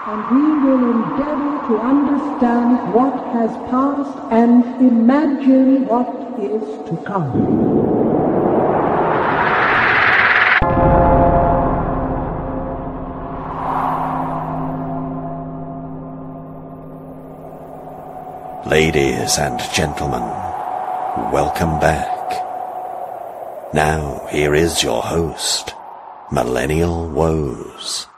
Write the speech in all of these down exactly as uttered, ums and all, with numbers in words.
and we will endeavor to understand what has passed and imagine what is to come. Ladies and gentlemen, welcome back. Now, here is your host, Millennial Woes.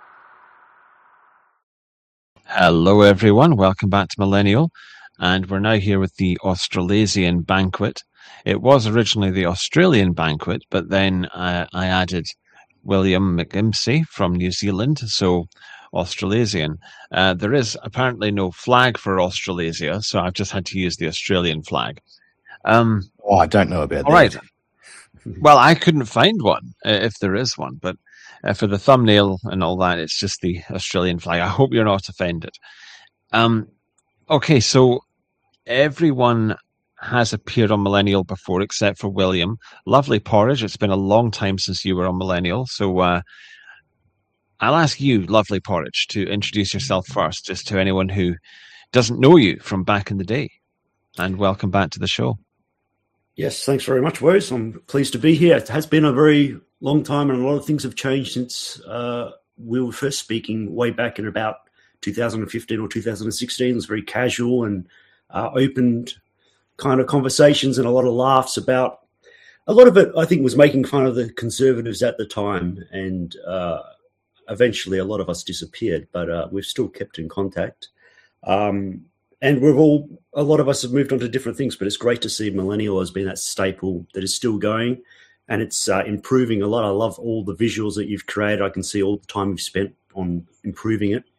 Hello everyone, welcome back to Millennial, and we're now here with the Australasian Banquet. It was originally the Australian Banquet, but then uh, I added William McGimpsey from New Zealand, so Australasian. Uh, there is apparently no flag for Australasia, so I've just had to use the Australian flag. Um, oh, I don't know about all that. Right. Well, I couldn't find one, uh, if there is one, but uh, for the thumbnail and all that, it's just the Australian flag. I hope you're not offended. Um, okay, so everyone has appeared on Millennial before, except for William. Lovely Porridge, it's been a long time since you were on Millennial, so uh, I'll ask you, Lovely Porridge, to introduce yourself first, just to anyone who doesn't know you from back in the day. And welcome back to the show. Yes, thanks very much, Woes. I'm pleased to be here. It has been a very long time, and a lot of things have changed since uh, we were first speaking way back in about two thousand fifteen or two thousand sixteen. It was very casual and uh, opened kind of conversations and a lot of laughs about a lot of it. I think was making fun of the Conservatives at the time, and uh, eventually a lot of us disappeared, but uh, we've still kept in contact. Um, And we've all, a lot of us have moved on to different things, but it's great to see Millennial has been that staple that is still going, and it's uh, improving a lot. I love all the visuals that you've created. I can see all the time you've spent on improving it.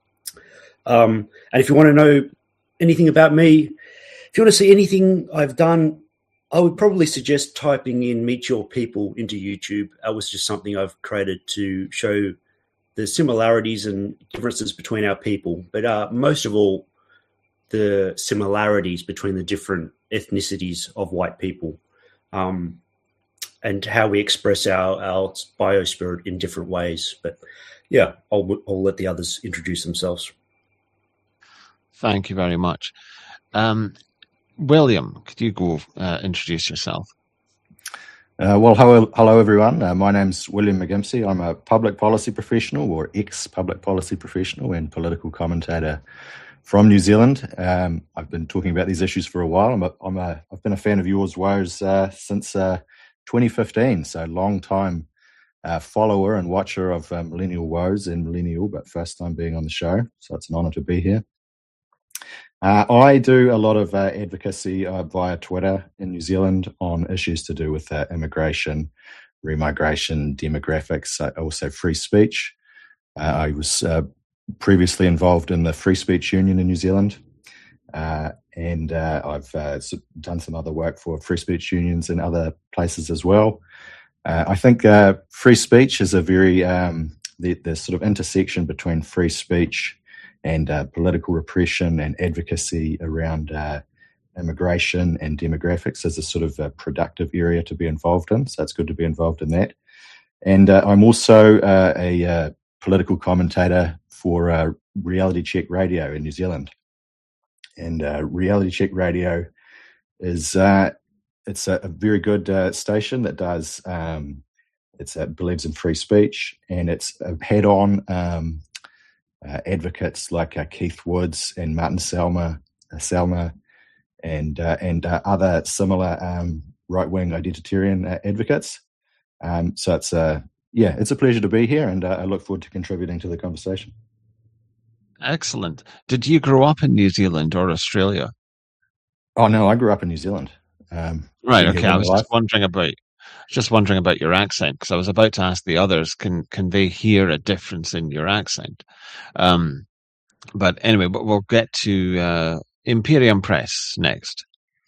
Um, and if you want to know anything about me, if you want to see anything I've done, I would probably suggest typing in Meet Your People into YouTube. That was just something I've created to show the similarities and differences between our people. But uh, most of all, the similarities between the different ethnicities of white people, um, and how we express our, our biospirit in different ways. But yeah, I'll, I'll let the others introduce themselves. Thank you very much. Um, William, could you go uh, introduce yourself? Uh, well, hello, hello everyone. Uh, my name's William McGimpsey. I'm a public policy professional, or ex-public policy professional and political commentator from New Zealand. Um, I've been talking about these issues for a while. I'm a, I'm a, I've been a fan of yours, Woes, uh, since uh, twenty fifteen, so long time uh, follower and watcher of uh, Millennial Woes and Millennial, but first time being on the show, so it's an honour to be here. Uh, I do a lot of uh, advocacy uh, via Twitter in New Zealand on issues to do with uh, immigration, remigration, demographics, uh, also free speech. Uh, I was uh, previously involved in the Free Speech Union in New Zealand, uh, and uh, I've uh, done some other work for free speech unions in other places as well. Uh, I think uh, free speech is a very, um, the, the sort of intersection between free speech and uh, political repression and advocacy around uh, immigration and demographics is a sort of a productive area to be involved in, so it's good to be involved in that. And uh, I'm also uh, a uh, political commentator for uh, Reality Check Radio in New Zealand. And uh, Reality Check Radio is uh, it's a, a very good uh, station that does, um, it's uh, believes in free speech, and it's uh, had on um, uh, advocates like uh, Keith Woods and Martin Selma, uh, Selma and uh, and uh, other similar um, right-wing identitarian uh, advocates. Um, so it's a, yeah, it's a pleasure to be here, and uh, I look forward to contributing to the conversation. Excellent. Did you grow up in New Zealand or Australia? Oh no, I grew up in New Zealand. Um, right. Okay. I was just wondering about, just wondering about your accent, because I was about to ask the others, can can they hear a difference in your accent? Um, but anyway, but we'll get to uh, Imperium Press next.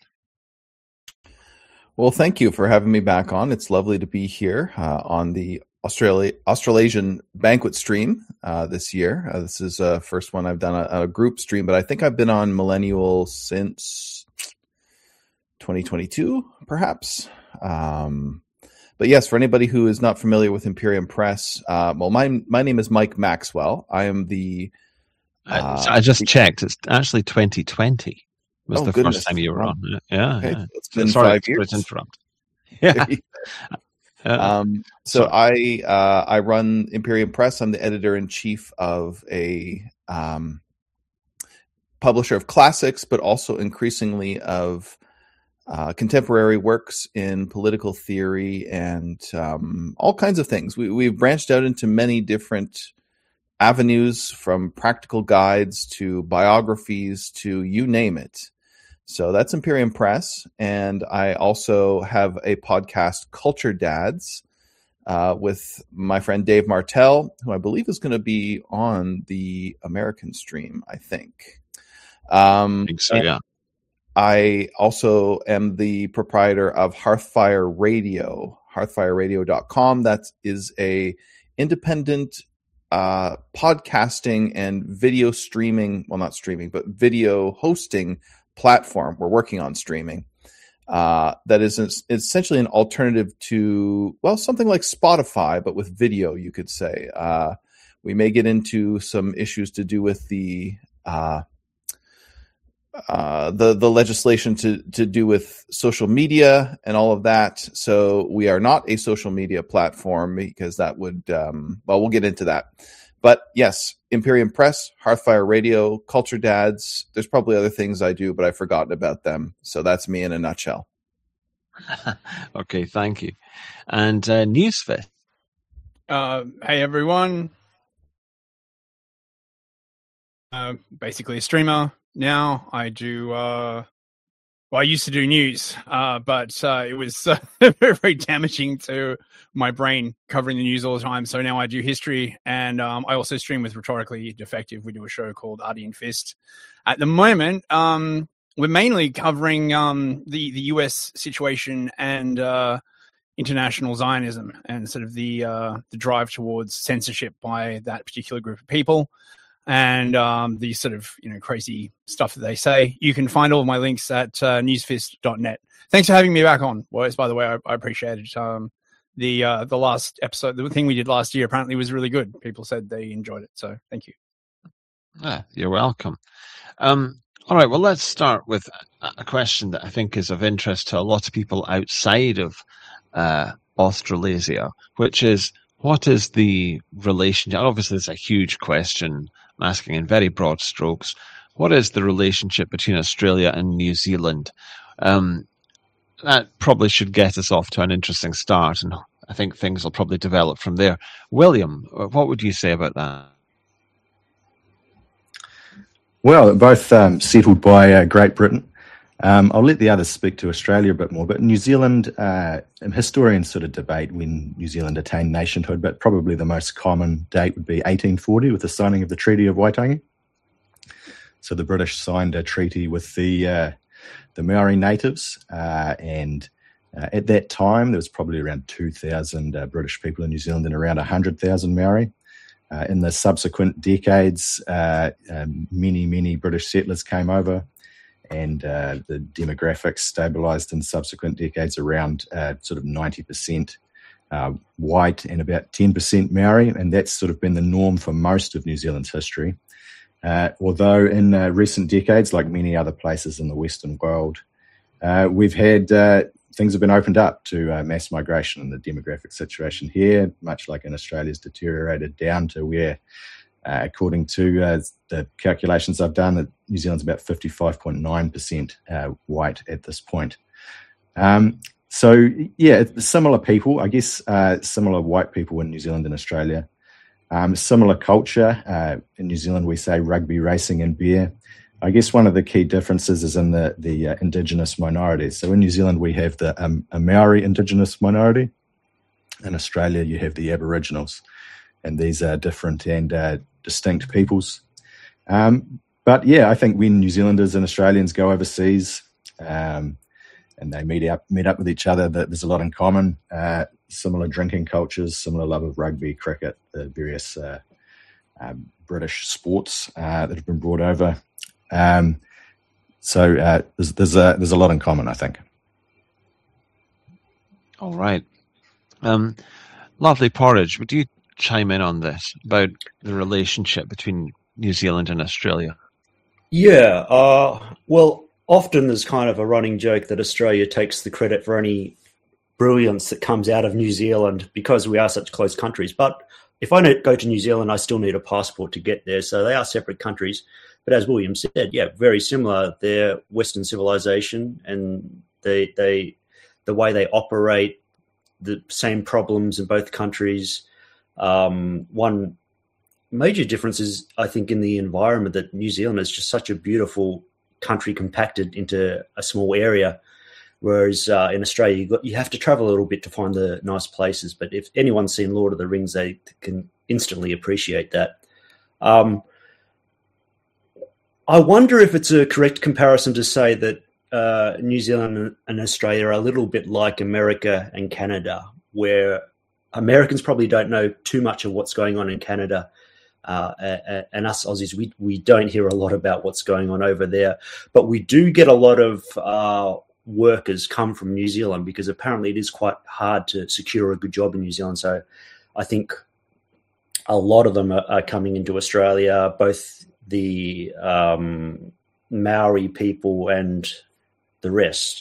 Well, thank you for having me back on. It's lovely to be here uh, on the Australia Australasian Banquet stream uh, this year. Uh, this is the uh, first one I've done a, a group stream, but I think I've been on Millennial since twenty twenty-two, perhaps. Um, but yes, for anybody who is not familiar with Imperium Press, uh, well, my my name is Mike Maxwell. I am the. Uh, I, I just the, checked. It's actually twenty twenty was oh, the goodness. first time you were wow. on. Yeah, okay. yeah. It's been Sorry, five years. To interrupt. Yeah. yeah. Um, so, so I uh, I run Imperium Press. I'm the editor in chief of a um, publisher of classics, but also increasingly of uh, contemporary works in political theory and um, all kinds of things. We, we've branched out into many different avenues, from practical guides to biographies to you name it. So that's Imperium Press. And I also have a podcast, Culture Dads, uh, with my friend Dave Martell, who I believe is going to be on the American stream, I think. Um, I think so, yeah. I also am the proprietor of Hearthfire Radio, hearthfire radio dot com. That is a independent uh, podcasting and video streaming, well, not streaming, but video hosting platform. We're working on streaming. Uh, that is is essentially an alternative to, well, something like Spotify, but with video, you could say. Uh, we may get into some issues to do with the uh, uh, the the legislation to to do with social media and all of that. So we are not a social media platform, because that would, um, well, we'll get into that. But yes, Imperium Press, Hearthfire Radio, Culture Dads. There's probably other things I do, but I've forgotten about them. So that's me in a nutshell. Okay, thank you. And uh, Newsfist. Uh, hey, everyone. Uh, basically a streamer now. I do, uh, well, I used to do news, uh, but uh, it was uh, very damaging to my brain covering the news all the time. So now I do history, and um, I also stream with Rhetorically Defective. We do a show called Artie and Fist. At the moment, um, we're mainly covering um, the, the U S situation and uh, international Zionism, and sort of the uh, the drive towards censorship by that particular group of people. And um, the sort of, you know, crazy stuff that they say. You can find all of my links at uh, newsfist dot net. Thanks for having me back on, Woes, by the way. I, I appreciate it. Um, the uh, the last episode, the thing we did last year, apparently was really good. People said they enjoyed it. So thank you. Ah, you're welcome. Um, all right, well, let's start with a question that I think is of interest to a lot of people outside of uh, Australasia, which is, what is the relationship? Obviously, it's a huge question. I'm asking in very broad strokes. What is the relationship between Australia and New Zealand? Um, that probably should get us off to an interesting start, and I think things will probably develop from there. William, what would you say about that? Well, both um, settled by uh, Great Britain. Um, I'll let the others speak to Australia a bit more, but New Zealand, uh, historians sort of debate when New Zealand attained nationhood, but probably the most common date would be eighteen forty with the signing of the Treaty of Waitangi. So the British signed a treaty with the uh, the Maori natives, uh, and uh, at that time there was probably around two thousand uh, British people in New Zealand and around one hundred thousand Maori. Uh, in the subsequent decades, uh, uh, many, many British settlers came over, and uh, the demographics stabilised in subsequent decades around uh, sort of ninety percent uh, white and about ten percent Maori, and that's sort of been the norm for most of New Zealand's history. Uh, although in uh, recent decades, like many other places in the Western world, uh, we've had uh, things have been opened up to uh, mass migration, and the demographic situation here, much like in Australia, has deteriorated down to where, uh, according to uh, the calculations I've done, that New Zealand's about fifty-five point nine percent uh, white at this point. Um, so, yeah, similar people, I guess, uh, similar white people in New Zealand and Australia. Um, similar culture. Uh, in New Zealand, we say rugby, racing, and beer. I guess one of the key differences is in the, the uh, Indigenous minorities. So in New Zealand, we have the um, a Maori Indigenous minority. In Australia, you have the Aboriginals. And these are different and uh, distinct peoples. Um, but yeah, I think when New Zealanders and Australians go overseas um, and they meet up, meet up with each other, that there's a lot in common. Uh, similar drinking cultures, similar love of rugby, cricket, the various uh, um, British sports uh, that have been brought over. Um, so uh, there's there's a there's a lot in common, I think. All right. Um, lovely porridge. Would you chime in on this about the relationship between New Zealand and Australia? Yeah, uh, well, often there's kind of a running joke that Australia takes the credit for any brilliance that comes out of New Zealand because we are such close countries. But if I go to New Zealand, I still need a passport to get there. So they are separate countries. But as William said, yeah, very similar. They're Western civilization, and they they the way they operate, the same problems in both countries. Um, one major difference is, I think, in the environment, that New Zealand is just such a beautiful country compacted into a small area, whereas uh, in Australia you, got, you have to travel a little bit to find the nice places. But if anyone's seen Lord of the Rings, they can instantly appreciate that. Um, I wonder if it's a correct comparison to say that uh, New Zealand and Australia are a little bit like America and Canada, where Americans probably don't know too much of what's going on in Canada. Uh, and us Aussies, we, we don't hear a lot about what's going on over there. But we do get a lot of uh, workers come from New Zealand, because apparently it is quite hard to secure a good job in New Zealand. So I think a lot of them are, are coming into Australia, both the um, Maori people and the rest.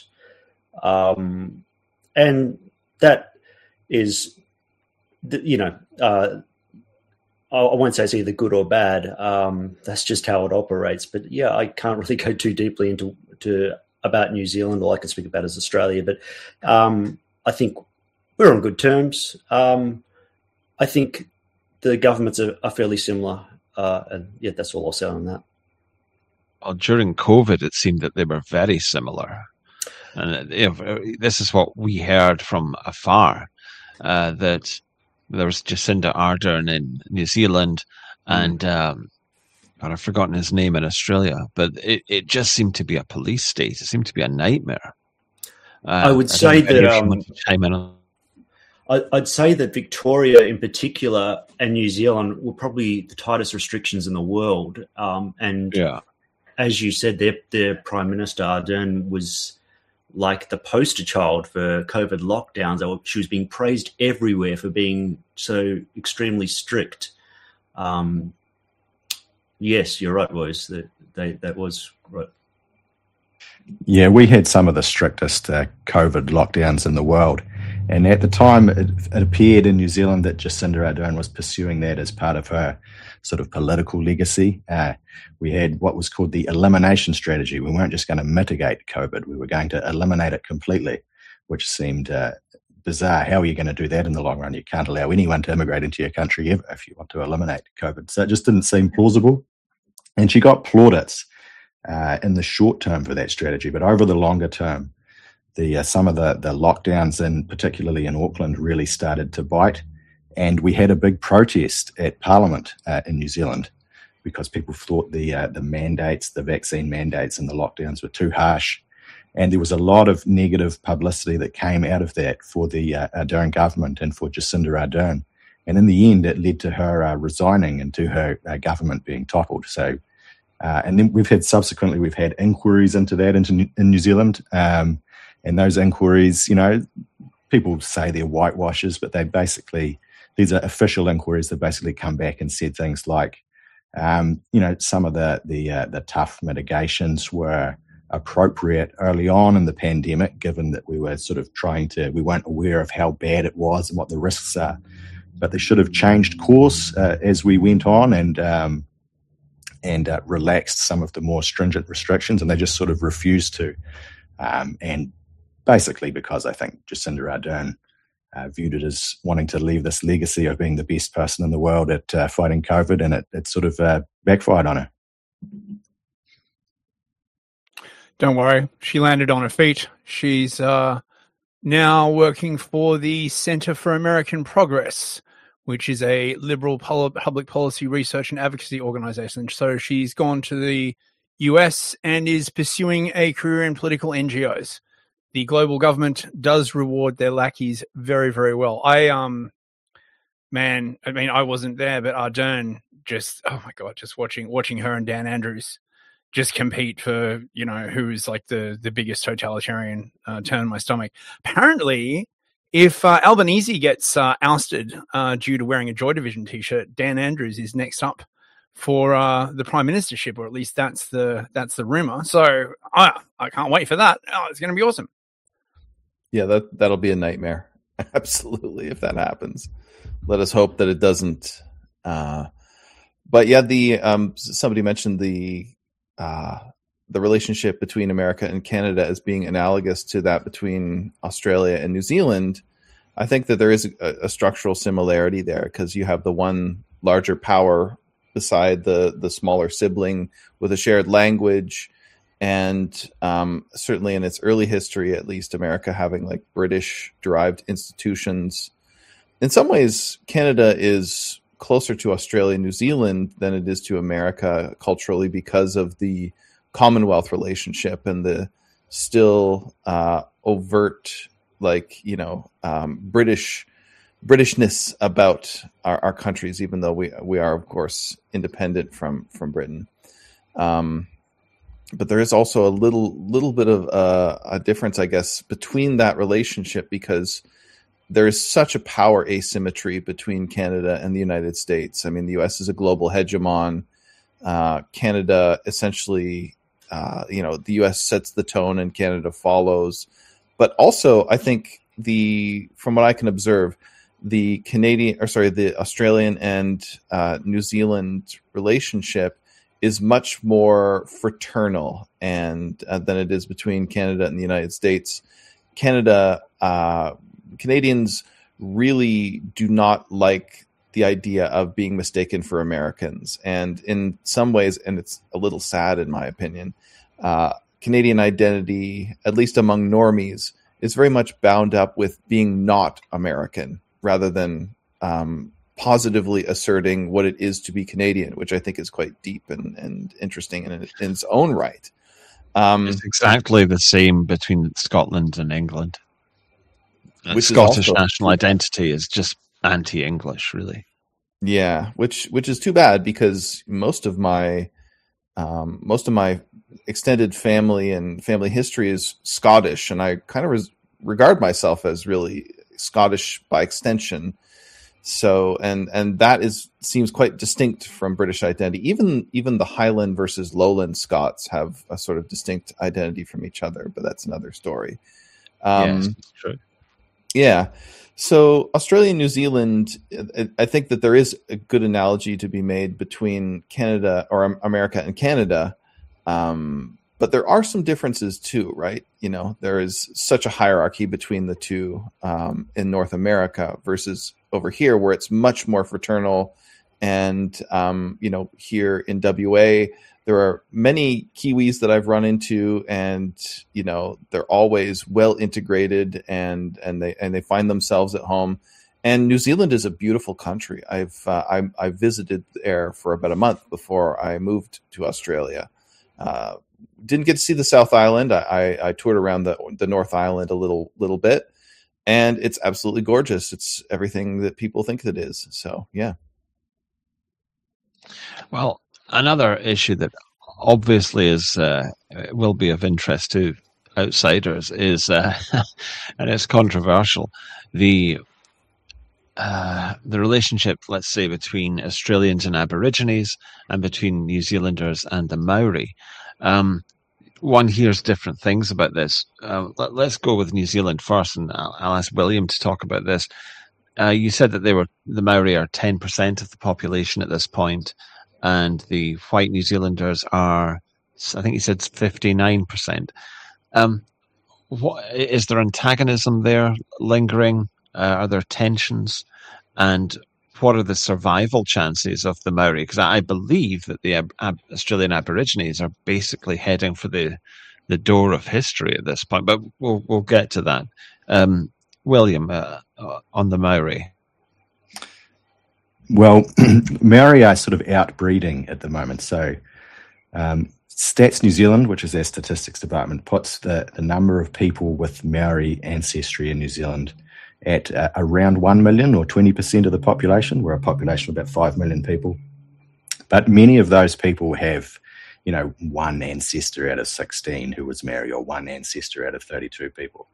Um, and that is, you know, uh, I won't say it's either good or bad. Um, that's just how it operates. But yeah, I can't really go too deeply into to about New Zealand. All I can speak about is Australia. But um, I think we're on good terms. Um, I think the governments are, are fairly similar. Uh, and yeah, that's all I'll say on that. Well, during COVID, it seemed that they were very similar. And if, this is what we heard from afar, uh, that there was Jacinda Ardern in New Zealand, and um, God, I've forgotten his name in Australia, but it, it just seemed to be a police state. It seemed to be a nightmare. Uh, I would say that um, chime in on. I'd say that Victoria in particular and New Zealand were probably the tightest restrictions in the world. Um, and yeah. as you said, their, their Prime Minister Ardern was like the poster child for COVID lockdowns. She was being praised everywhere for being so extremely strict. Um, yes, you're right, boys. That they, that was right. Yeah, we had some of the strictest uh, COVID lockdowns in the world. And at the time, it, it appeared in New Zealand that Jacinda Ardern was pursuing that as part of her sort of political legacy. Uh, we had what was called the elimination strategy. We weren't just going to mitigate COVID. We were going to eliminate it completely, which seemed uh, bizarre. How are you going to do that in the long run? You can't allow anyone to immigrate into your country ever if you want to eliminate COVID. So it just didn't seem plausible. And she got plaudits uh, in the short term for that strategy. But over the longer term, The, uh, some of the, the lockdowns, in particularly in Auckland, really started to bite. And we had a big protest at Parliament uh, in New Zealand because people thought the uh, the mandates, the vaccine mandates and the lockdowns were too harsh. And there was a lot of negative publicity that came out of that for the uh, Ardern government and for Jacinda Ardern. And in the end, it led to her uh, resigning and to her uh, government being toppled. So, uh, and then we've had subsequently, we've had inquiries into that into New, in New Zealand. Um, And those inquiries, you know, people say they're whitewashes, but they basically, these are official inquiries that basically come back and said things like, um, you know, some of the the, uh, the tough mitigations were appropriate early on in the pandemic, given that we were sort of trying to, we weren't aware of how bad it was and what the risks are. But they should have changed course uh, as we went on and um, and uh, relaxed some of the more stringent restrictions, and they just sort of refused to. Um, and basically because I think Jacinda Ardern uh, viewed it as wanting to leave this legacy of being the best person in the world at uh, fighting COVID, and it, it sort of uh, backfired on her. Don't worry, she landed on her feet. She's uh, now working for the Center for American Progress, which is a liberal public policy research and advocacy organization. So she's gone to the U S and is pursuing a career in political N G Os. The global government does reward their lackeys very, very well. I, um, man, I mean, I wasn't there, but Ardern just, oh my God, just watching, watching her and Dan Andrews just compete for, you know, who's like the, the biggest totalitarian uh, turn my stomach. Apparently if uh, Albanese gets uh, ousted uh, due to wearing a Joy Division T-shirt, Dan Andrews is next up for uh, the prime ministership, or at least that's the that's the rumor. So I I can't wait for that. Oh, it's going to be awesome. Yeah, that that'll be a nightmare. Absolutely, if that happens. Let us hope that it doesn't. Uh, but yeah, the um, somebody mentioned the uh, the relationship between America and Canada as being analogous to that between Australia and New Zealand. I think that there is a, a structural similarity there, because you have the one larger power beside the the smaller sibling with a shared language, and um, certainly in its early history, at least, America having like British derived institutions. In some ways, Canada is closer to Australia and New Zealand than it is to America culturally, because of the Commonwealth relationship and the still uh, overt, like, you know, um, British Britishness about our, our countries, even though we we are, of course, independent from from Britain. Um, but there is also a little little bit of uh, a difference, I guess, between that relationship, because there is such a power asymmetry between Canada and the United States. I mean, the U S is a global hegemon. Uh, Canada essentially, uh, you know, the U S sets the tone and Canada follows. But also, I think the from what I can observe, the Canadian, or sorry, the Australian and uh, New Zealand relationship is much more fraternal and uh, than it is between Canada and the United States. Canada, uh, Canadians really do not like the idea of being mistaken for Americans, and in some ways, and it's a little sad in my opinion, uh, Canadian identity, at least among normies, is very much bound up with being not American, rather than um, positively asserting what it is to be Canadian, which I think is quite deep and, and interesting in, in its own right. Um, it's exactly the same between Scotland and England. Which Scottish also, national identity is just anti-English, really. Yeah, which which is too bad, because most of my um, most of my extended family and family history is Scottish, and I kind of res- regard myself as really Scottish by extension. So, and and that is seems quite distinct from British identity. Even even the Highland versus Lowland Scots have a sort of distinct identity from each other, but that's another story. Um, yes, true. Yeah. So Australia and New Zealand, I think that there is a good analogy to be made between Canada or America and Canada. Um, but there are some differences too, right? You know, there is such a hierarchy between the two um, in North America versus over here, where it's much more fraternal. And, um, you know, here in W A, there are many Kiwis that I've run into, and, you know, they're always well integrated, and, and they, and they find themselves at home. And New Zealand is a beautiful country. I've, uh, I, I visited there for about a month before I moved to Australia. Uh, didn't get to see the South Island. I, I, I toured around the, the North Island a little, little bit, and it's absolutely gorgeous. It's everything that people think it is. So, yeah. Well, another issue that obviously is uh, will be of interest to outsiders is, uh, and it's controversial, the uh, the relationship, let's say, between Australians and Aborigines and between New Zealanders and the Maori. Um, one hears different things about this. Uh, let, let's go with New Zealand first, and I'll, I'll ask William to talk about this. Uh, you said that they were the Maori are ten percent of the population at this point, and the white New Zealanders are, I think you said fifty-nine percent. Um, what, is there antagonism there lingering? Uh, are there tensions? And what are the survival chances of the Maori? Because I believe that the Ab- Ab- Australian Aborigines are basically heading for the the door of history at this point, but we'll we'll get to that. Um, William, uh, on the Maori. Well, Maori are sort of outbreeding at the moment. So um, Stats New Zealand, which is their statistics department, puts the, the number of people with Maori ancestry in New Zealand at uh, around one million, or twenty percent of the population. We're a population of about five million people. But many of those people have, you know, one ancestor out of sixteen who was Maori, or one ancestor out of thirty-two people.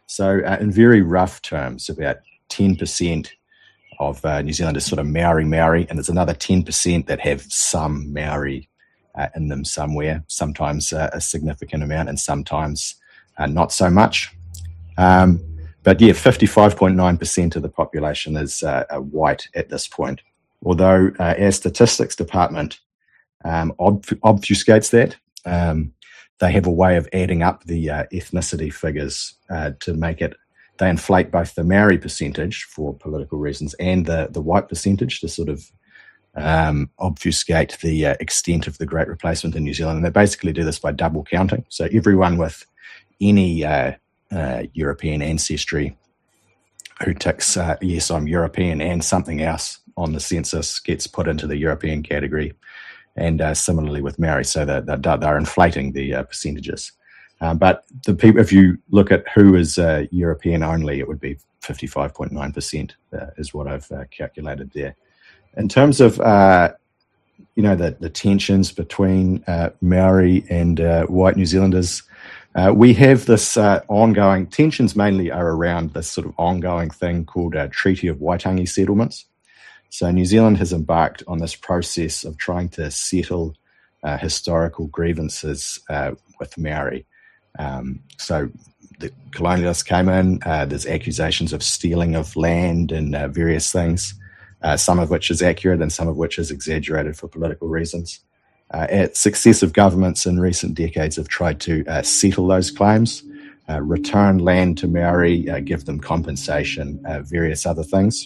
So uh, in very rough terms, about ten percent of uh, New Zealand is sort of Maori Maori, and there's another ten percent that have some Maori uh, in them somewhere, sometimes uh, a significant amount and sometimes uh, not so much. Um, but yeah, fifty-five point nine percent of the population is uh, white at this point, although uh, our statistics department um, ob- obfuscates that. Um, they have a way of adding up the uh, ethnicity figures uh, to make it, they inflate both the Maori percentage for political reasons and the, the white percentage to sort of um, obfuscate the uh, extent of the Great Replacement in New Zealand. And they basically do this by double counting. So everyone with any uh, uh, European ancestry who ticks, uh, yes, I'm European and something else on the census gets put into the European category. And uh, similarly with Maori, so they're, they're, they're inflating the uh, percentages. Um, but the people, if you look at who is uh, European only, it would be fifty-five point nine percent uh, is what I've uh, calculated there. In terms of, uh, you know, the, the tensions between uh, Maori and uh, white New Zealanders, uh, we have this uh, ongoing, tensions mainly are around this sort of ongoing thing called a Treaty of Waitangi Settlements. So New Zealand has embarked on this process of trying to settle uh, historical grievances uh, with Maori. Um, so the colonialists came in, uh, there's accusations of stealing of land and uh, various things, uh, some of which is accurate and some of which is exaggerated for political reasons. Uh, at successive governments in recent decades have tried to uh, settle those claims, uh, return land to Maori, uh, give them compensation, uh, various other things.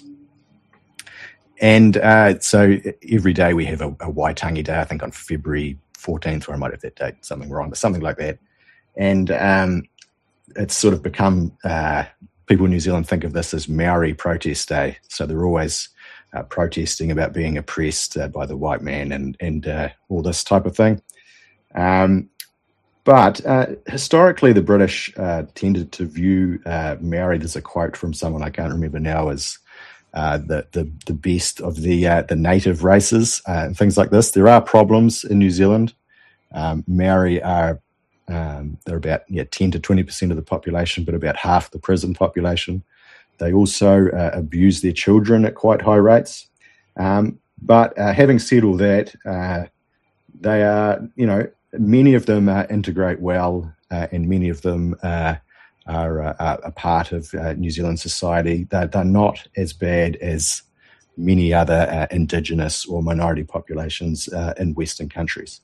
And uh, so every day we have a, a Waitangi Day, I think on February fourteenth, or I might have that date, something wrong, but something like that. And um, it's sort of become, uh, people in New Zealand think of this as Maori Protest Day. So they're always uh, protesting about being oppressed uh, by the white man and, and uh, all this type of thing. Um, but uh, historically, the British uh, tended to view uh, Maori, there's a quote from someone I can't remember now, as uh, the, the, the best of the, uh, the native races uh, and things like this. There are problems in New Zealand. Um, Maori are Um, they're about yeah, ten to twenty percent of the population, but about half the prison population. They also uh, abuse their children at quite high rates. Um, but uh, having said all that, uh, they are, you know, many of them uh, integrate well, uh, and many of them uh, are uh, a part of uh, New Zealand society. They're, they're not as bad as many other uh, indigenous or minority populations uh, in Western countries.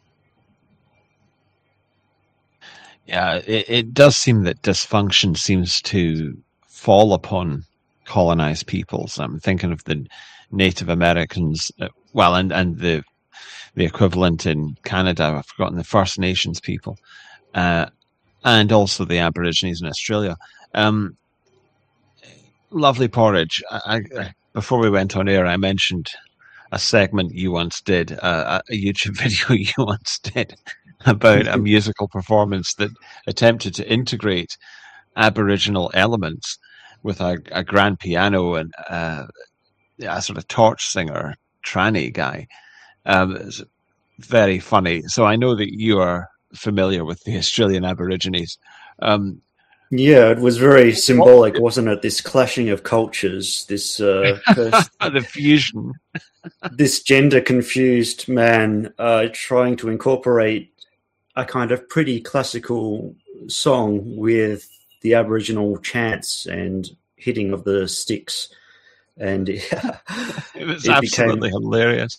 Yeah, it, it does seem that dysfunction seems to fall upon colonized peoples. I'm thinking of the Native Americans, uh, well, and, and the the equivalent in Canada, I've forgotten, the First Nations people, uh, and also the Aborigines in Australia. Um, lovely porridge. I, I, before we went on air, I mentioned a segment you once did, uh, a YouTube video you once did, about a musical performance that attempted to integrate Aboriginal elements with a, a grand piano and uh, a sort of torch singer, tranny guy. Um, it's very funny. So I know that you are familiar with the Australian Aborigines. Um, yeah, it was very symbolic, wasn't it? This clashing of cultures, this uh, first, the fusion, this gender-confused man uh, trying to incorporate a kind of pretty classical song with the Aboriginal chants and hitting of the sticks. And yeah, it was it absolutely became, hilarious.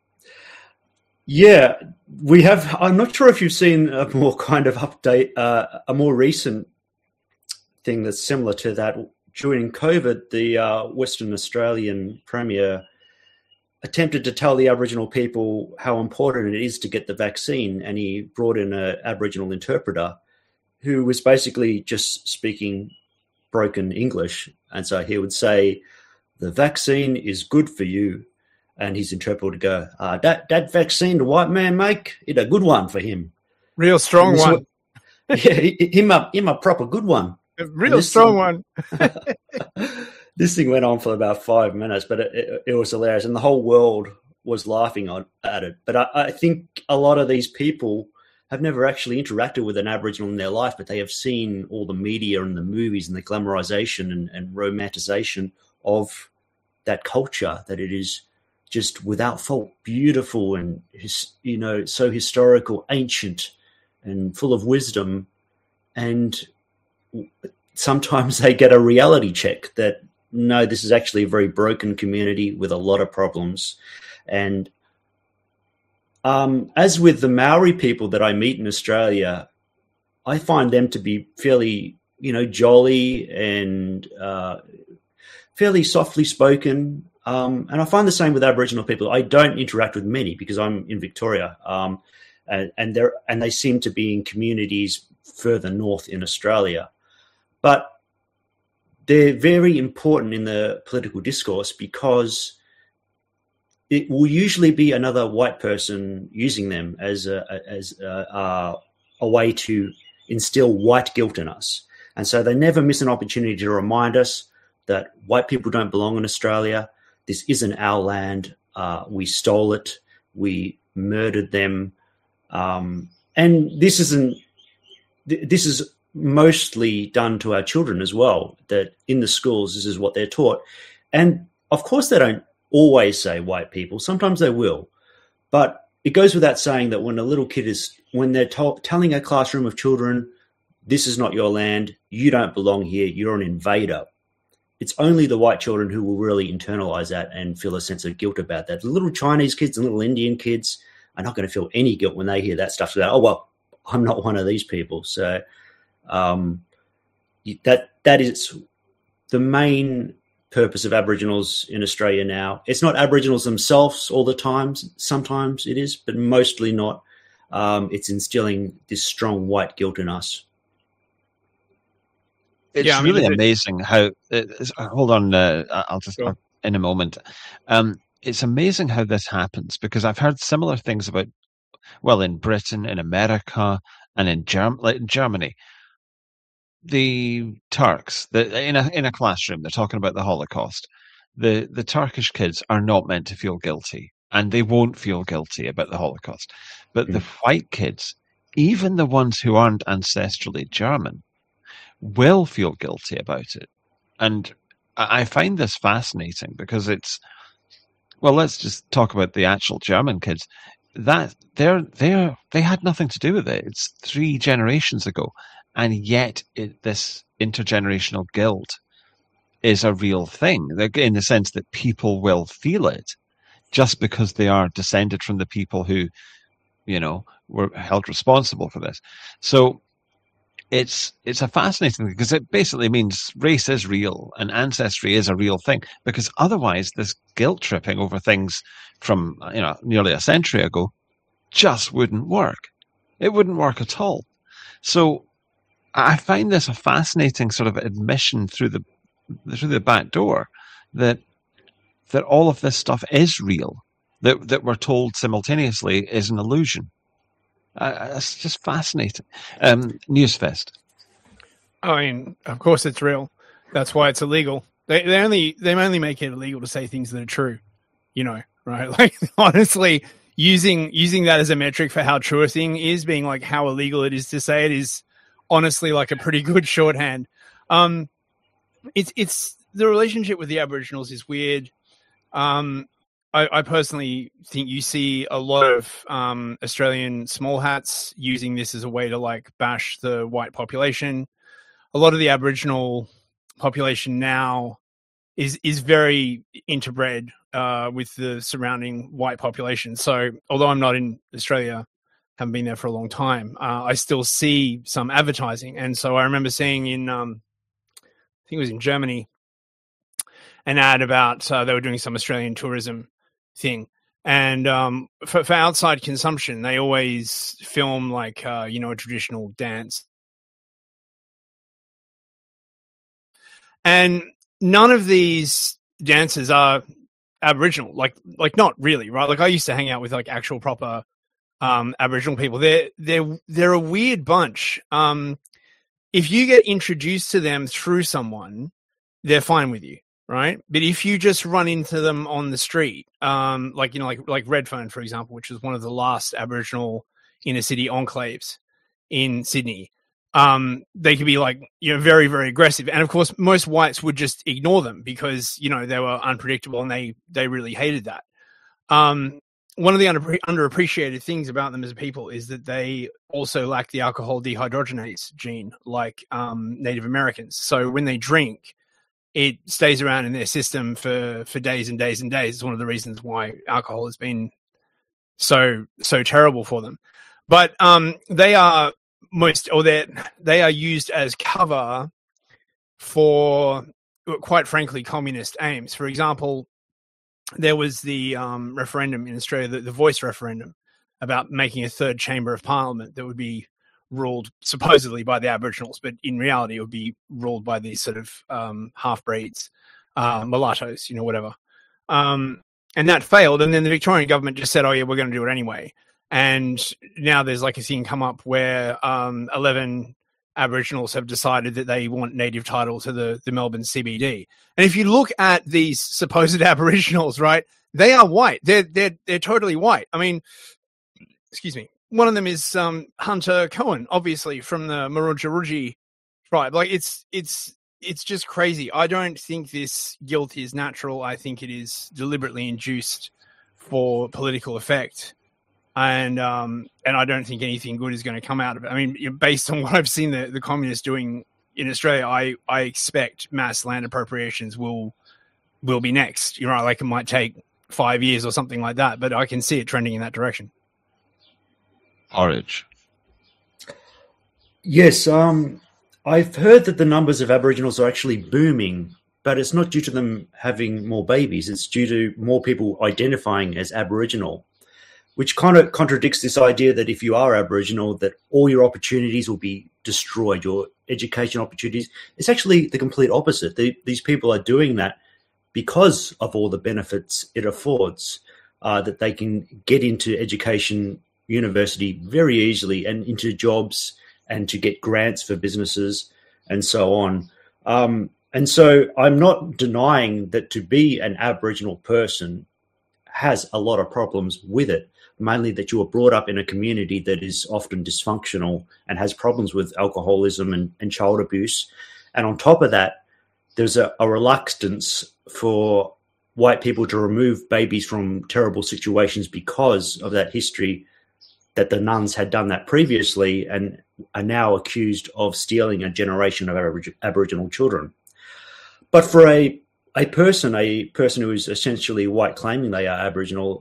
Yeah, we have, I'm not sure if you've seen a more kind of update, uh, a more recent thing that's similar to that. During COVID, the uh, Western Australian Premier attempted to tell the Aboriginal people how important it is to get the vaccine, and he brought in an Aboriginal interpreter who was basically just speaking broken English. And so he would say, the vaccine is good for you. And his interpreter would go, uh, that, that vaccine the white man make, it a good one for him. Real strong one. What, yeah, him a, him a proper good one. A real strong thing, one. This thing went on for about five minutes, but it, it, it was hilarious. And the whole world was laughing on, at it. But I, I think a lot of these people have never actually interacted with an Aboriginal in their life, but they have seen all the media and the movies and the glamorization and, and romanticization of that culture, that it is just without fault beautiful and, you know, so historical, ancient and full of wisdom. And sometimes they get a reality check that, no, this is actually a very broken community with a lot of problems. And um, as with the Maori people that I meet in Australia, I find them to be fairly, you know, jolly and uh, fairly softly spoken. Um, and I find the same with Aboriginal people. I don't interact with many because I'm in Victoria, um, and, and, they're, and they seem to be in communities further north in Australia. But they're very important in the political discourse because it will usually be another white person using them as a, as a, a, a way to instill white guilt in us. And so they never miss an opportunity to remind us that white people don't belong in Australia. This isn't our land. Uh, we stole it. We murdered them. Um, and this isn't, th- this is mostly done to our children as well, that in the schools, this is what they're taught. And of course they don't always say white people. Sometimes they will. But it goes without saying that when a little kid is, when they're to- telling a classroom of children, this is not your land, you don't belong here, you're an invader, it's only the white children who will really internalize that and feel a sense of guilt about that. The little Chinese kids and little Indian kids are not going to feel any guilt when they hear that stuff. So, oh, well, I'm not one of these people. So um, that that is the main purpose of Aboriginals in Australia now. It's not Aboriginals themselves all the time. Sometimes it is, but mostly not. Um, it's instilling this strong white guilt in us. It's yeah, I mean, really it, amazing how. It's, hold on, uh, I'll just sure. in a moment. Um, it's amazing how this happens because I've heard similar things about, well, in Britain, in America, and in Germ- like in Germany. The Turks, the, in a in a classroom, they're talking about the Holocaust. The the Turkish kids are not meant to feel guilty, and they won't feel guilty about the Holocaust. But mm. the white kids, even the ones who aren't ancestrally German, will feel guilty about it. And I find this fascinating because it's, well, let's just talk about the actual German kids. That they're they're they had nothing to do with it. It's three generations ago. And yet it, this intergenerational guilt is a real thing, in the sense that people will feel it just because they are descended from the people who, you know, were held responsible for this. So it's it's a fascinating thing because it basically means race is real and ancestry is a real thing, because otherwise this guilt tripping over things from, you know, nearly a century ago just wouldn't work. It wouldn't work at all. So I find this a fascinating sort of admission through the through the back door that that all of this stuff is real, that that we're told simultaneously is an illusion. Uh, it's just fascinating. Um, Newsfest. I mean, of course it's real. That's why it's illegal. They they only they only make it illegal to say things that are true. You know, right? Like honestly, using using that as a metric for how true a thing is, being like how illegal it is to say it, is honestly like a pretty good shorthand. Um, it's it's the relationship with the Aboriginals is weird. Um, I, I personally think you see a lot of um, Australian small hats using this as a way to like bash the white population. A lot of the Aboriginal population now is is very interbred uh, with the surrounding white population. So although I'm not in Australia, haven't been there for a long time, uh, I still see some advertising. And so I remember seeing in, um, I think it was in Germany, an ad about uh, they were doing some Australian tourism thing. And um, for, for outside consumption, they always film like, uh, you know, a traditional dance. And none of these dances are Aboriginal, like, like not really, right? Like I used to hang out with like actual proper Um, Aboriginal people. They're they're they're a weird bunch. Um, if you get introduced to them through someone, they're fine with you, right? But if you just run into them on the street, um, like you know, like like Redfern, for example, which is one of the last Aboriginal inner city enclaves in Sydney. Um, they could be like, you know, very, very aggressive. And of course, most whites would just ignore them because, you know, they were unpredictable and they, they really hated that. Um, one of the under, underappreciated things about them as a people is that they also lack the alcohol dehydrogenase gene, like um, Native Americans. So when they drink, it stays around in their system for, for days and days and days. It's one of the reasons why alcohol has been so, so terrible for them. But um, they are most, or they they are used as cover for, quite frankly, communist aims. For example, there was the um, referendum in Australia, the, the Voice referendum, about making a third chamber of parliament that would be ruled supposedly by the Aboriginals, but in reality it would be ruled by these sort of um, half-breeds, uh, mulattoes, you know, whatever. Um, and that failed, and then the Victorian government just said, oh yeah, we're going to do it anyway. And now there's like a thing come up where um, eleven Aboriginals have decided that they want native title to the, the Melbourne C B D. And if you look at these supposed Aboriginals, right, they are white. They're they're they're totally white. I mean, excuse me. One of them is um, Hunter Cohen, obviously from the Murrujarudji tribe. Like it's it's it's just crazy. I don't think this guilt is natural. I think it is deliberately induced for political effect. And um, and I don't think anything good is going to come out of it. I mean, based on what I've seen the, the communists doing in Australia, I, I expect mass land appropriations will will be next. You know, like it might take five years or something like that, but I can see it trending in that direction. Orange. Yes, um, I've heard that the numbers of Aboriginals are actually booming, but it's not due to them having more babies. It's due to more people identifying as Aboriginal, which kind of contradicts this idea that if you are Aboriginal, that all your opportunities will be destroyed, your education opportunities. It's actually the complete opposite. The, these people are doing that because of all the benefits it affords, uh, that they can get into education, university very easily and into jobs and to get grants for businesses and so on. Um, and so I'm not denying that to be an Aboriginal person has a lot of problems with it. Mainly that you were brought up in a community that is often dysfunctional and has problems with alcoholism and, and child abuse. And on top of that, there's a, a reluctance for white people to remove babies from terrible situations because of that history, that the nuns had done that previously and are now accused of stealing a generation of Aborig- Aboriginal children. But for a, a person, a person who is essentially white claiming they are Aboriginal,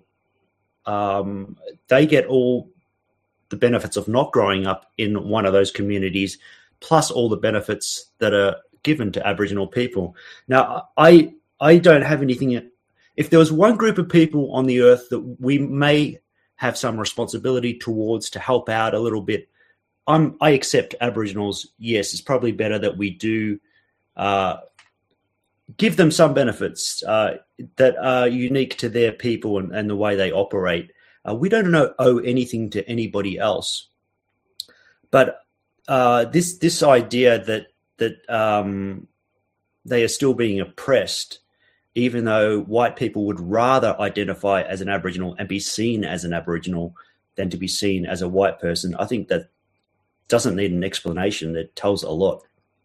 Um, they get all the benefits of not growing up in one of those communities, plus all the benefits that are given to Aboriginal people. Now, I I don't have anything. If there was one group of people on the earth that we may have some responsibility towards to help out a little bit, I'm, I accept Aboriginals. Yes, it's probably better that we do uh, give them some benefits uh, that are unique to their people and, and the way they operate. Uh, we don't know, owe anything to anybody else. But uh, this this idea that that um, they are still being oppressed, even though white people would rather identify as an Aboriginal and be seen as an Aboriginal than to be seen as a white person, I think that doesn't need an explanation. That tells a lot.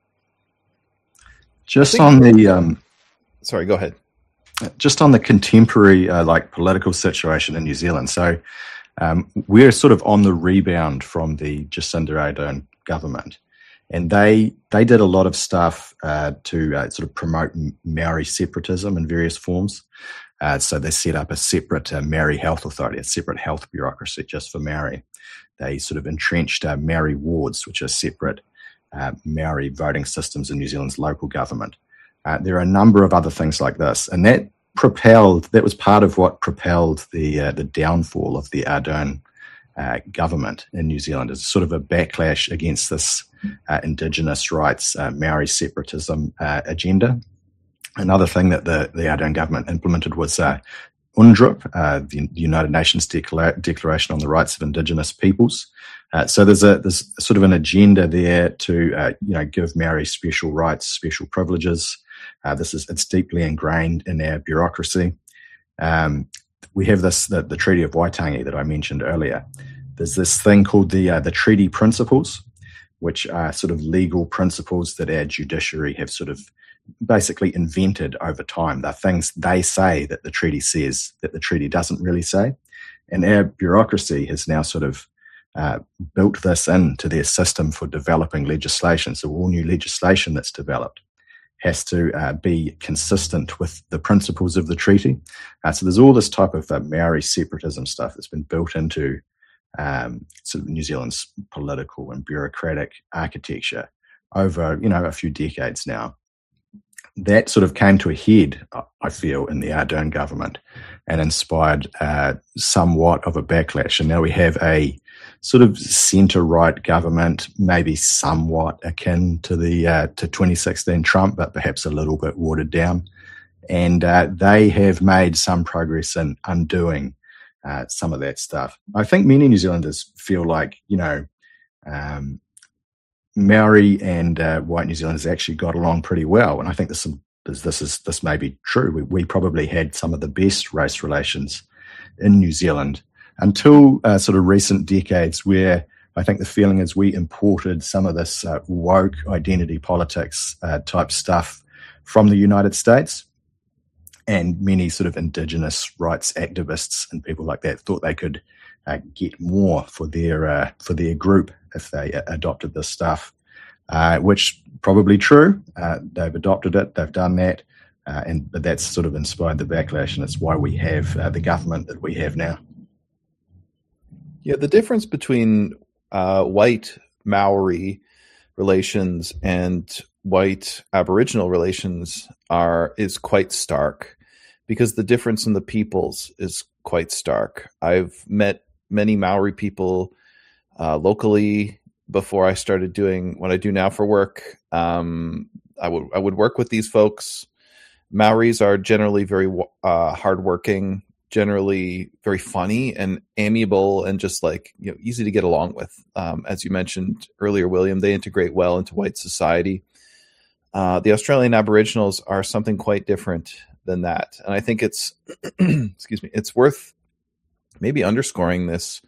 Just on the um, sorry, go ahead. Just on the contemporary uh, like political situation in New Zealand. So um, we're sort of on the rebound from the Jacinda Ardern government, and they they did a lot of stuff uh, to uh, sort of promote Maori separatism in various forms. Uh, so they set up a separate uh, Maori health authority, a separate health bureaucracy just for Maori. They sort of entrenched uh, Maori wards, which are separate uh, Maori voting systems in New Zealand's local government. Uh, there are a number of other things like this, and that propelled, that was part of what propelled the uh, the downfall of the Ardern uh, government in New Zealand, as sort of a backlash against this uh, Indigenous rights, uh, Maori separatism uh, agenda. Another thing that the, the Ardern government implemented was uh, UNDRIP, uh, the United Nations Declara- Declaration on the Rights of Indigenous Peoples. Uh, so there's a there's sort of an agenda there to uh, you know give Maori special rights, special privileges. Uh, this is it's deeply ingrained in our bureaucracy. Um, we have this the, the Treaty of Waitangi that I mentioned earlier. there's this thing called the uh, the treaty principles, which are sort of legal principles that our judiciary have sort of basically invented over time. They're things they say that the treaty says that the treaty doesn't really say. And our bureaucracy has now sort of uh, built this into their system for developing legislation. So all new legislation that's developed has to uh, be consistent with the principles of the treaty. Uh, so there's all this type of uh, Maori separatism stuff that's been built into um, sort of New Zealand's political and bureaucratic architecture over, you know, a few decades now. That sort of came to a head, I feel, in the Ardern government and inspired uh, somewhat of a backlash. And now we have a sort of centre-right government, maybe somewhat akin to the uh, to twenty sixteen Trump, but perhaps a little bit watered down. And uh, they have made some progress in undoing uh, some of that stuff. I think many New Zealanders feel like, you know, um, Maori and uh, white New Zealanders actually got along pretty well, and I think this is this is this may be true. We, we probably had some of the best race relations in New Zealand until uh, sort of recent decades, where I think the feeling is we imported some of this uh, woke identity politics uh, type stuff from the United States, and many sort of Indigenous rights activists and people like that thought they could uh, get more for their uh, for their group if they uh, adopted this stuff, uh, which probably true. Uh, they've adopted it, they've done that, uh, and but that's sort of inspired the backlash, and it's why we have uh, the government that we have now. Yeah, the difference between uh, white Maori relations and white Aboriginal relations are is quite stark, because the difference in the peoples is quite stark. I've met many Maori people uh, locally before I started doing what I do now for work. Um, I would I would work with these folks. Maoris are generally very uh, hardworking, generally very funny and amiable, and just like, you know, easy to get along with. Um, as you mentioned earlier, William, they integrate well into white society. Uh, the Australian Aboriginals are something quite different than that, and I think it's excuse me, it's worth maybe underscoring this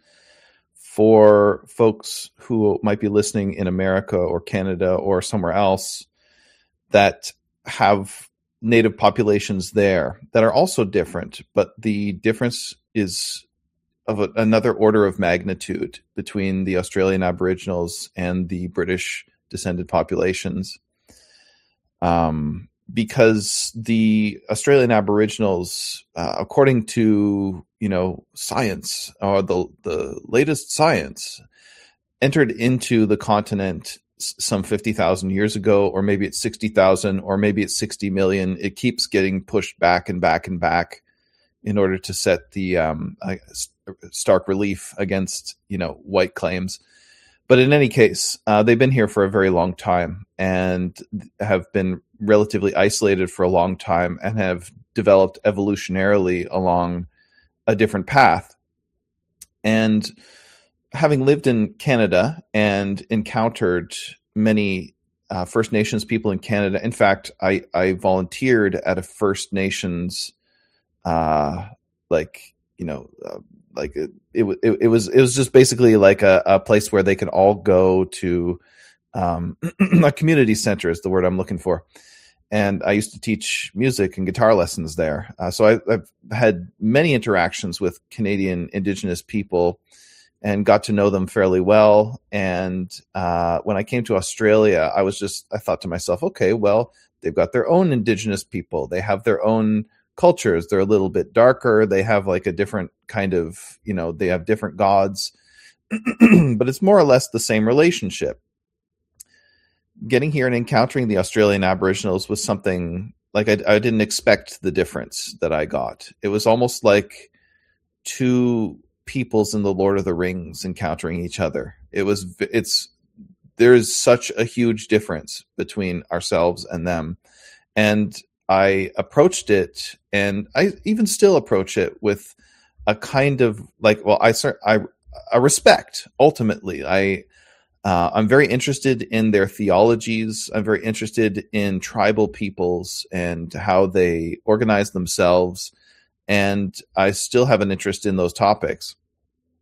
for folks who might be listening in America or Canada or somewhere else that have native populations there that are also different, but the difference is of a, another order of magnitude between the Australian Aboriginals and the British descended populations. Um, because the Australian Aboriginals, uh, according to, you know, science, or the, the latest science, entered into the continent some fifty thousand years ago, or maybe it's sixty thousand, or maybe it's sixty million. It keeps getting pushed back and back and back in order to set the um, uh, stark relief against, you know, white claims. But in any case, uh, they've been here for a very long time and have been relatively isolated for a long time and have developed evolutionarily along a different path. And having lived in Canada and encountered many uh, First Nations people in Canada, in fact, I, I volunteered at a First Nations, uh, like, you know, uh, like it, it, it, it was, it was just basically like a, a place where they could all go to, um, a community center is the word I'm looking for. And I used to teach music and guitar lessons there. Uh, so I, I've had many interactions with Canadian Indigenous people and got to know them fairly well. And uh, when I came to Australia, I was just, I thought to myself, okay, well, they've got their own Indigenous people. They have their own cultures. They're a little bit darker. They have like a different kind of, you know, they have different gods, but it's more or less the same relationship. Getting here and encountering the Australian Aboriginals was something like I, I didn't expect the difference that I got. It was almost like two peoples in the Lord of the Rings encountering each other. It was, it's, there's such a huge difference between ourselves and them. And I approached it, and I even still approach it with a kind of like, well, I, I, I respect ultimately. I, Uh, I'm very interested in their theologies. I'm very interested in tribal peoples and how they organize themselves. And I still have an interest in those topics.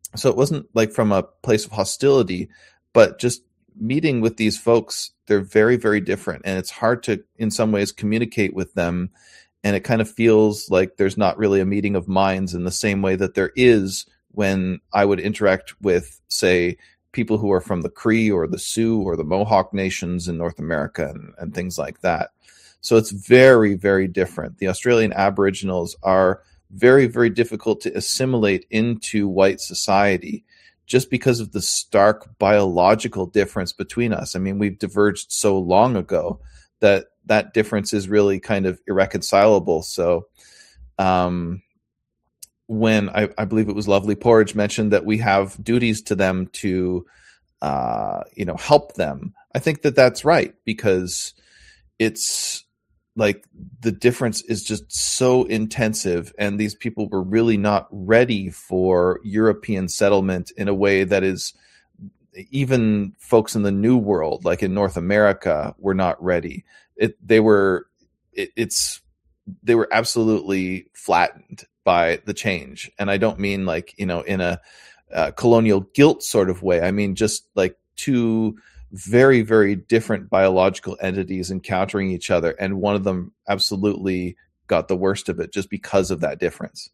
So it wasn't like from a place of hostility, but just meeting with these folks, they're very, very different. And it's hard to, in some ways, communicate with them. And it kind of feels like there's not really a meeting of minds in the same way that there is when I would interact with, say, people who are from the Cree or the Sioux or the Mohawk nations in North America and, and things like that. So it's very, very different. The Australian Aboriginals are very, very difficult to assimilate into white society just because of the stark biological difference between us. I mean, we've diverged so long ago that that difference is really kind of irreconcilable. So um, when I, I believe it was Lovely Porridge mentioned that we have duties to them to, uh, you know, help them, I think that that's right, because it's like the difference is just so intensive, and these people were really not ready for European settlement in a way that is, even folks in the New World, like in North America, were not ready. It, they were, it, it's, they were absolutely flattened by the change. And I don't mean like, you know, in a uh, colonial guilt sort of way. I mean, just like two very, very different biological entities encountering each other. And one of them absolutely got the worst of it just because of that difference.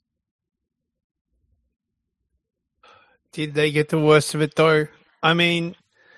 Did they get the worst of it though? I mean,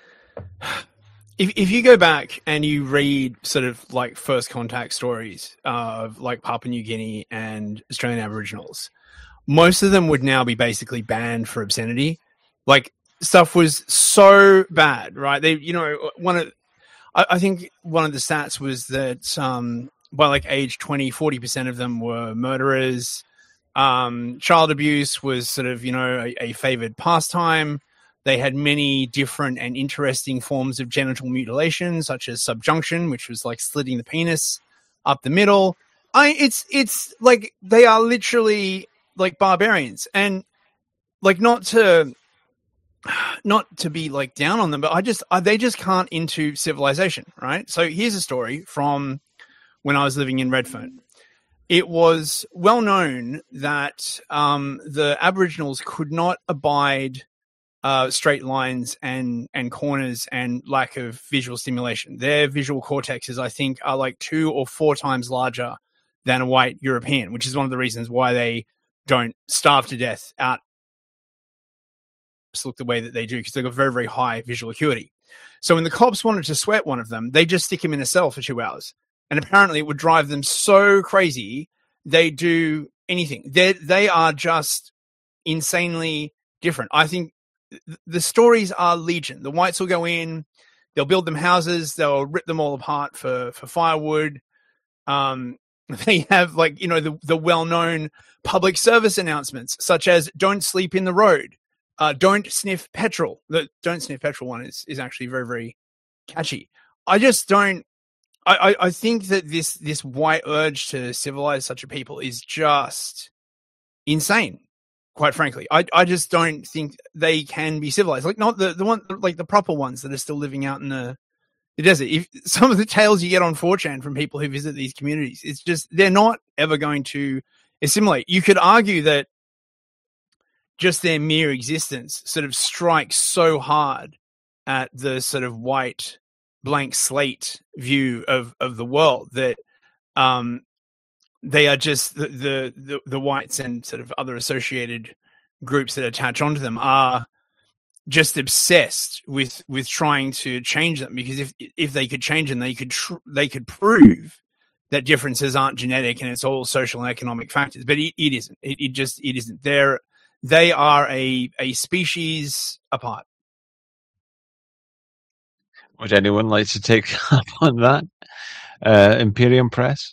if if you go back and you read sort of like first contact stories of like Papua New Guinea and Australian Aboriginals, most of them would now be basically banned for obscenity. Like, stuff was so bad, right? They, you know, one of, I, I think one of the stats was that um, by like age twenty, forty percent of them were murderers. Um, child abuse was sort of, you know, a, a favored pastime. They had many different and interesting forms of genital mutilation, such as subjunction, which was like slitting the penis up the middle. I, it's, it's like they are literally like barbarians, and like not to, not to be like down on them, but I just, I, they just can't into civilization, right? So here's a story from when I was living in Redfern. It was well known that um, the Aboriginals could not abide uh, straight lines and, and corners and lack of visual stimulation. Their visual cortexes, I think, are like two or four times larger than a white European, which is one of the reasons why they don't starve to death out look the way that they do, because they've got very, very high visual acuity. So when the cops wanted to sweat one of them, they just stick him in a cell for two hours. And apparently it would drive them so crazy, they do anything. They they are just insanely different. I think th- the stories are legion. The whites will go in, they'll build them houses, they'll rip them all apart for, for firewood. Um, they have, like, you know, the, the well-known public service announcements, such as don't sleep in the road. Uh, don't sniff petrol. The don't sniff petrol one is, is actually very, very catchy. I just don't, I, I, I think that this, this white urge to civilize such a people is just insane, quite frankly. I, I just don't think they can be civilized. Like, not the, the one, like the proper ones that are still living out in the, the desert. If some of the tales you get on four chan from people who visit these communities, it's just, they're not ever going to assimilate. You could argue that just their mere existence sort of strikes so hard at the sort of white blank slate view of, of the world that um, they are just the, the, the, the whites and sort of other associated groups that attach onto them are just obsessed with, with trying to change them, because if, if they could change them, they could, tr- they could prove that differences aren't genetic and it's all social and economic factors, but it, it isn't. It, it just, it isn't. They're, They are a, a species apart. Would anyone like to take up on that? Uh, Imperium Press?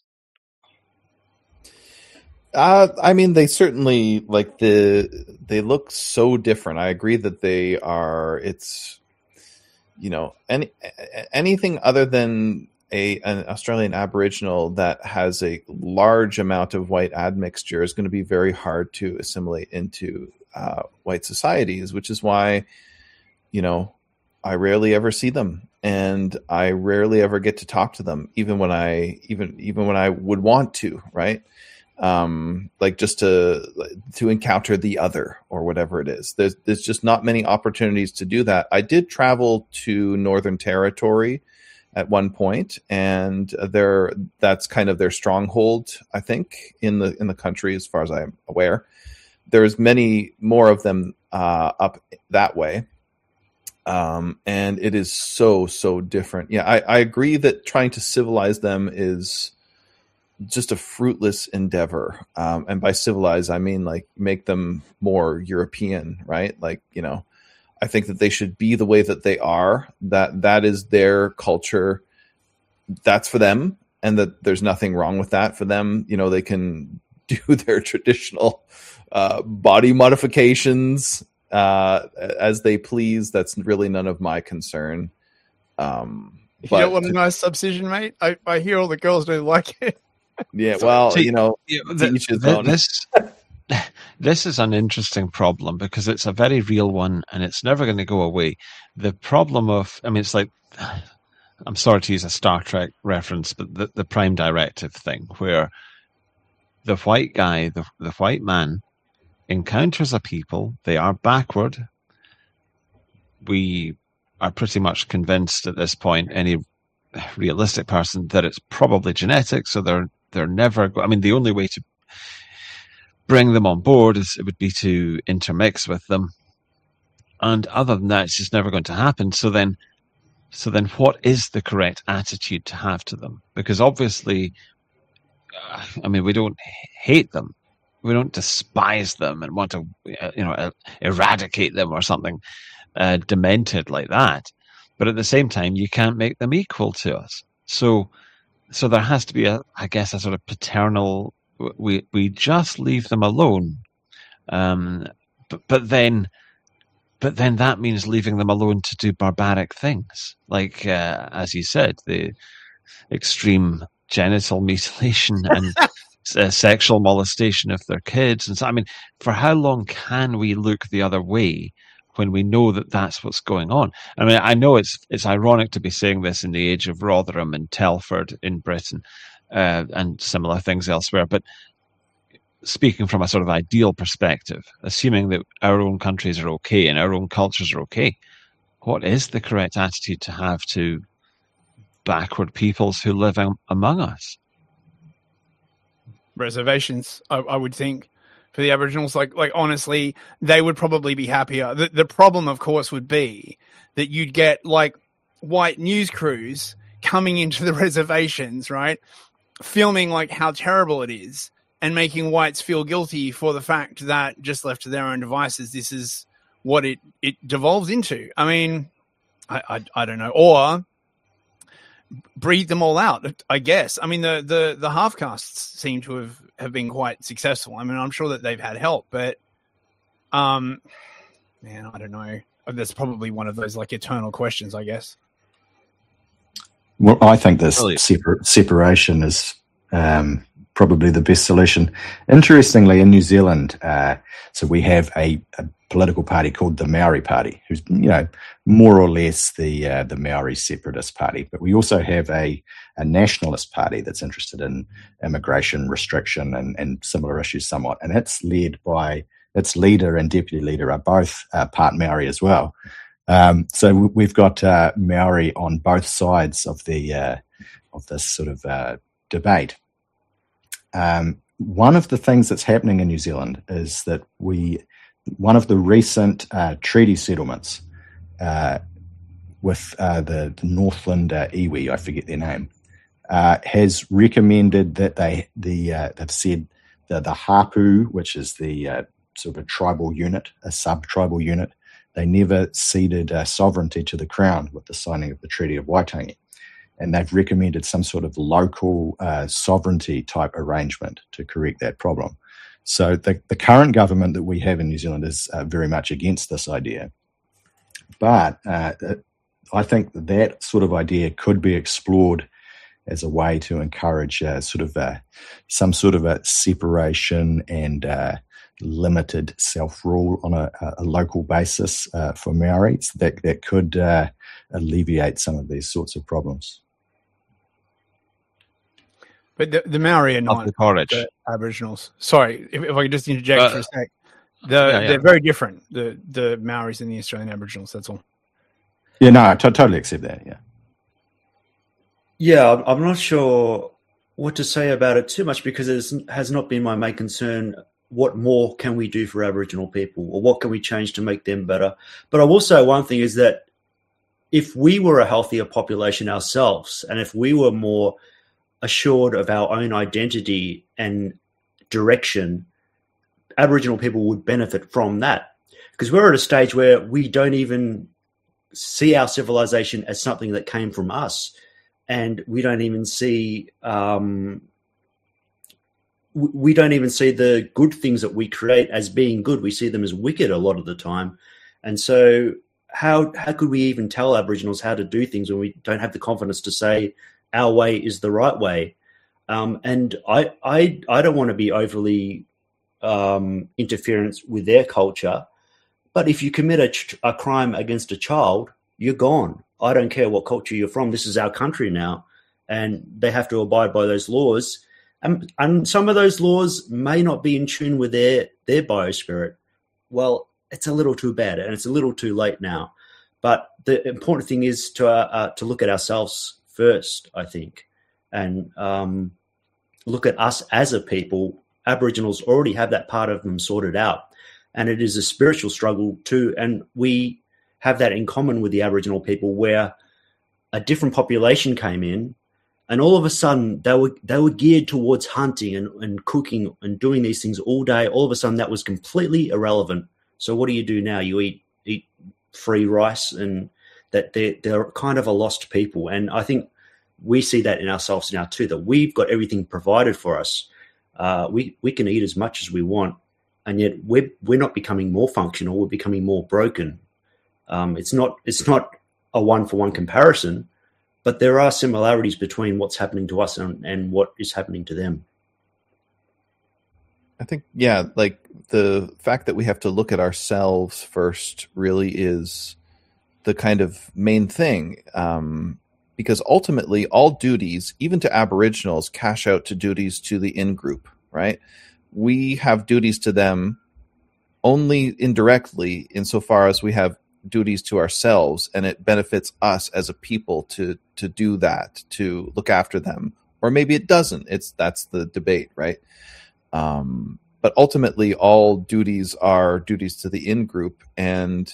Uh, I mean, they certainly, like, the they look so different. I agree that they are, it's, you know, any anything other than a an Australian Aboriginal that has a large amount of white admixture is going to be very hard to assimilate into uh, white societies, which is why, you know, I rarely ever see them, and I rarely ever get to talk to them, even when I even even when I would want to, right? um, like just to to encounter the other or whatever it is. There's there's just not many opportunities to do that. I did travel to Northern Territory at one point, and there that's kind of their stronghold, I think, in the in the country, as far as I'm aware. There's many more of them uh, up that way. Um, and it is so, so different. Yeah, I, I agree that trying to civilize them is just a fruitless endeavor. Um, and by civilize, I mean like make them more European, right? Like, you know, I think that they should be the way that they are, that that is their culture. That's for them. And that there's nothing wrong with that for them. You know, they can do their traditional uh, body modifications uh, as they please. That's really none of my concern. Um, if but you don't want a nice subcision, mate, I, I hear all the girls do like it. Yeah, well, See, you know, yeah, the, each his the, own. this this is an interesting problem because it's a very real one and it's never going to go away. The problem of, I mean, it's like, I'm sorry to use a Star Trek reference, but the, the Prime Directive thing, where the white guy, the, the white man, encounters a people, they are backward. We are pretty much convinced at this point, any realistic person, that it's probably genetic, so they're they're never go- I mean, the only way to bring them on board is it would be to intermix with them, and other than that, it's just never going to happen. So then, so then, what is the correct attitude to have to them? Because obviously, uh, I mean, we don't hate them, we don't despise them and want to, uh, you know, uh, eradicate them or something uh, demented like that. But at the same time, you can't make them equal to us. So, so there has to be a, I guess, a sort of paternal. We we just leave them alone, um, but but then, but then that means leaving them alone to do barbaric things, like uh, as you said, the extreme genital mutilation and uh, sexual molestation of their kids. And so, I mean, for how long can we look the other way when we know that that's what's going on? I mean, I know it's it's ironic to be saying this in the age of Rotherham and Telford in Britain uh, and similar things elsewhere, but speaking from a sort of ideal perspective, assuming that our own countries are okay and our own cultures are okay, what is the correct attitude to have to backward peoples who live am- among us? Reservations, I, I would think. For the Aboriginals, like, like honestly, they would probably be happier. The, the problem, of course, would be that you'd get like white news crews coming into the reservations, right, filming like how terrible it is and making whites feel guilty for the fact that just left to their own devices, this is what it it devolves into. I mean, I I, I don't know, or breed them all out, I guess. I mean, the the the half castes seem to have, have been quite successful. I mean, I'm sure that they've had help, but um, man, I don't know. That's probably one of those like eternal questions, I guess. Well, I think this Really? separ- separation is um, probably the best solution. Interestingly, in New Zealand, uh, so we have a, a political party called the Maori Party, who's, you know, more or less the uh, the Maori separatist party. But we also have a, a nationalist party that's interested in immigration restriction and, and similar issues somewhat. And it's led by, its leader and deputy leader are both uh, part Maori as well. Um, so we've got uh, Maori on both sides of the uh, of this sort of uh, debate. Um, one of the things that's happening in New Zealand is that we, one of the recent uh, treaty settlements uh, with uh, the, the Northland uh, iwi, I forget their name, uh, has recommended that they the uh, they've said the the hapu, which is the uh, sort of a tribal unit, a sub-tribal unit, they never ceded uh, sovereignty to the Crown with the signing of the Treaty of Waitangi. And they've recommended some sort of local uh, sovereignty type arrangement to correct that problem. So the, the current government that we have in New Zealand is uh, very much against this idea. But uh, I think that, that sort of idea could be explored as a way to encourage uh, sort of uh, some sort of a separation and uh, limited self-rule on a, a local basis uh, for Maoris that, that could uh, alleviate some of these sorts of problems. But the, the Maori are not the porridge. the Aboriginals. Sorry, if, if I could just interject Uh, for a sec. The, yeah, yeah. They're very different, the, the Maoris and the Australian Aboriginals, that's all. Yeah, no, I t- totally accept that. Yeah. Yeah, I'm- I'm not sure what to say about it too much because it has not been my main concern. What more can we do for Aboriginal people, or what can we change to make them better? But I will say one thing is that if we were a healthier population ourselves, and if we were more assured of our own identity and direction, Aboriginal people would benefit from that, because we're at a stage where we don't even see our civilization as something that came from us, and we don't even see um, we don't even see the good things that we create as being good. We see them as wicked a lot of the time, and so how how could we even tell Aboriginals how to do things when we don't have the confidence to say our way is the right way? Um, and I I I don't want to be overly um, interference with their culture, but if you commit a, ch- a crime against a child, you're gone. I don't care what culture you're from. This is our country now, and they have to abide by those laws. And, and some of those laws may not be in tune with their their biospirit. Well, it's a little too bad, and it's a little too late now. But the important thing is to uh, uh, to look at ourselves first, I think, and um, look at us as a people. Aboriginals already have that part of them sorted out, and it is a spiritual struggle too. And we have that in common with the Aboriginal people, where a different population came in, and all of a sudden they were they were geared towards hunting and, and cooking and doing these things all day. All of a sudden that was completely irrelevant. So what do you do now? You eat eat free rice, and that they're, they're kind of a lost people. And I think we see that in ourselves now too, that we've got everything provided for us. Uh, we, we can eat as much as we want, and yet we're, we're not becoming more functional. We're becoming more broken. Um, it's not it's not a one-for-one comparison, but there are similarities between what's happening to us and, and what is happening to them. I think, yeah, like the fact that we have to look at ourselves first really is the kind of main thing. Um, because ultimately all duties, even to Aboriginals, cash out to duties to the in-group, right? We have duties to them only indirectly insofar as we have duties to ourselves, and it benefits us as a people to to do that, to look after them. Or maybe it doesn't. It's that's the debate, right? Um, but ultimately, all duties are duties to the in-group, and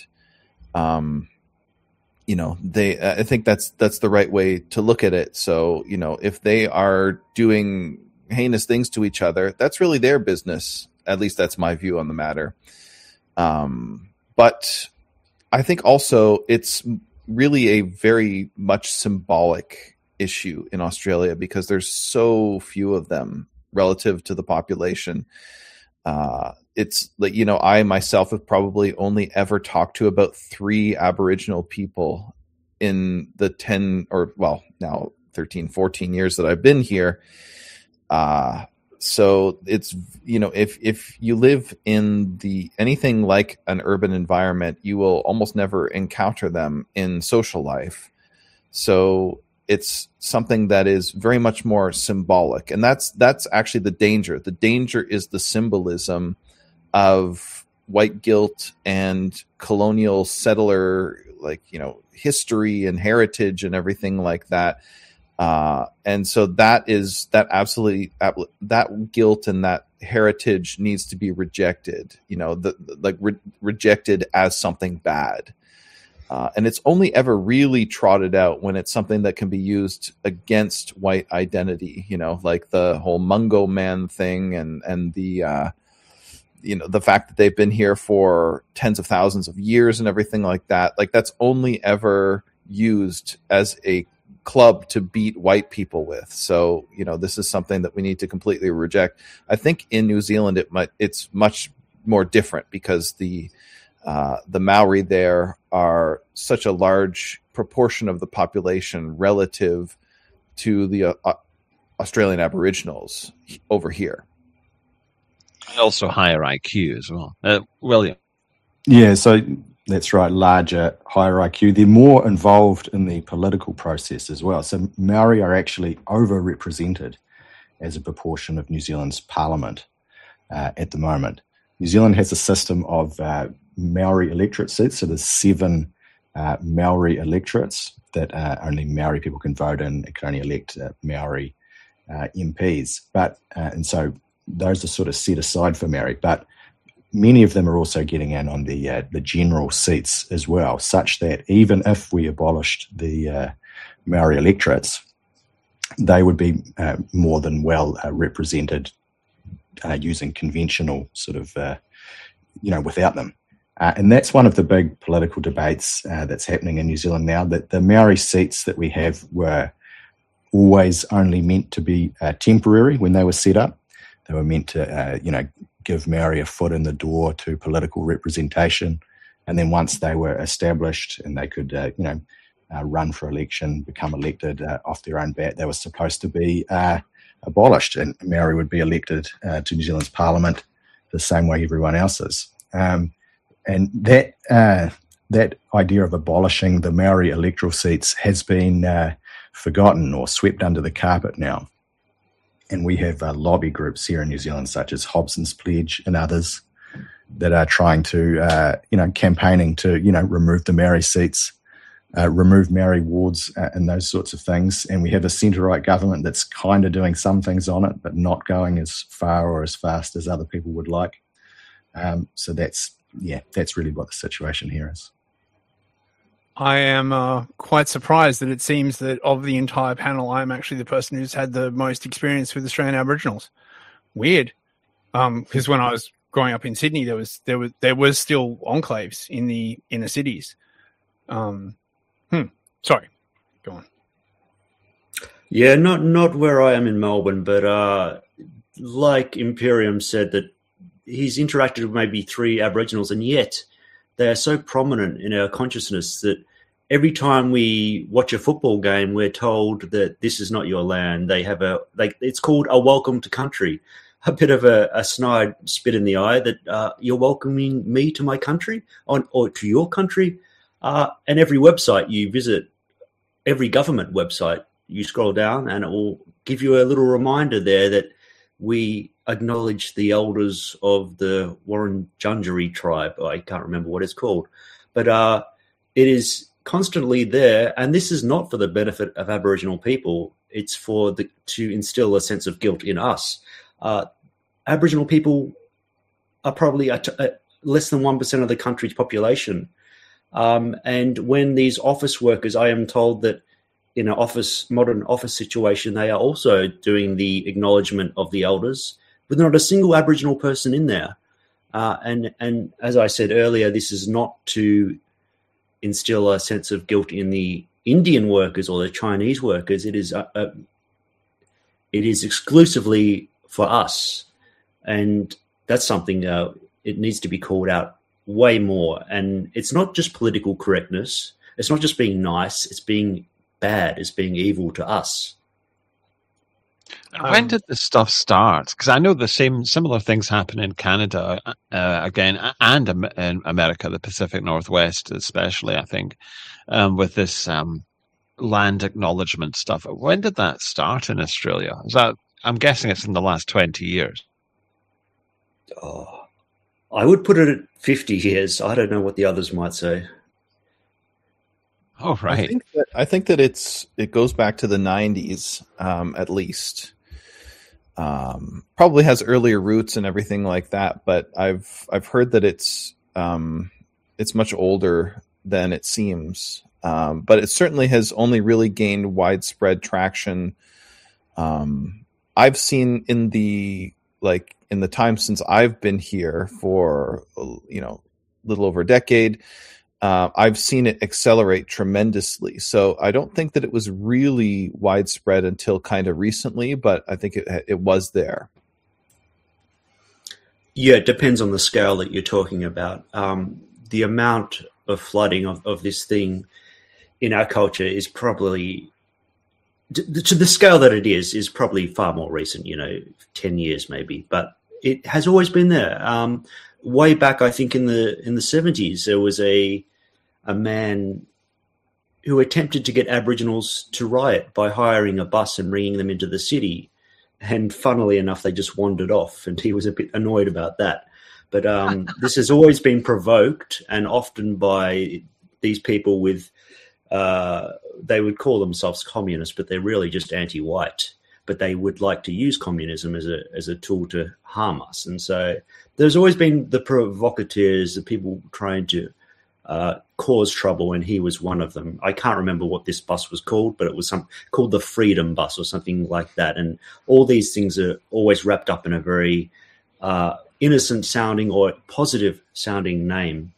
um, you know, they. I think that's that's the right way to look at it. So, you know, if they are doing heinous things to each other, that's really their business. At least that's my view on the matter. Um, but I think also it's really a very much symbolic issue in Australia because there's so few of them relative to the population. Uh, it's like, you know, I myself have probably only ever talked to about three Aboriginal people in the ten or well, now thirteen, fourteen years that I've been here. Uh, so it's, you know, if, if you live in the anything like an urban environment, you will almost never encounter them in social life. So it's something that is very much more symbolic. And that's, that's actually the danger. The danger is the symbolism of white guilt and colonial settler, like, you know, history and heritage and everything like that. Uh, and so that is that absolutely that guilt and that heritage needs to be rejected, you know, the, like re- rejected as something bad. Uh, and it's only ever really trotted out when it's something that can be used against white identity, you know, like the whole Mungo Man thing and, and the, uh, you know, the fact that they've been here for tens of thousands of years and everything like that. Like that's only ever used as a club to beat white people with. So, you know, this is something that we need to completely reject. I think in New Zealand, it might, it's much more different because the, uh, the Maori there are such a large proportion of the population relative to the uh, Australian Aboriginals over here. Also higher I Q as well. Uh, William. Yeah, so that's right, larger, higher I Q. They're more involved in the political process as well. So Maori are actually overrepresented as a proportion of New Zealand's parliament uh, at the moment. New Zealand has a system of uh, Maori electorate seats, so there's seven uh, Maori electorates that uh, only Maori people can vote in. It can only elect uh, Maori uh, M Ps, but uh, and so those are sort of set aside for Maori, but many of them are also getting in on the uh, the general seats as well, such that even if we abolished the uh, Maori electorates, they would be uh, more than well uh, represented uh, using conventional sort of, uh, you know, without them. Uh, and that's one of the big political debates uh, that's happening in New Zealand now, that the Maori seats that we have were always only meant to be uh, temporary when they were set up. They were meant to, uh, you know, give Maori a foot in the door to political representation. And then once they were established and they could, uh, you know, uh, run for election, become elected uh, off their own bat, they were supposed to be uh, abolished, and Maori would be elected uh, to New Zealand's parliament the same way everyone else is. Um, and that uh, that idea of abolishing the Maori electoral seats has been uh, forgotten or swept under the carpet now. And we have uh, lobby groups here in New Zealand, such as Hobson's Pledge and others, that are trying to, uh, you know, campaigning to, you know, remove the Maori seats, uh, remove Maori wards, uh, and those sorts of things. And we have a centre-right government that's kind of doing some things on it, but not going as far or as fast as other people would like. Um, so that's, yeah, that's really what the situation here is. I am uh, quite surprised that it seems that of the entire panel, I'm actually the person who's had the most experience with Australian Aboriginals. Weird, because um, when I was growing up in Sydney, there was there was there was still enclaves in the inner cities. Um, hmm. Sorry, go on. Yeah, not not where I am in Melbourne, but uh, like Imperium said, that he's interacted with maybe three Aboriginals, and yet they are so prominent in our consciousness that every time we watch a football game, we're told that this is not your land. They have a, like, it's called a welcome to country, a bit of a, a snide spit in the eye that uh, you're welcoming me to my country on, or to your country. Uh, and every website you visit, every government website, you scroll down and it will give you a little reminder there that we acknowledge the elders of the Wurundjeri tribe. I can't remember what it's called, but uh, it is constantly there. And this is not for the benefit of Aboriginal people. It's for the, to instill a sense of guilt in us. Uh, Aboriginal people are probably a t- a less than one percent of the country's population. Um, and when these office workers, I am told that in an office, modern office situation, they are also doing the acknowledgement of the elders, with not a single Aboriginal person in there. Uh, and, and as I said earlier, this is not to instill a sense of guilt in the Indian workers or the Chinese workers. It is, a, a, it is exclusively for us. And that's something uh, it needs to be called out way more. And it's not just political correctness. It's not just being nice. It's being bad. It's being evil to us. When did this stuff start? Because I know the same similar things happen in Canada uh, again, and in America, the Pacific Northwest especially, I think, um, with this um, land acknowledgement stuff. When did that start in Australia? Is that, I'm guessing it's in the last twenty years. Oh, I would put it at fifty years. I don't know what the others might say. Oh, right. I think that, I think that it's it goes back to the nineties, um, at least. Um, probably has earlier roots and everything like that, but I've I've heard that it's um, it's much older than it seems. Um, but it certainly has only really gained widespread traction. Um, I've seen in the like in the time since I've been here for you know a little over a decade. Uh, I've seen it accelerate tremendously. So I don't think that it was really widespread until kind of recently, but I think it it was there. Yeah, it depends on the scale that you're talking about. Um, the amount of flooding of, of this thing in our culture is probably, to the scale that it is, is probably far more recent, you know, ten years maybe, but it has always been there. Um, way back, I think in the in the seventies, there was a a man who attempted to get Aboriginals to riot by hiring a bus and bringing them into the city. and funnily enough, they just wandered off, and he was a bit annoyed about that. But um, this has always been provoked, and often by these people with, uh, they would call themselves communists, but they're really just anti-white. But they would like to use communism as a as a tool to harm us. And so there's always been the provocateurs, the people trying to uh, cause trouble, and he was one of them. I can't remember what this bus was called, but it was some called the Freedom Bus or something like that. And all these things are always wrapped up in a very uh, innocent sounding or positive sounding name.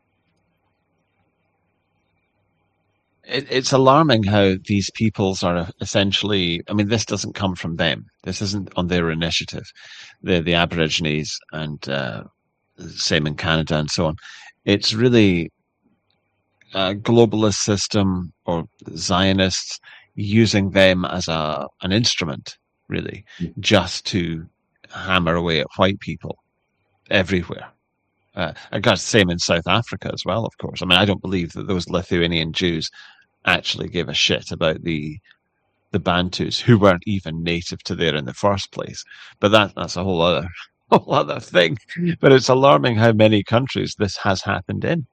It, it's alarming how these peoples are essentially, I mean, this doesn't come from them. This isn't on their initiative. The the Aborigines and uh, same in Canada and so on. It's really a globalist system or Zionists using them as a an instrument, really, mm. just to hammer away at white people everywhere. Uh, I got the same in South Africa as well, of course. I mean, I don't believe that those Lithuanian Jews actually gave a shit about the the Bantus, who weren't even native to there in the first place. But that that's a whole other whole other thing. But it's alarming how many countries this has happened in.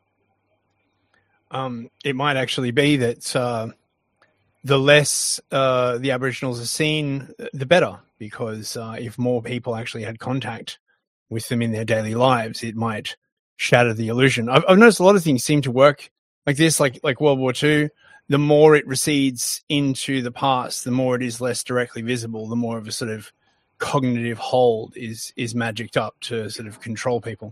Um, it might actually be that uh, the less uh, the Aboriginals are seen, the better, because uh, if more people actually had contact with them in their daily lives, it might shatter the illusion. I've, I've noticed a lot of things seem to work like this, like like World War Two. The more it recedes into the past, the more it is less directly visible, the more of a sort of cognitive hold is is magicked up to sort of control people.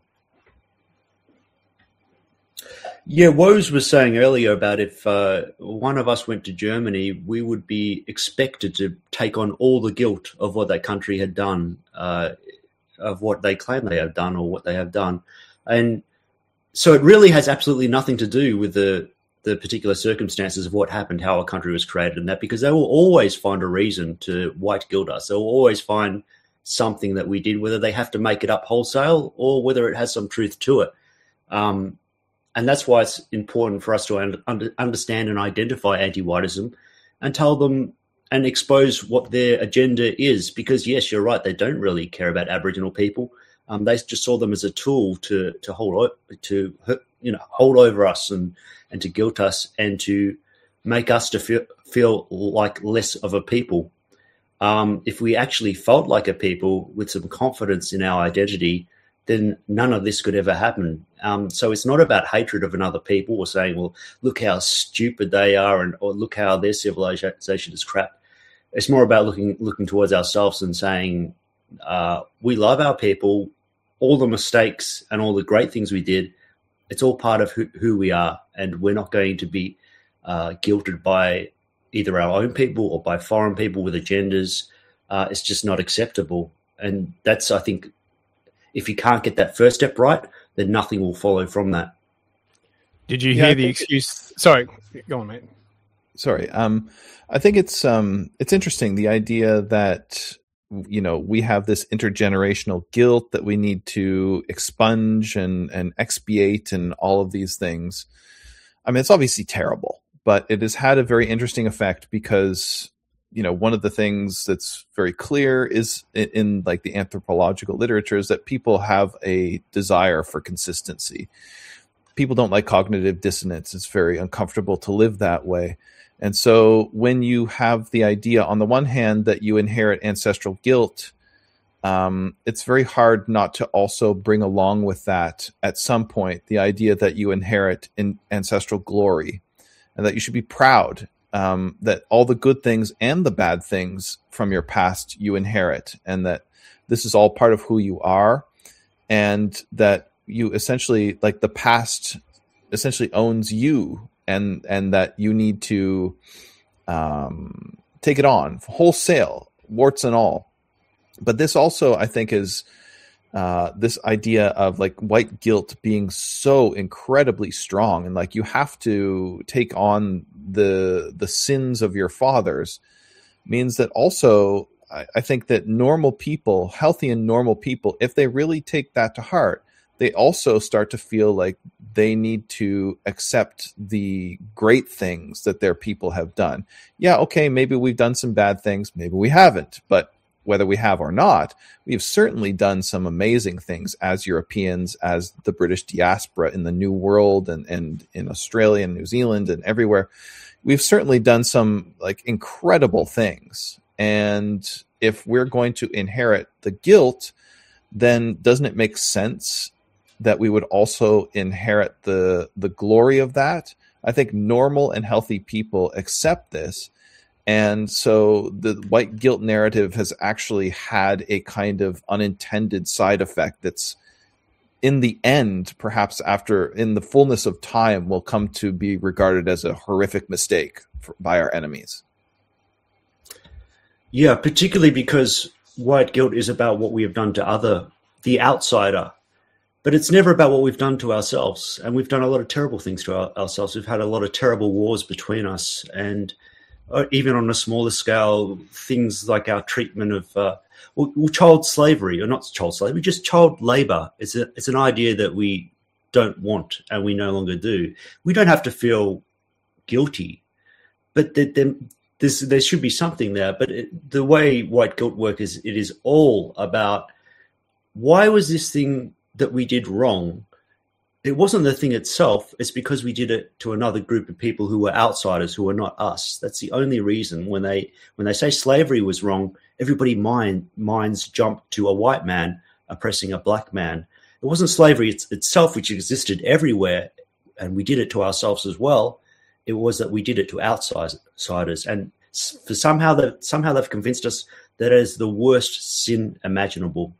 Yeah, Woes was saying earlier about if uh, one of us went to Germany, we would be expected to take on all the guilt of what that country had done, uh, of what they claim they have done or what they have done. And so it really has absolutely nothing to do with the the particular circumstances of what happened, how a country was created and that, because they will always find a reason to white guilt us. They will always find something that we did, whether they have to make it up wholesale or whether it has some truth to it. Um, and that's why it's important for us to un- under, understand and identify anti-whiteism and tell them and expose what their agenda is. Because, yes, you're right, they don't really care about Aboriginal people. Um, they just saw them as a tool to to hold to you know hold over us and, and to guilt us and to make us to feel feel like less of a people. Um, if we actually felt like a people with some confidence in our identity, then none of this could ever happen. Um, so it's not about hatred of another people or saying, well, look how stupid they are and or look how their civilization is crap. It's more about looking looking towards ourselves and saying, uh, we love our people. All the mistakes and all the great things we did, it's all part of who, who we are, and we're not going to be uh, guilted by either our own people or by foreign people with agendas. Uh, it's just not acceptable. And that's, I think, if you can't get that first step right, then nothing will follow from that. Did you hear yeah, the excuse? It, Sorry, go on, mate. Sorry. Um, I think it's um, it's interesting, the idea that, you know, we have this intergenerational guilt that we need to expunge and, and expiate and all of these things. I mean, it's obviously terrible, but it has had a very interesting effect because, you know, one of the things that's very clear is in, in like the anthropological literature is that people have a desire for consistency. People don't like cognitive dissonance. It's very uncomfortable to live that way. And so when you have the idea, on the one hand, that you inherit ancestral guilt, um, it's very hard not to also bring along with that, at some point, the idea that you inherit in ancestral glory and that you should be proud um, that all the good things and the bad things from your past you inherit, and that this is all part of who you are, and that you essentially, like the past essentially owns you. And and that you need to um, take it on wholesale, warts and all. But this also, I think, is uh, this idea of like white guilt being so incredibly strong, and like you have to take on the the sins of your fathers, means that also I, I think that normal people, healthy and normal people, if they really take that to heart, they also start to feel like they need to accept the great things that their people have done. Yeah, okay, maybe we've done some bad things, maybe we haven't, but whether we have or not, we've certainly done some amazing things as Europeans, as the British diaspora in the New World and, and in Australia and New Zealand and everywhere. We've certainly done some like incredible things. And if we're going to inherit the guilt, then doesn't it make sense that we would also inherit the the glory of that? I think normal and healthy people accept this. And so the white guilt narrative has actually had a kind of unintended side effect that's in the end, perhaps after in the fullness of time, will come to be regarded as a horrific mistake for, by our enemies. Yeah, particularly because white guilt is about what we have done to other, the outsider. But it's never about what we've done to ourselves. And we've done a lot of terrible things to our, ourselves. We've had a lot of terrible wars between us. And uh, even on a smaller scale, things like our treatment of uh, well, well, child slavery, or not child slavery, just child labor. It's, a, it's an idea that we don't want and we no longer do. We don't have to feel guilty. But th- th- there's, there should be something there. But it, the way white guilt works is it is all about why was this thing that we did wrong? It wasn't the thing itself. It's because we did it to another group of people who were outsiders, who were not us. That's the only reason. When they when they say slavery was wrong, everybody mind, minds jump to a white man oppressing a black man. It wasn't slavery it's, itself, which existed everywhere, and we did it to ourselves as well. It was that we did it to outsiders, and for somehow that somehow they've convinced us that it is the worst sin imaginable.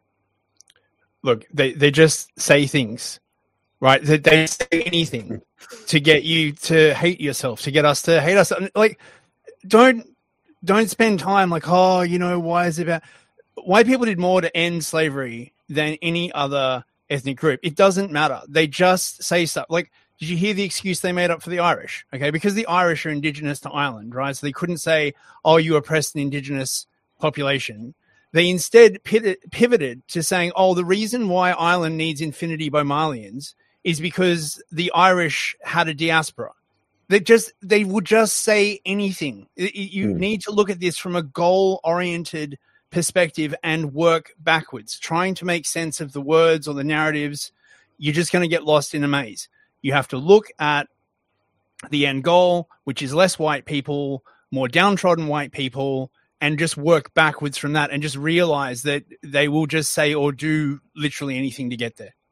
Look, they, they just say things, right? They, they say anything to get you to hate yourself, to get us to hate us. Like, don't don't spend time like, oh, you know, why is it about white people did more to end slavery than any other ethnic group. It doesn't matter. They just say stuff like, did you hear the excuse they made up for the Irish? Okay, because the Irish are indigenous to Ireland, right? So they couldn't say, oh, you oppressed an indigenous population. They instead pivoted to saying, oh, the reason why Ireland needs infinity Bomalians is because the Irish had a diaspora. They just they would just say anything. You mm. need to look at this from a goal-oriented perspective and work backwards, trying to make sense of the words or the narratives. You're just going to get lost in a maze. You have to look at the end goal, which is less white people, more downtrodden white people, and just work backwards from that and just realize that they will just say or do literally anything to get there.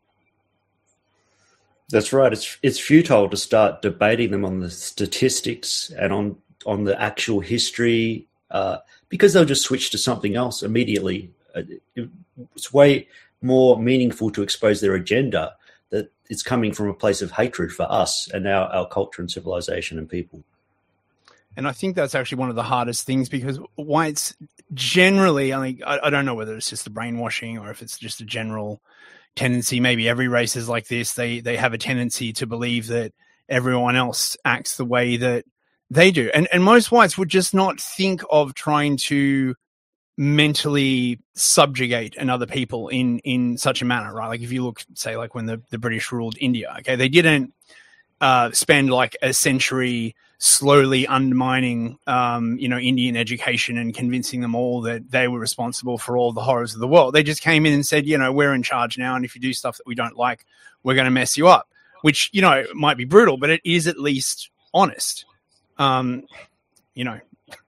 That's right. It's it's futile to start debating them on the statistics and on, on the actual history uh, because they'll just switch to something else immediately. It's way more meaningful to expose their agenda, that it's coming from a place of hatred for us and our, our culture and civilization and people. And I think that's actually one of the hardest things, because whites generally, I mean, I, I don't know whether it's just the brainwashing or if it's just a general tendency. Maybe every race is like this. They they have a tendency to believe that everyone else acts the way that they do. And and most whites would just not think of trying to mentally subjugate another people in, in such a manner, right? Like if you look, say, like when the, the British ruled India, okay, they didn't uh, spend like a century slowly undermining, um, you know, Indian education and convincing them all that they were responsible for all the horrors of the world. They just came in and said, you know, we're in charge now, and if you do stuff that we don't like, we're going to mess you up, which, you know, might be brutal, but it is at least honest. Um, you know.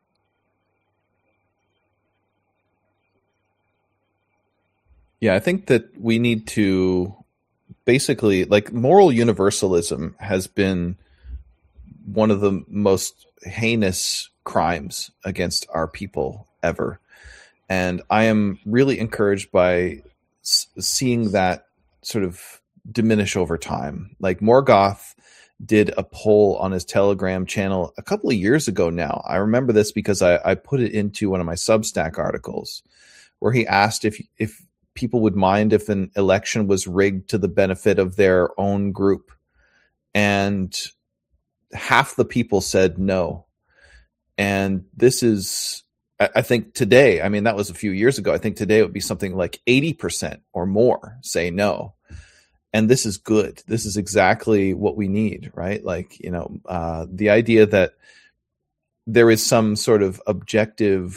Yeah, I think that we need to basically, like, moral universalism has been one of the most heinous crimes against our people ever. And I am really encouraged by s- seeing that sort of diminish over time. Like Morgoth did a poll on his Telegram channel a couple of years ago now. I remember this because I, I put it into one of my Substack articles where he asked if if people would mind if an election was rigged to the benefit of their own group. And half the people said no. And this is, I think today, I mean, that was a few years ago. I think today it would be something like eighty percent or more say no. And this is good. This is exactly what we need, right? Like, you know, uh, the idea that there is some sort of objective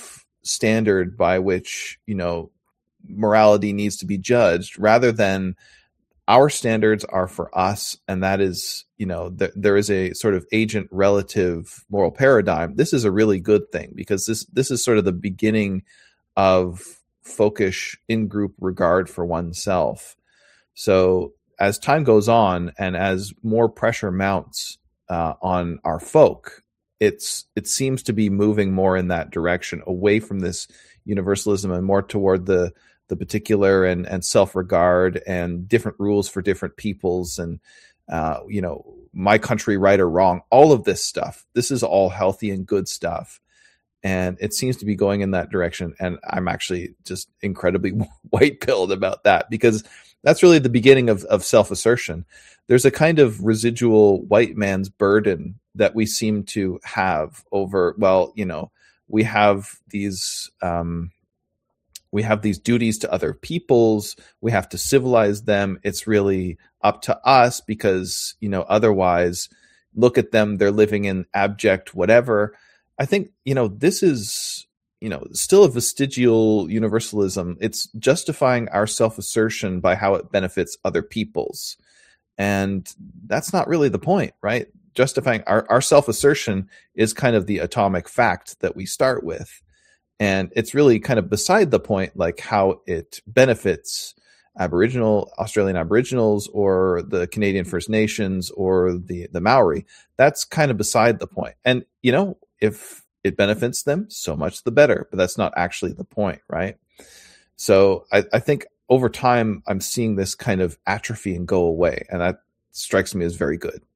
standard by which, you know, morality needs to be judged, rather than our standards are for us, and that is, you know, th- there is a sort of agent relative moral paradigm. This is a really good thing, because this this is sort of the beginning of folkish in-group regard for oneself. So as time goes on, and as more pressure mounts uh, on our folk, it's it seems to be moving more in that direction, away from this universalism and more toward the the particular and, and self-regard and different rules for different peoples and, uh, you know, my country, right or wrong, all of this stuff. This is all healthy and good stuff. And it seems to be going in that direction. And I'm actually just incredibly white-pilled about that, because that's really the beginning of, of self-assertion. There's a kind of residual white man's burden that we seem to have over, well, you know, we have these... Um, We have these duties to other peoples. We have to civilize them. It's really up to us, because, you know, otherwise, look at them. They're living in abject whatever. I think, you know, this is, you know, still a vestigial universalism. It's justifying our self-assertion by how it benefits other peoples. And that's not really the point, right? Justifying our, our self-assertion is kind of the atomic fact that we start with. And it's really kind of beside the point, like how it benefits Aboriginal, Australian Aboriginals, or the Canadian First Nations, or the, the Maori. That's kind of beside the point. And, you know, if it benefits them, so much the better. But that's not actually the point, right? So I, I think over time, I'm seeing this kind of atrophy and go away. And that strikes me as very good.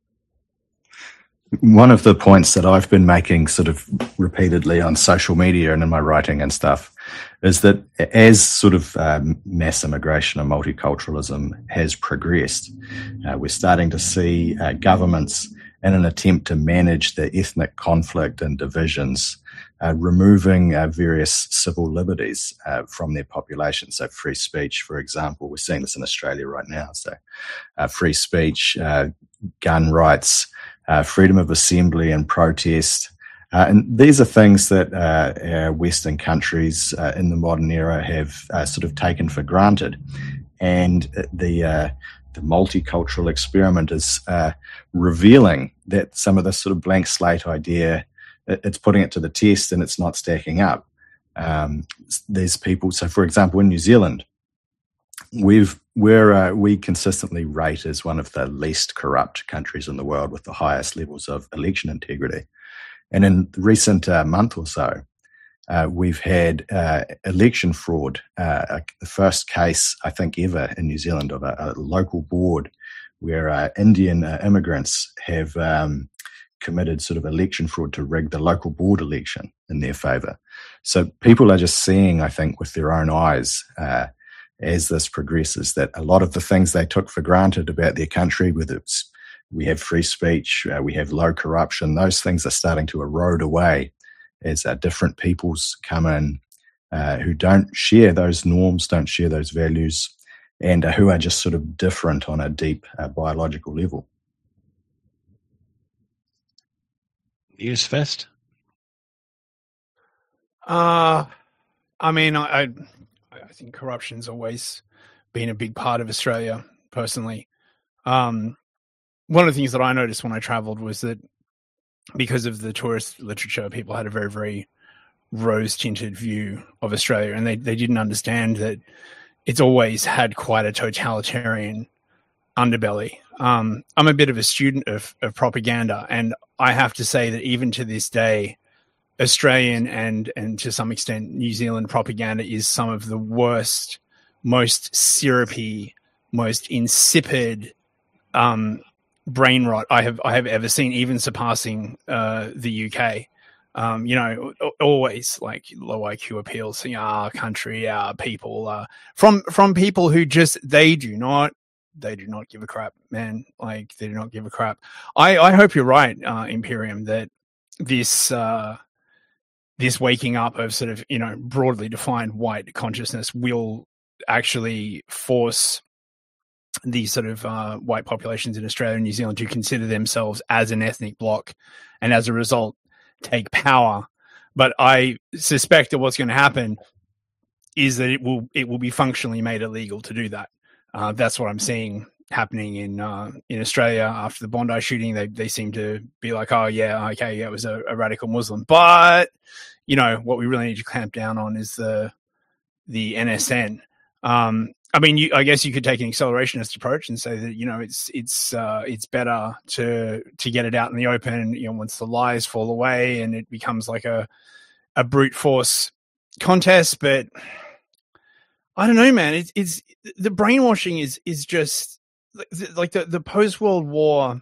One of the points that I've been making sort of repeatedly on social media and in my writing and stuff is that as sort of um, mass immigration and multiculturalism has progressed, uh, we're starting to see uh, governments, in an attempt to manage the ethnic conflict and divisions, uh, removing uh, various civil liberties uh, from their population. So free speech, for example, we're seeing this in Australia right now. So uh, free speech, uh, gun rights, Uh, freedom of assembly and protest. Uh, and these are things that uh, our Western countries uh, in the modern era have uh, sort of taken for granted. And the, uh, the multicultural experiment is uh, revealing that some of this sort of blank slate idea, it's putting it to the test and it's not stacking up. Um, there's people, so for example, in New Zealand, We've we're uh, we consistently rate as one of the least corrupt countries in the world, with the highest levels of election integrity. And in the recent uh, month or so, uh, we've had uh, election fraud. Uh, the first case, I think, ever in New Zealand of a, a local board where uh, Indian uh, immigrants have um, committed sort of election fraud to rig the local board election in their favour. So people are just seeing, I think, with their own eyes, Uh, as this progresses, that a lot of the things they took for granted about their country, whether it's we have free speech, uh, we have low corruption, those things are starting to erode away as uh, different peoples come in uh, who don't share those norms, don't share those values, and uh, who are just sort of different on a deep uh, biological level. Yes, Fest? Uh, I mean, I... I... I think corruption's always been a big part of Australia, personally. Um, one of the things that I noticed when I traveled was that because of the tourist literature, people had a very, very rose-tinted view of Australia, and they, they didn't understand that it's always had quite a totalitarian underbelly. Um, I'm a bit of a student of, of propaganda, and I have to say that even to this day, Australian and and to some extent New Zealand propaganda is some of the worst, most syrupy, most insipid um, brain rot I have I have ever seen, even surpassing uh, the U K. Um, you know, always like low I Q appeals to our country, our people, uh, from from people who just they do not they do not give a crap, man. Like they do not give a crap. I I hope you're right, uh, Imperium, that this. Uh, This waking up of sort of, you know, broadly defined white consciousness will actually force the sort of uh, white populations in Australia and New Zealand to consider themselves as an ethnic bloc, and as a result, take power But I suspect that what's going to happen is that it will it will be functionally made illegal to do that. Uh, that's what I'm seeing happening in uh, in Australia after the Bondi shooting. They they seem to be like, oh yeah, okay, yeah, it was a, a radical Muslim. But you know what we really need to clamp down on is the the N S N. Um, I mean, you, I guess you could take an accelerationist approach and say that you know it's it's uh, it's better to to get it out in the open. You know, once the lies fall away and it becomes like a a brute force contest. But I don't know, man. It's it's the brainwashing is is just like the the post World War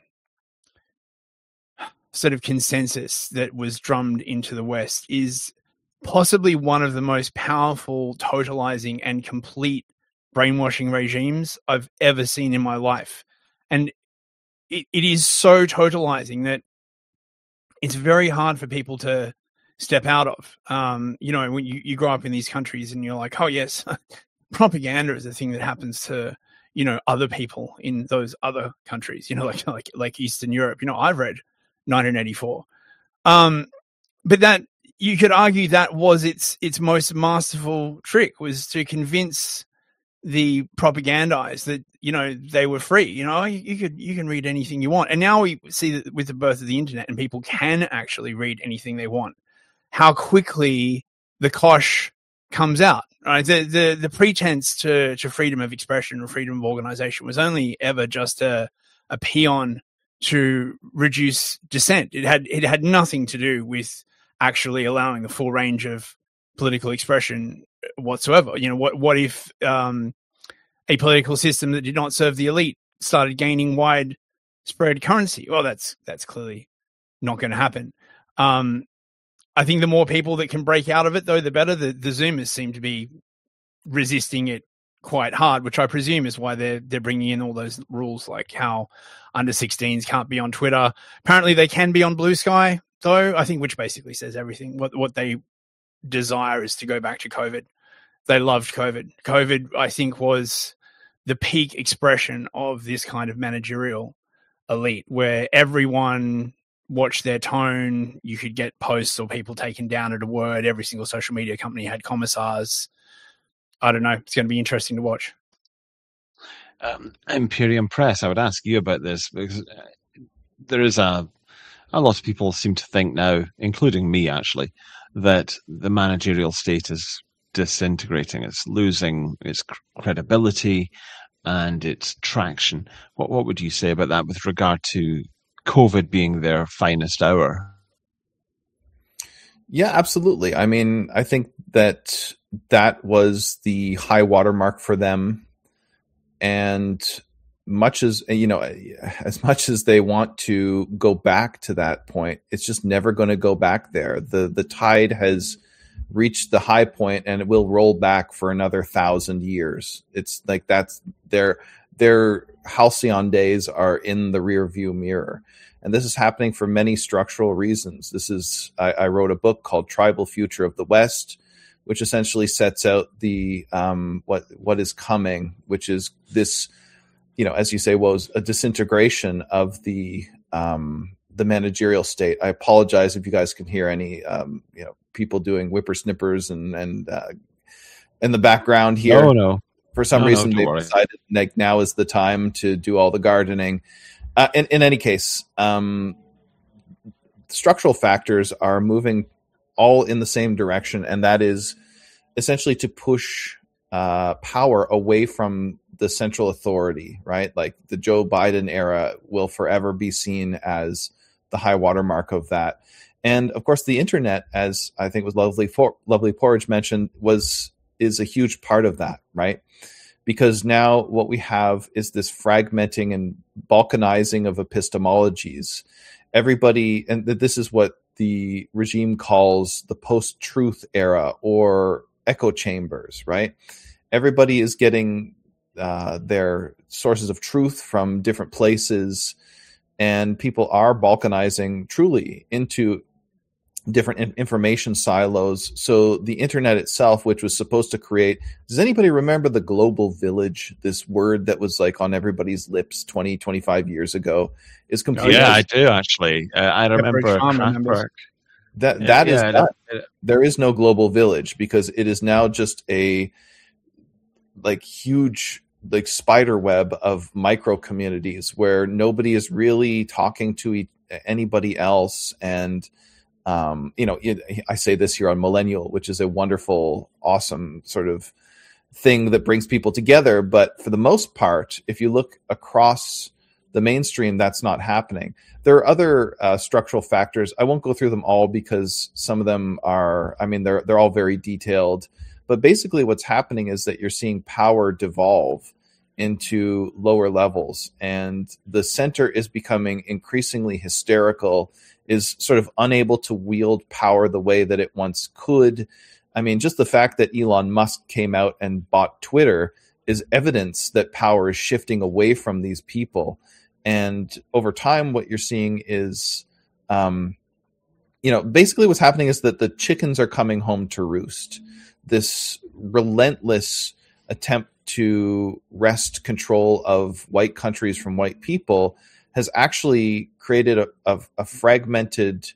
sort of consensus that was drummed into the West is possibly one of the most powerful, totalizing, and complete brainwashing regimes I've ever seen in my life. And it, it is so totalizing that it's very hard for people to step out of. Um, you know, when you, you grow up in these countries and you're like, oh, yes, propaganda is a thing that happens to, you know, other people in those other countries, you know, like like like Eastern Europe. You know, I've read nineteen eighty-four. Um, but that, you could argue that was its its most masterful trick, was to convince the propagandized that, you know, they were free. You know, you, you could you can read anything you want. And now we see that with the birth of the internet and people can actually read anything they want, how quickly the kosh comes out. Right? The the the pretense to, to freedom of expression or freedom of organization was only ever just a a peon to reduce dissent. It had it had nothing to do with actually allowing the full range of political expression whatsoever. You know, what what if um, a political system that did not serve the elite started gaining widespread currency? Well, that's that's clearly not going to happen. Um, I think the more people that can break out of it, though, the better. The, the Zoomers seem to be resisting it quite hard, which I presume is why they're they're bringing in all those rules, like how under sixteens can't be on Twitter. Apparently, they can be on Blue Sky, though. I think, which basically says everything. What what they desire is to go back to COVID. They loved COVID. COVID, I think, was the peak expression of this kind of managerial elite, where everyone watch their tone. You could get posts or people taken down at a word. Every single social media company had commissars. I don't know. It's going to be interesting to watch. Um, Imperium Press, I would ask you about this, because there is a a lot of people seem to think now, including me actually, that the managerial state is disintegrating. It's losing its credibility and its traction. What what would you say about that with regard to COVID being their finest hour? Yeah, absolutely. I mean, I think that that was the high watermark for them. And much as, you know, as much as they want to go back to that point, it's just never going to go back there. The the tide has reached the high point and it will roll back for another thousand years. It's like that's their their halcyon days are in the rear view mirror. And this is happening for many structural reasons. This is, I, I wrote a book called Tribal Future of the West, which essentially sets out the um, what what is coming, which is this, you know, as you say, was a disintegration of the um, the managerial state. I apologize if you guys can hear any, um, you know, people doing whippersnippers and and uh, in the background here. Oh no! For some no, reason, no, they worry. decided like now is the time to do all the gardening. Uh, in, in any case, um, structural factors are moving all in the same direction, and that is essentially to push uh, power away from the central authority, right? Like the Joe Biden era will forever be seen as the high watermark of that. And of course, the internet, as I think was lovely, For- lovely Porridge mentioned, was is a huge part of that, right? Because now what we have is this fragmenting and balkanizing of epistemologies. Everybody, and this is what the regime calls the post-truth era or echo chambers, right? Everybody is getting uh, their sources of truth from different places, and people are balkanizing truly into different in- information silos. So the internet itself, which was supposed to create, does anybody remember the global village? This word that was like on everybody's lips twenty, twenty-five years ago is completely. Yeah, I do actually. Uh, I remember Sean Kraftwerk. remembers. That that Yeah, is yeah, done. it- it- There is no global village because it is now just a like huge like spider web of micro communities where nobody is really talking to e- anybody else. And um, you know, it, I say this here on Millennial, which is a wonderful, awesome sort of thing that brings people together. But for the most part, if you look across the mainstream, that's not happening. There are other uh, structural factors. I won't go through them all because some of them are, I mean, they're they're all very detailed. But basically what's happening is that you're seeing power devolve into lower levels, and the center is becoming increasingly hysterical, is sort of unable to wield power the way that it once could. I mean, just the fact that Elon Musk came out and bought Twitter is evidence that power is shifting away from these people. And over time, what you're seeing is, um, you know, basically what's happening is that the chickens are coming home to roost. This relentless attempt to wrest control of white countries from white people has actually created a, a, a fragmented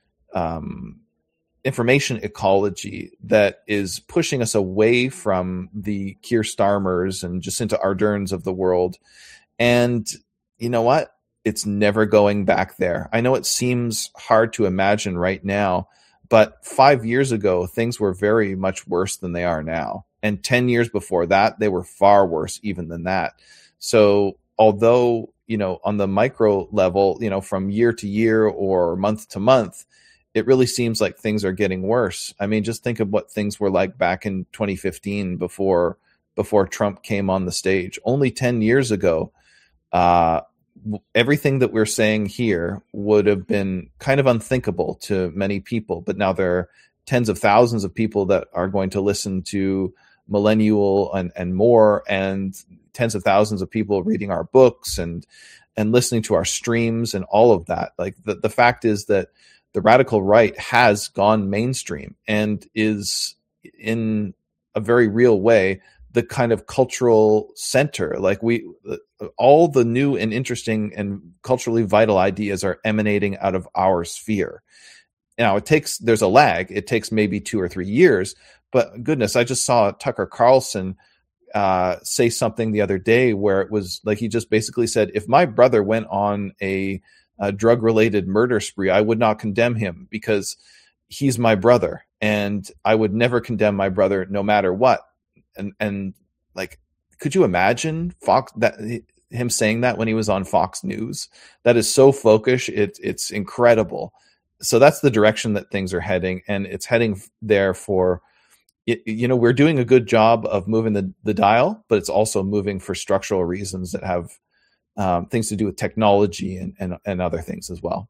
um, information ecology that is pushing us away from the Keir Starmers and Jacinta Arderns of the world. And you know what? It's never going back there. I know it seems hard to imagine right now, but five years ago, things were very much worse than they are now. And ten years before that, they were far worse even than that. So although, you know, on the micro level, you know, from year to year or month to month, it really seems like things are getting worse. I mean, just think of what things were like back in twenty fifteen before before Trump came on the stage. Only ten years ago, uh, everything that we're saying here would have been kind of unthinkable to many people. But now there are tens of thousands of people that are going to listen to Millennial and, and more, and tens of thousands of people reading our books and and listening to our streams and all of that. Like the, the fact is that the radical right has gone mainstream and is in a very real way the kind of cultural center. Like we, all the new and interesting and culturally vital ideas are emanating out of our sphere. Now it takes, there's a lag. It takes maybe two or three years, but goodness, I just saw Tucker Carlson uh, say something the other day where it was like, he just basically said, if my brother went on a, a drug-related murder spree, I would not condemn him because he's my brother and I would never condemn my brother no matter what. And, and like, could you imagine Fox that him saying that when he was on Fox News? That is so folkish. It, it's incredible. So that's the direction that things are heading, and it's heading there for, it, you know, we're doing a good job of moving the, the dial, but it's also moving for structural reasons that have um, things to do with technology and, and, and other things as well.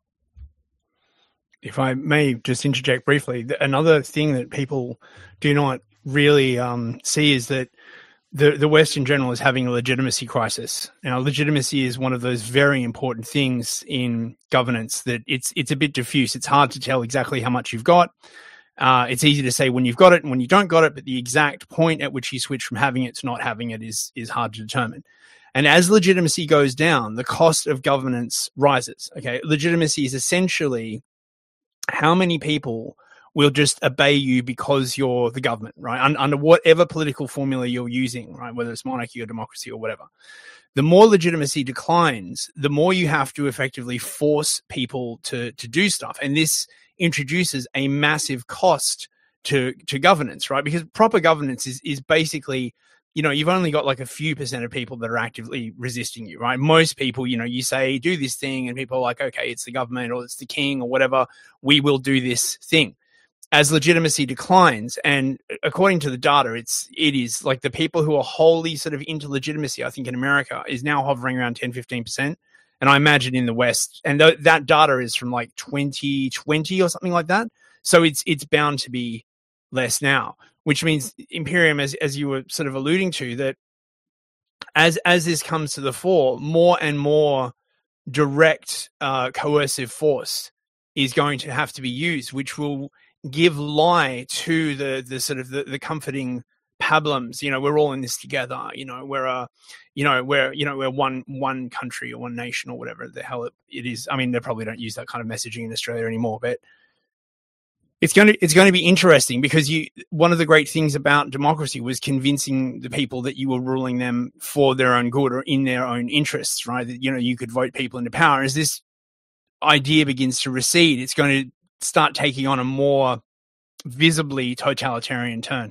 If I may just interject briefly, another thing that people do not really um, see is that the, the West in general is having a legitimacy crisis. Now, legitimacy is one of those very important things in governance that it's it's a bit diffuse. It's hard to tell exactly how much you've got. Uh, it's easy to say when you've got it and when you don't got it, but the exact point at which you switch from having it to not having it is is hard to determine. And as legitimacy goes down, the cost of governance rises. Okay, legitimacy is essentially how many people will just obey you because you're the government, right? Un- under whatever political formula you're using, right? Whether it's monarchy or democracy or whatever. The more legitimacy declines, the more you have to effectively force people to, to do stuff. And this introduces a massive cost to, to governance, right? Because proper governance is, is basically, you know, you've only got like a few percent of people that are actively resisting you, right? Most people, you know, you say, do this thing, and people are like, okay, it's the government or it's the king or whatever. We will do this thing. As legitimacy declines, and according to the data, it's, it is like the people who are wholly sort of into legitimacy, I think in America, is now hovering around ten, fifteen percent. And I imagine in the West, and th- that data is from like twenty twenty or something like that. So it's, it's bound to be less now, which means Imperium, as, as you were sort of alluding to, that as, as this comes to the fore, more and more direct uh, coercive force is going to have to be used, which will give lie to the the sort of the, the comforting pablums. You know, we're all in this together. You know, we're a, you know, we're you know we're one one country or one nation or whatever the hell it, it is. I mean, they probably don't use that kind of messaging in Australia anymore, but It's going to it's going to be interesting because you one of the great things about democracy was convincing the people that you were ruling them for their own good or in their own interests, right? That, you know, you could vote people into power. As this idea begins to recede, it's going to start taking on a more visibly totalitarian turn.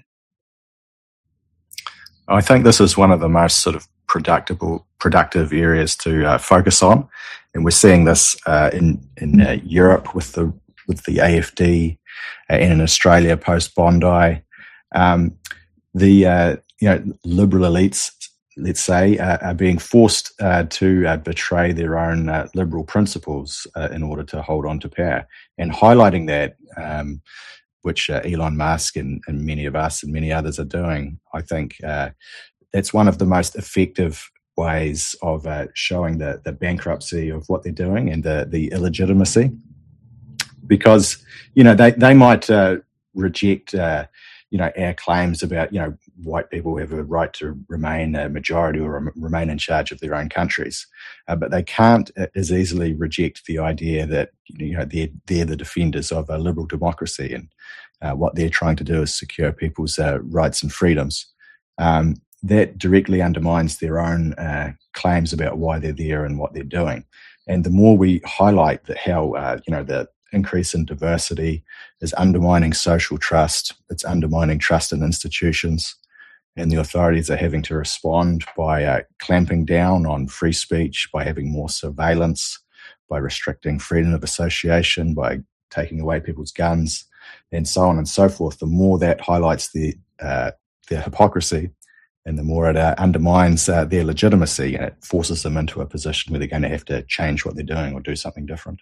I think this is one of the most sort of productive productive areas to uh, focus on, and we're seeing this uh, in in uh, Europe with the with the A F D, uh, and in Australia post Bondi. Um, the uh, you know liberal elites, let's say, uh, are being forced uh, to uh, betray their own uh, liberal principles uh, in order to hold on to power, and highlighting that. Um, which uh, Elon Musk and, and many of us and many others are doing. I think uh, that's one of the most effective ways of uh, showing the, the bankruptcy of what they're doing and the, the illegitimacy. Because, you know, they, they might uh, reject, uh, you know, our claims about, you know, white people have a right to remain a majority or rem- remain in charge of their own countries. Uh, but they can't as easily reject the idea that, you know, they're, they're the defenders of a liberal democracy, and uh, what they're trying to do is secure people's uh, rights and freedoms. Um, that directly undermines their own uh, claims about why they're there and what they're doing. And the more we highlight that how, uh, you know, the increase in diversity is undermining social trust, it's undermining trust in institutions, and the authorities are having to respond by uh, clamping down on free speech, by having more surveillance, by restricting freedom of association, by taking away people's guns, and so on and so forth. The more that highlights the uh, their hypocrisy, and the more it uh, undermines uh, their legitimacy, and it forces them into a position where they're going to have to change what they're doing or do something different.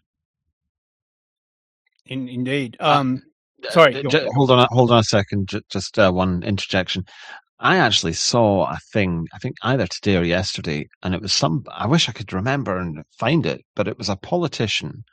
In, indeed. Um, uh, sorry. J- hold on, hold on a second. J- just uh, one interjection. I actually saw a thing, I think either today or yesterday, and it was some, I wish I could remember and find it, but it was a politician.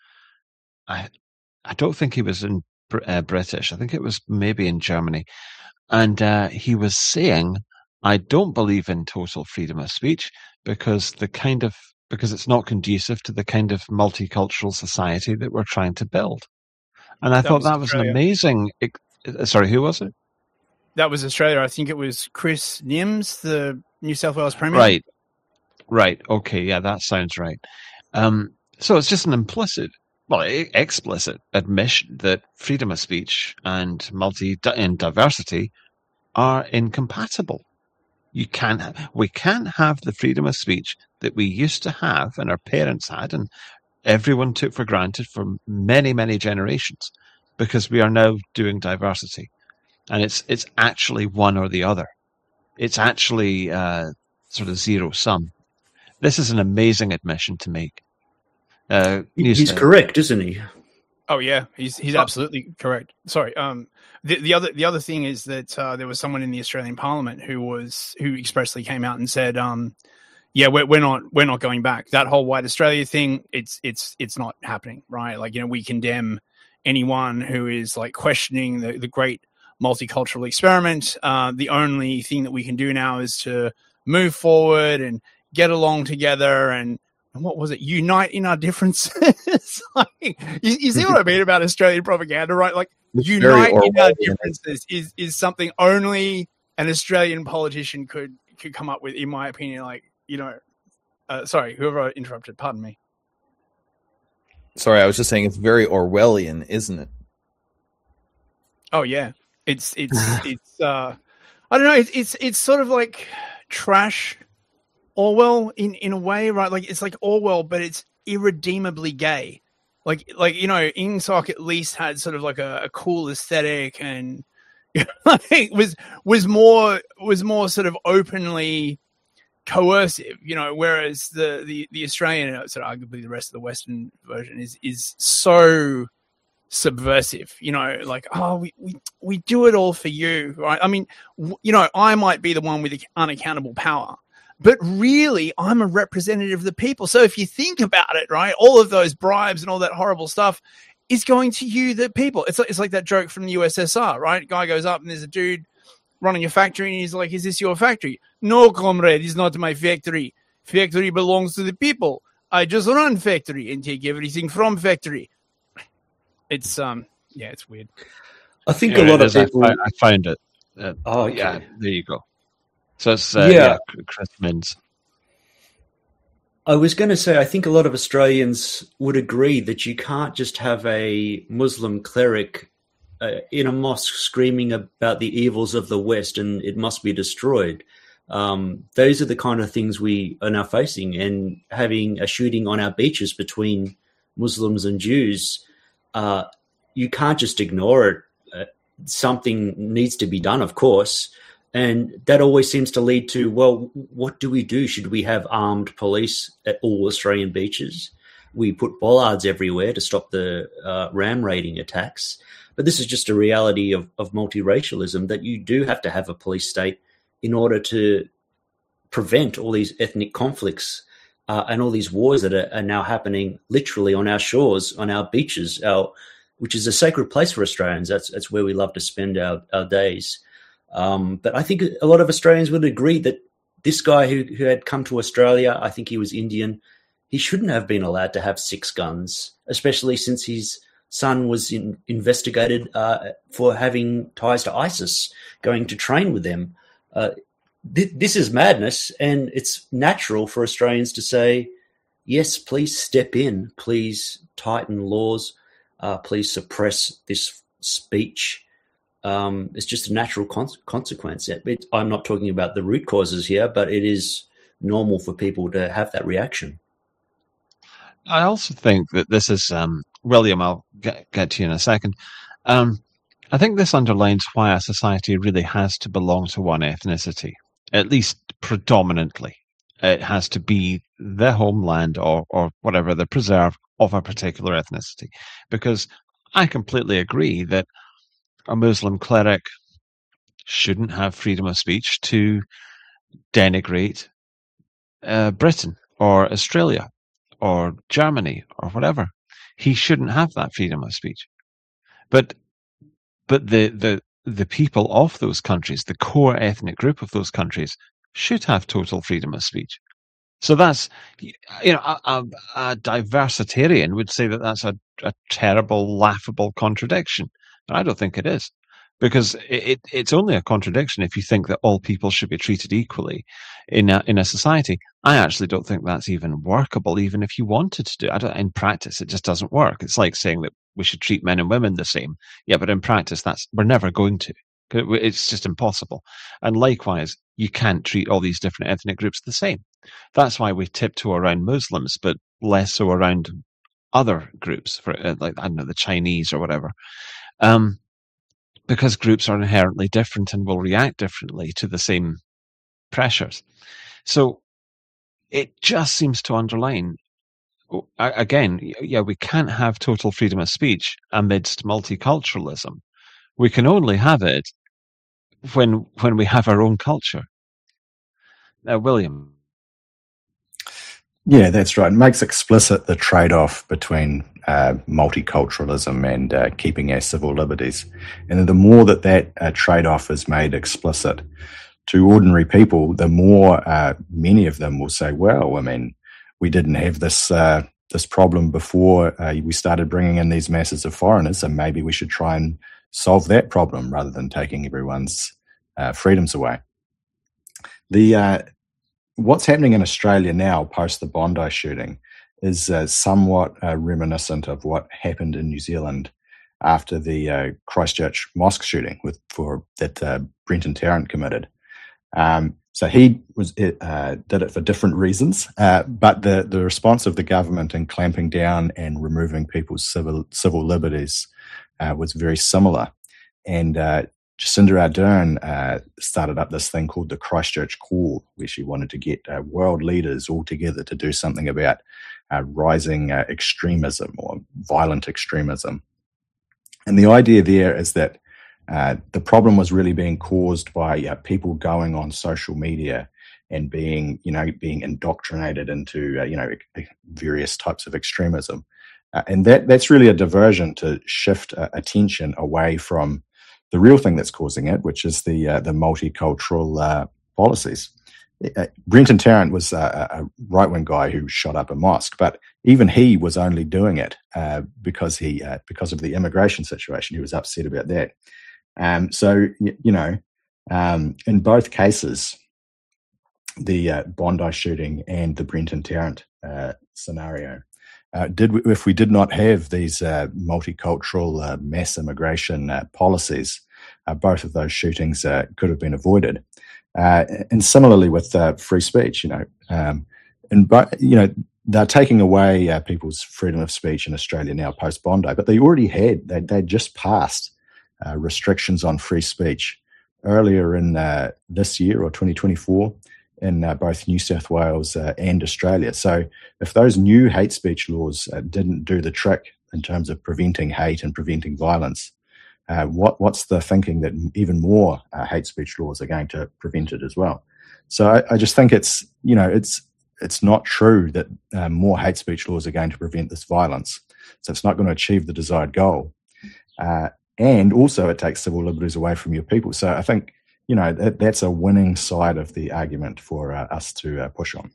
I I don't think he was in uh, British. I think it was maybe in Germany. And uh, he was saying, I don't believe in total freedom of speech because the kind of, because it's not conducive to the kind of multicultural society that we're trying to build. And I that thought was that was Australia. an amazing, sorry, who was it? That was Australia. I think it was Chris Nims, the New South Wales Premier. Right. Right. Okay. Yeah, that sounds right. Um, so it's just an implicit, well, explicit admission that freedom of speech and multi and diversity are incompatible. You can't, we can't have the freedom of speech that we used to have and our parents had and everyone took for granted for many, many generations, because we are now doing diversity. And it's it's actually one or the other. It's actually uh, sort of zero sum. This is an amazing admission to make. Uh, he's correct, isn't he? Oh yeah, he's he's absolutely correct. Sorry. Um, the the other the other thing is that uh, there was someone in the Australian Parliament who was who expressly came out and said, um, yeah, we're we're not we're not going back. That whole White Australia thing, it's it's it's not happening, right? Like, you know, we condemn anyone who is like questioning the the great multicultural experiment. Uh, the only thing that we can do now is to move forward and get along together and, and what was it? Unite in our differences. Like, you, you see what I mean about Australian propaganda, right? Like, It's unite very in our Orwellian. differences is, is something only an Australian politician could, could come up with, in my opinion. Like, you know, uh, sorry, whoever interrupted, pardon me. Sorry, I was just saying it's very Orwellian, isn't it? Oh yeah. It's it's it's uh, I don't know. It's it's it's sort of like trash Orwell in, in a way, right? Like it's like Orwell, but it's irredeemably gay. Like like you know, Ingsoc at least had sort of like a, a cool aesthetic, and you know, I think was was more was more sort of openly coercive. You know, whereas the the the Australian, sort of arguably the rest of the Western version, is is so subversive, you know, like, oh, we, we, we do it all for you, right? I mean, w- you know, I might be the one with the unaccountable power, but really I'm a representative of the people. So if you think about it, right, all of those bribes and all that horrible stuff is going to you, the people. It's like, it's like that joke from the U S S R, right? Guy goes up and there's a dude running a factory and he's like, is this your factory? No, comrade, it's not my factory. Factory belongs to the people. I just run factory and take everything from factory. It's um, yeah, it's weird. I think Yeah, a lot it of is. I people. fi- I found it. Uh, Oh, okay. Yeah, there you go. So it's uh, Yeah. yeah, Chris Minns. I was going to say, I think a lot of Australians would agree that you can't just have a Muslim cleric uh, in a mosque screaming about the evils of the West and it must be destroyed. Um, those are the kind of things we are now facing, and having a shooting on our beaches between Muslims and Jews, uh, you can't just ignore it. Uh, something needs to be done, of course. And that always seems to lead to, well, what do we do? Should we have armed police at all Australian beaches? We put bollards everywhere to stop the uh, ram raiding attacks. But this is just a reality of, of multiracialism, that you do have to have a police state in order to prevent all these ethnic conflicts uh, and all these wars that are, are now happening literally on our shores, on our beaches, our, which is a sacred place for Australians. That's, that's where we love to spend our, our days. Um, but I think a lot of Australians would agree that this guy who, who had come to Australia, I think he was Indian, he shouldn't have been allowed to have six guns, especially since his son was in, investigated uh, for having ties to ISIS, going to train with them. Uh, th- this is madness, and it's natural for Australians to say, yes, please step in, please tighten laws, uh, please suppress this speech. Um, it's just a natural con- consequence. It, it, I'm not talking about the root causes here, but it is normal for people to have that reaction. I also think that this is, um, William, I'll get, get to you in a second. Um, I think this underlines why a society really has to belong to one ethnicity, at least predominantly. It has to be the homeland or, or whatever, the preserve of a particular ethnicity. Because I completely agree that a Muslim cleric shouldn't have freedom of speech to denigrate uh, Britain or Australia or Germany or whatever. He shouldn't have that freedom of speech. But but the, the, the people of those countries, the core ethnic group of those countries, should have total freedom of speech. So that's, you know, a, a, a diversitarian would say that that's a, a terrible, laughable contradiction. But I don't think it is. Because it, it, it's only a contradiction if you think that all people should be treated equally in a, in a society. I actually don't think that's even workable, even if you wanted to do it. I don't, in practice, it just doesn't work. It's like saying that we should treat men and women the same. Yeah, but in practice, that's we're never going to. It's just impossible. And likewise, you can't treat all these different ethnic groups the same. That's why we tiptoe around Muslims, but less so around other groups, for like, I don't know, the Chinese or whatever. Um, because groups are inherently different and will react differently to the same pressures. So it just seems to underline, again, yeah, we can't have total freedom of speech amidst multiculturalism. We can only have it when when we have our own culture. Now, William. Yeah, that's right. It makes explicit the trade-off between uh, multiculturalism and uh, keeping our civil liberties. And the more that that uh, trade-off is made explicit to ordinary people, the more uh, many of them will say, well, I mean, we didn't have this uh, this problem before uh, we started bringing in these masses of foreigners, and maybe we should try and solve that problem rather than taking everyone's uh, freedoms away. The uh, What's happening in Australia now, post the Bondi shooting, is uh, somewhat uh, reminiscent of what happened in New Zealand after the uh, Christchurch mosque shooting with for that uh, Brenton Tarrant committed. Um, so he was uh, did it for different reasons, uh, but the the response of the government in clamping down and removing people's civil civil liberties uh, was very similar. And uh, Jacinda Ardern uh, started up this thing called the Christchurch Call, where she wanted to get uh, world leaders all together to do something about uh, rising uh, extremism or violent extremism. And the idea there is that uh, the problem was really being caused by uh, people going on social media and being, you know, being indoctrinated into, uh, you know, various types of extremism. Uh, and that that's really a diversion to shift uh, attention away from the real thing that's causing it, which is the uh, the multicultural uh, policies. uh, Brenton Tarrant was a, a right-wing guy who shot up a mosque, but even he was only doing it uh, because he uh, because of the immigration situation. He was upset about that. Um, so you, you know, um, in both cases, the uh, Bondi shooting and the Brenton Tarrant uh, scenario, uh, did we, if we did not have these uh, multicultural uh, mass immigration uh, policies, uh, both of those shootings uh, could have been avoided. Uh, and similarly with uh, free speech, you know, um, and but you know they're taking away uh, people's freedom of speech in Australia now post Bondi, but they already had they they just passed uh, restrictions on free speech earlier in uh, this year or twenty twenty-four in uh, both New South Wales uh, and Australia. So if those new hate speech laws uh, didn't do the trick in terms of preventing hate and preventing violence, Uh, what what's the thinking that even more uh, hate speech laws are going to prevent it as well? So I, I just think it's you know it's it's not true that uh, more hate speech laws are going to prevent this violence. So it's not going to achieve the desired goal, uh, and also it takes civil liberties away from your people. So I think you know that, that's a winning side of the argument for uh, us to uh, push on.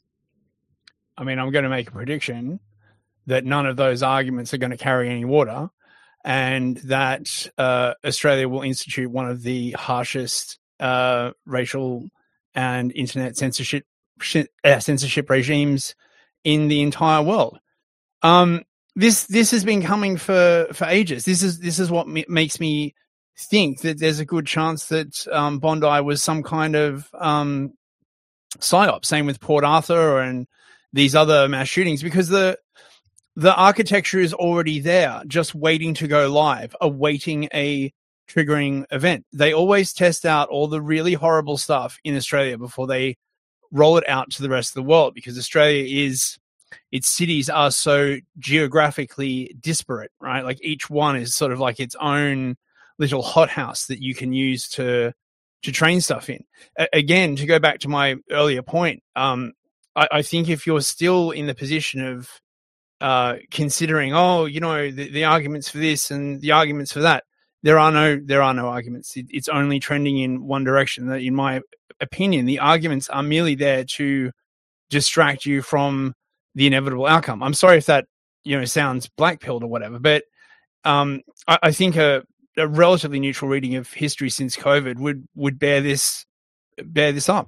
I mean, I'm going to make a prediction that none of those arguments are going to carry any water, and that uh, Australia will institute one of the harshest uh, racial and internet censorship uh, censorship regimes in the entire world. Um, this this has been coming for, for ages. This is this is what m- makes me think that there's a good chance that um, Bondi was some kind of um, psyop. Same with Port Arthur and these other mass shootings, because the The architecture is already there, just waiting to go live, awaiting a triggering event. They always test out all the really horrible stuff in Australia before they roll it out to the rest of the world, because Australia is, its cities are so geographically disparate, right? Like each one is sort of like its own little hothouse that you can use to to train stuff in. A- again, to go back to my earlier point, um, I, I think if you're still in the position of Uh, considering, oh, you know, the, the arguments for this and the arguments for that, there are no, there are no arguments. It, it's only trending in one direction. That, in my opinion, the arguments are merely there to distract you from the inevitable outcome. I'm sorry if that, you know, sounds black-pilled or whatever, but um, I, I think a, a relatively neutral reading of history since COVID would would bear this bear this up.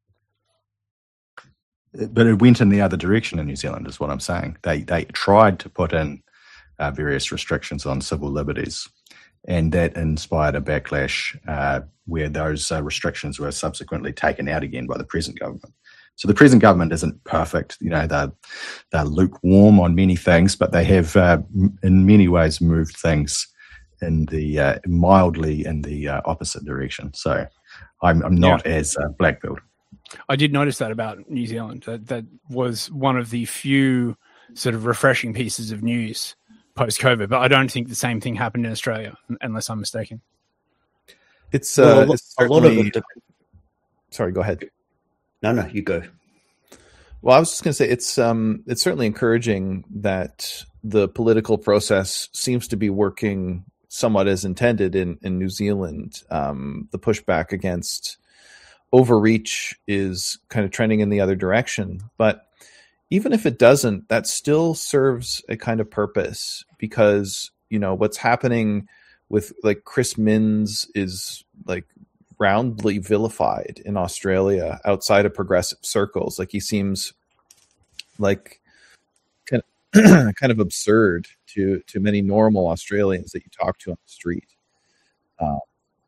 But it went in the other direction in New Zealand, is what I'm saying. They they tried to put in uh, various restrictions on civil liberties, and that inspired a backlash uh, where those uh, restrictions were subsequently taken out again by the present government. So the present government isn't perfect. You know, they're, they're lukewarm on many things, but they have, uh, in many ways, moved things in the uh, mildly in the uh, opposite direction. So I'm, I'm not yeah. as uh, black-pilled. I did notice that about New Zealand. That that was one of the few sort of refreshing pieces of news post-COVID. But I don't think the same thing happened in Australia, unless I'm mistaken. It's, uh, well, a, lot, it's a lot of it. Sorry, go ahead. No, no, you go. Well, I was just going to say it's um, it's certainly encouraging that the political process seems to be working somewhat as intended in in New Zealand. Um, the pushback against overreach is kind of trending in the other direction. But even if it doesn't, that still serves a kind of purpose, because, you know, what's happening with like Chris Minns is like roundly vilified in Australia outside of progressive circles. Like he seems like kind of, kind of absurd to, to many normal Australians that you talk to on the street. Um,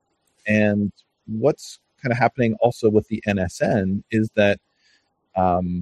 and what's kind of happening also with the N S N is that um,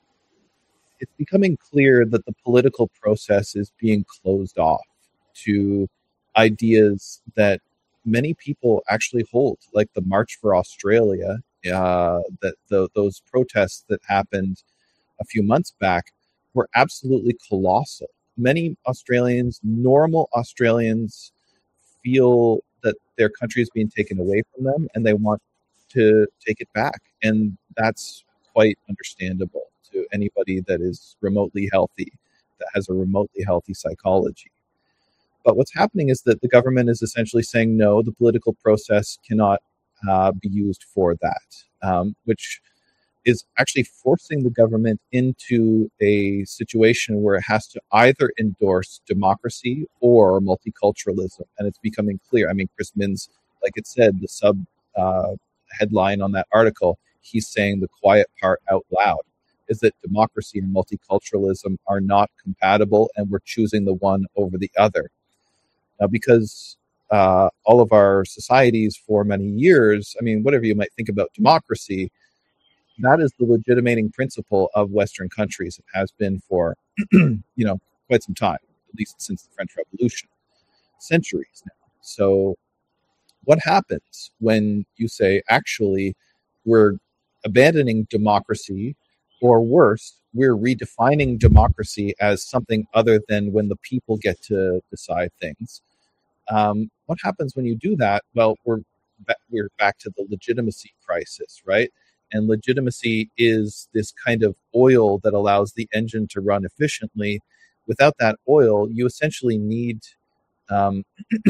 it's becoming clear that the political process is being closed off to ideas that many people actually hold, like the March for Australia, uh, that the, those protests that happened a few months back were absolutely colossal. Many Australians, normal Australians, feel that their country is being taken away from them and they want to take it back. And that's quite understandable to anybody that is remotely healthy, that has a remotely healthy psychology. But what's happening is that the government is essentially saying, no, the political process cannot uh, be used for that, um, which is actually forcing the government into a situation where it has to either endorse democracy or multiculturalism. And it's becoming clear. I mean, Chris Minns, like it said, the sub uh, headline on that article, he's saying the quiet part out loud is that democracy and multiculturalism are not compatible, and we're choosing the one over the other. Now, because uh, all of our societies for many years, I mean, whatever you might think about democracy, that is the legitimating principle of Western countries. It has been for, you know, quite some time, at least since the French Revolution, centuries now. So what happens when you say, actually, we're abandoning democracy, or worse, we're redefining democracy as something other than when the people get to decide things? Um, what happens when you do that? Well, we're we're back to the legitimacy crisis, right? And legitimacy is this kind of oil that allows the engine to run efficiently. Without that oil, you essentially need um,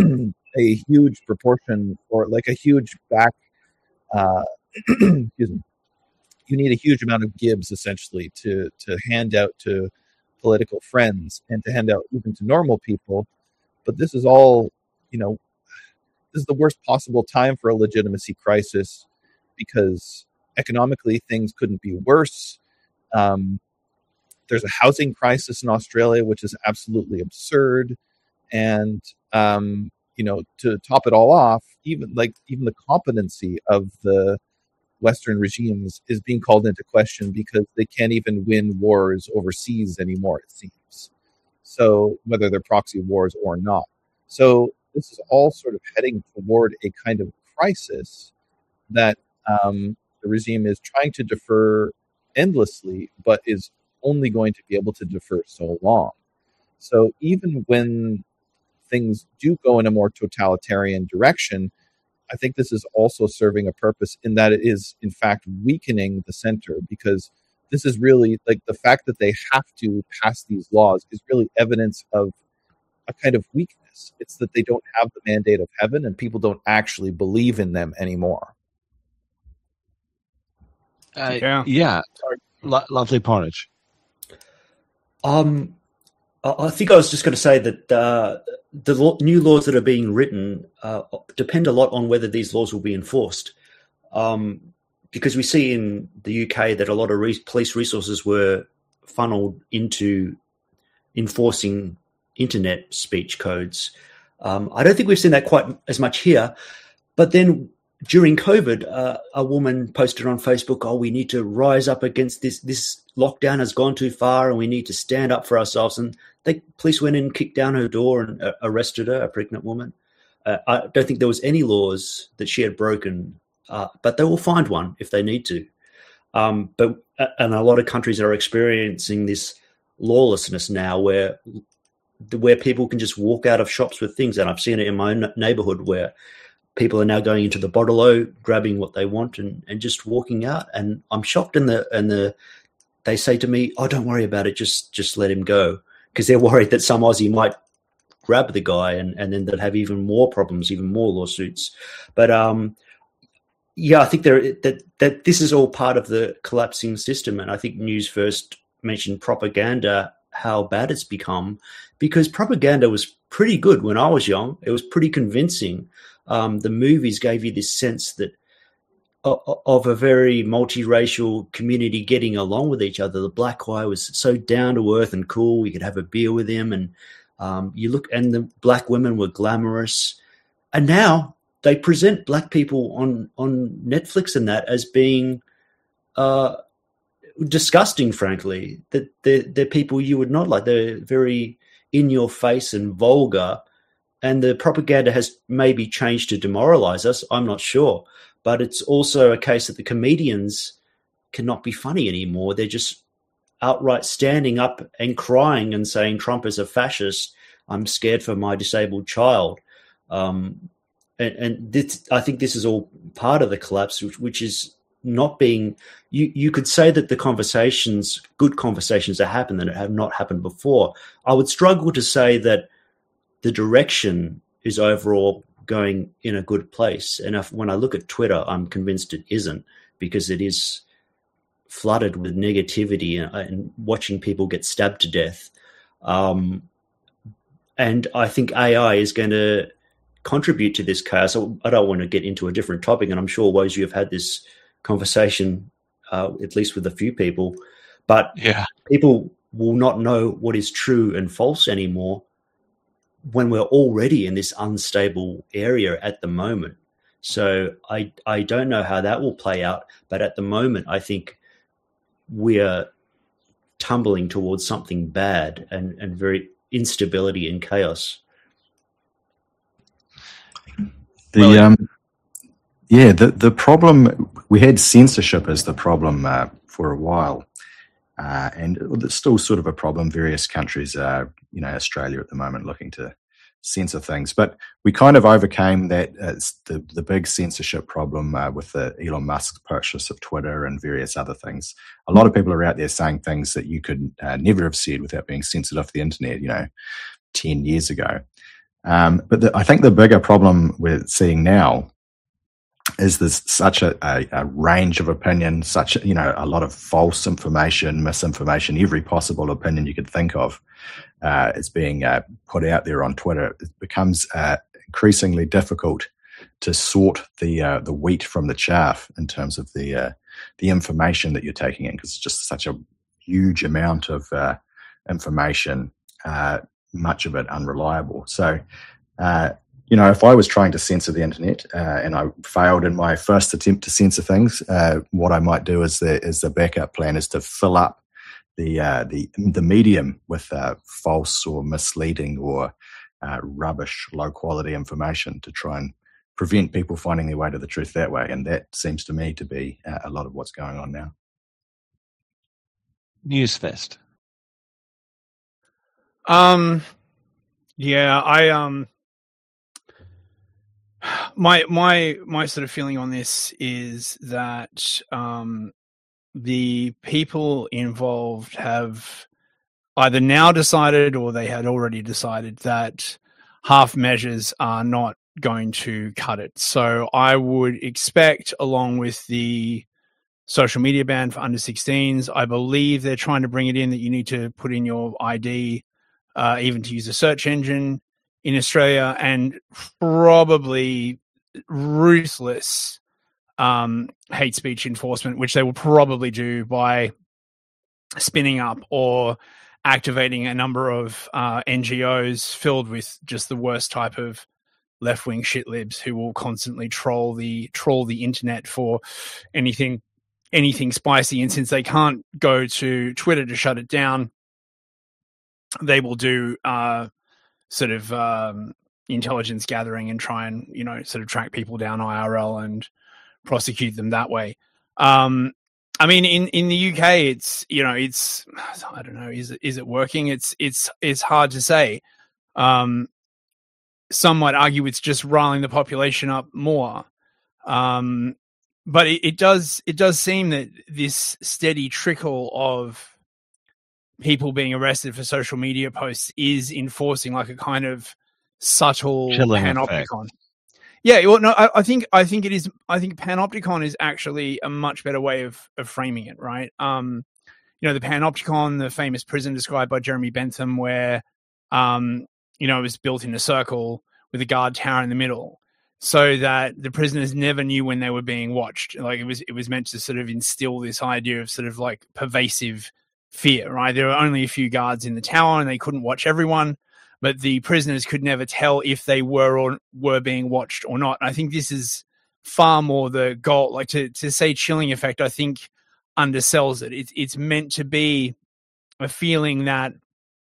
a huge proportion, or like a huge back, uh, excuse me, you need a huge amount of gibs essentially to, to hand out to political friends and to hand out even to normal people. But this is all, you know, this is the worst possible time for a legitimacy crisis, because economically things couldn't be worse. Um, there's a housing crisis in Australia, which is absolutely absurd. And, um, you know, to top it all off, even like even the competency of the Western regimes is being called into question because they can't even win wars overseas anymore, it seems. So whether they're proxy wars or not. So this is all sort of heading toward a kind of crisis that um, the regime is trying to defer endlessly, but is only going to be able to defer so long. So even when things do go in a more totalitarian direction, I think this is also serving a purpose in that it is, in fact, weakening the center, because this is really like the fact that they have to pass these laws is really evidence of a kind of weakness. It's that they don't have the mandate of heaven and people don't actually believe in them anymore. Uh, yeah. Yeah. Lo- lovely porridge. Um, I think I was just going to say that uh, the law, new laws that are being written uh, depend a lot on whether these laws will be enforced. Um, because we see in the U K that a lot of re- police resources were funneled into enforcing internet speech codes. Um, I don't think we've seen that quite as much here. But then during COVID, uh, a woman posted on Facebook, oh, we need to rise up against this. This lockdown has gone too far and we need to stand up for ourselves. And the police went in, kicked down her door and uh, arrested her, a pregnant woman. Uh, I don't think there was any laws that she had broken, uh, but they will find one if they need to. Um, but uh, and a lot of countries are experiencing this lawlessness now where where people can just walk out of shops with things. And I've seen it in my own neighborhood where people are now going into the bottle-o, grabbing what they want and, and just walking out. And I'm shocked. And the and the they say to me, oh, don't worry about it. Just just let him go. Because they're worried that some Aussie might grab the guy and, and then they'll have even more problems, even more lawsuits. But, um, yeah, I think there that, that this is all part of the collapsing system. And I think News First mentioned propaganda, how bad it's become, because propaganda was pretty good when I was young. It was pretty convincing. Um, the movies gave you this sense that of a very multiracial community getting along with each other. The black guy was so down to earth and cool. You could have a beer with him, and um, you look, and the black women were glamorous. And now they present black people on on Netflix and that as being uh, disgusting. Frankly, that they're, they're people you would not like. They're very in your face and vulgar. And the propaganda has maybe changed to demoralize us. I'm not sure. But it's also a case that the comedians cannot be funny anymore. They're just outright standing up and crying and saying Trump is a fascist. I'm scared for my disabled child. Um, and and this, I think this is all part of the collapse, which, which is not being you, – you could say that the conversations, good conversations that happen that have not happened before. I would struggle to say that the direction is overall going in a good place. And if, when I look at Twitter, I'm convinced it isn't, because it is flooded with negativity and, and watching people get stabbed to death. Um, and I think A I is going to contribute to this chaos. I don't want to get into a different topic, and I'm sure, Woes, you have had this conversation, uh, at least with a few people, but yeah. people will not know what is true and false anymore when we're already in this unstable area at the moment. So I I don't know how that will play out, but at the moment I think we are tumbling towards something bad and, and very instability and chaos. The well, um, yeah, the the problem, we had censorship as the problem uh, for a while, uh, and it's still sort of a problem. Various countries, uh, you know, Australia at the moment looking to censor things, but we kind of overcame that. Uh, the the big censorship problem uh, with the Elon Musk's purchase of Twitter and various other things. A lot of people are out there saying things that you could uh, never have said without being censored off the internet, you know, ten years ago. Um, but the, I think the bigger problem we're seeing now is there's such a, a, a range of opinion, such, you know, a lot of false information, misinformation, every possible opinion you could think of uh, is being uh, put out there on Twitter. It becomes uh, increasingly difficult to sort the uh, the wheat from the chaff in terms of the uh, the information that you're taking in, because it's just such a huge amount of uh, information. Uh, much of it unreliable. So, uh, you know, if I was trying to censor the internet uh, and I failed in my first attempt to censor things, uh, what I might do is the is the backup plan is to fill up the uh, the the medium with uh, false or misleading or uh, rubbish, low quality information to try and prevent people finding their way to the truth that way. And that seems to me to be uh, a lot of what's going on now. Newsfest. Um, yeah, I, um, my, my, my sort of feeling on this is that, um, the people involved have either now decided or they had already decided that half measures are not going to cut it. So I would expect, along with the social media ban for under sixteens, I believe they're trying to bring it in that you need to put in your I D, Uh, even to use a search engine in Australia, and probably ruthless um, hate speech enforcement, which they will probably do by spinning up or activating a number of uh, N G Os filled with just the worst type of left-wing shitlibs who will constantly troll the troll the internet for anything anything spicy. And since they can't go to Twitter to shut it down, they will do uh, sort of um, intelligence gathering and try and, you know, sort of track people down I R L and prosecute them that way. Um, I mean, in, in the U K, it's, you know, it's, I don't know, is it, is it working? It's, it's, it's hard to say. Um, some might argue it's just riling the population up more. Um, but it, it does, it does seem that this steady trickle of people being arrested for social media posts is enforcing like a kind of subtle Chilling panopticon. Effect. Yeah, well, no, I, I think I think it is. I think panopticon is actually a much better way of, of framing it, right? Um, you know, the panopticon, the famous prison described by Jeremy Bentham, where um, you know, it was built in a circle with a guard tower in the middle, so that the prisoners never knew when they were being watched. Like it was, it was meant to sort of instill this idea of sort of like pervasive fear, right? There were only a few guards in the tower and they couldn't watch everyone, but the prisoners could never tell if they were or were being watched or not. And I think this is far more the goal. Like to, to say chilling effect, I think undersells it. It's, it's meant to be a feeling that,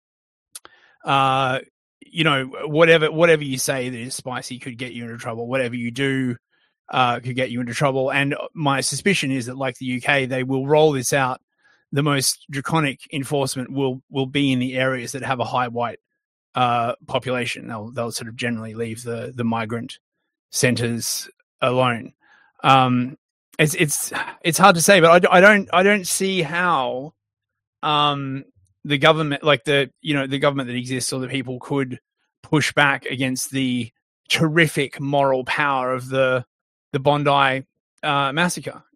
uh, you know, whatever, whatever you say that is spicy could get you into trouble. Whatever you do, uh, could get you into trouble. And my suspicion is that, like the U K, they will roll this out. The most draconic enforcement will will be in the areas that have a high white uh, population. They'll they'll sort of generally leave the the migrant centers alone. Um, it's it's it's hard to say, but I, I don't I don't see how um, the government, like the you know the government that exists or the people, could push back against the terrific moral power of the the Bondi uh, massacre.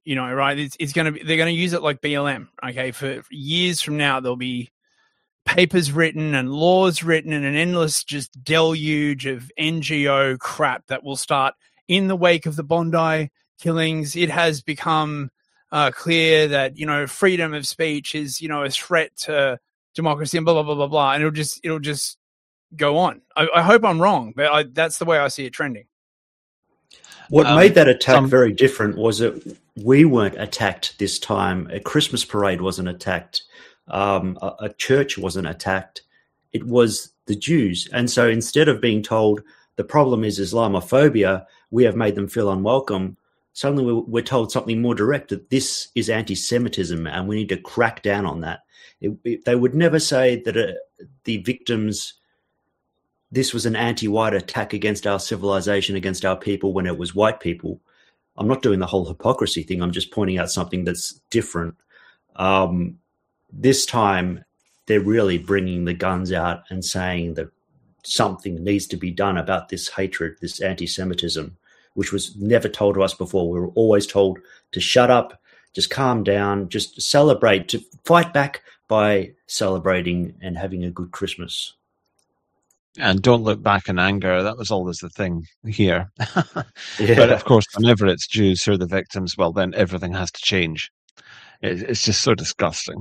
You know, right? It's, it's going to be, they're going to use it like B L M. Okay. For, for years from now, there'll be papers written and laws written and an endless just deluge of N G O crap that will start in the wake of the Bondi killings. It has become uh, clear that, you know, freedom of speech is, you know, a threat to democracy and blah, blah, blah, blah, blah. And it'll just, it'll just go on. I, I hope I'm wrong, but I, that's the way I see it trending. What um, made that attack some... very different was that we weren't attacked this time. A Christmas parade wasn't attacked. Um, a, a church wasn't attacked. It was the Jews. And so instead of being told the problem is Islamophobia, we have made them feel unwelcome, suddenly we're, we're told something more direct, that this is anti-Semitism and we need to crack down on that. It, it, they would never say that uh, the victims, this was an anti-white attack against our civilization, against our people, when it was white people. I'm not doing the whole hypocrisy thing. I'm just pointing out something that's different. Um, this time, they're really bringing the guns out and saying that something needs to be done about this hatred, this anti-Semitism, which was never told to us before. We were always told to shut up, just calm down, just celebrate, to fight back by celebrating and having a good Christmas. And don't look back in anger. That was always the thing here. Yeah. But of course, whenever it's Jews who are the victims, well, then everything has to change. It, it's just so disgusting.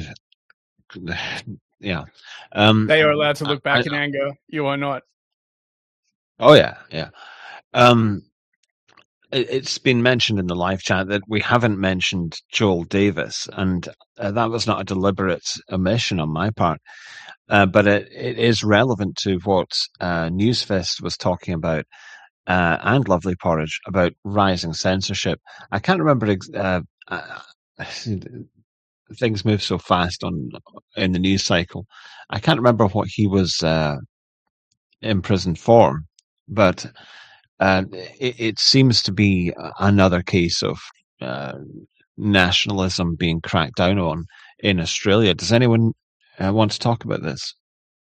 Yeah. Um, they are allowed to look back I, in anger. You are not. Oh, yeah, yeah. Um, it, it's been mentioned in the live chat that we haven't mentioned Joel Davis, and uh, that was not a deliberate omission on my part. Uh, but it, it is relevant to what uh, Newsfest was talking about, uh, and Lovely Porridge, about rising censorship. I can't remember. Ex- uh, uh, things move so fast on in the news cycle. I can't remember what he was uh, imprisoned for, but uh, it, it seems to be another case of uh, nationalism being cracked down on in Australia. Does anyone I want to talk about this?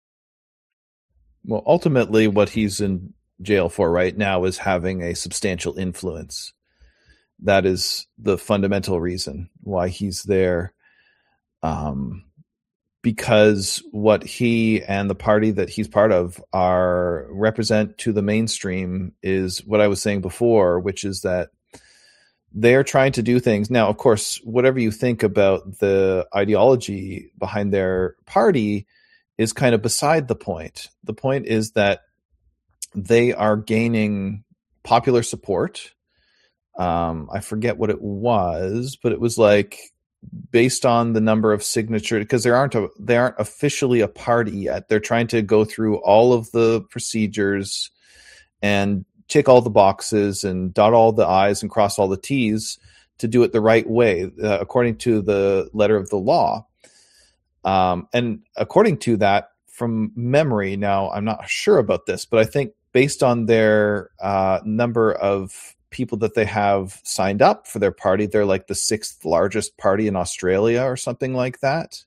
Well, ultimately, what he's in jail for right now is having a substantial influence. That is the fundamental reason why he's there. Um, because what he and the party that he's part of are represent to the mainstream is what I was saying before, which is that they're trying to do things. Now, of course, whatever you think about the ideology behind their party is kind of beside the point. The point is that they are gaining popular support. Um, I forget what it was, but it was like based on the number of signatures, because there aren't a, they aren't officially a party yet. They're trying to go through all of the procedures and tick all the boxes and dot all the I's and cross all the T's to do it the right way, uh, according to the letter of the law. Um, and according to that, from memory, now I'm not sure about this, but I think based on their uh, number of people that they have signed up for their party, they're like the sixth largest party in Australia or something like that,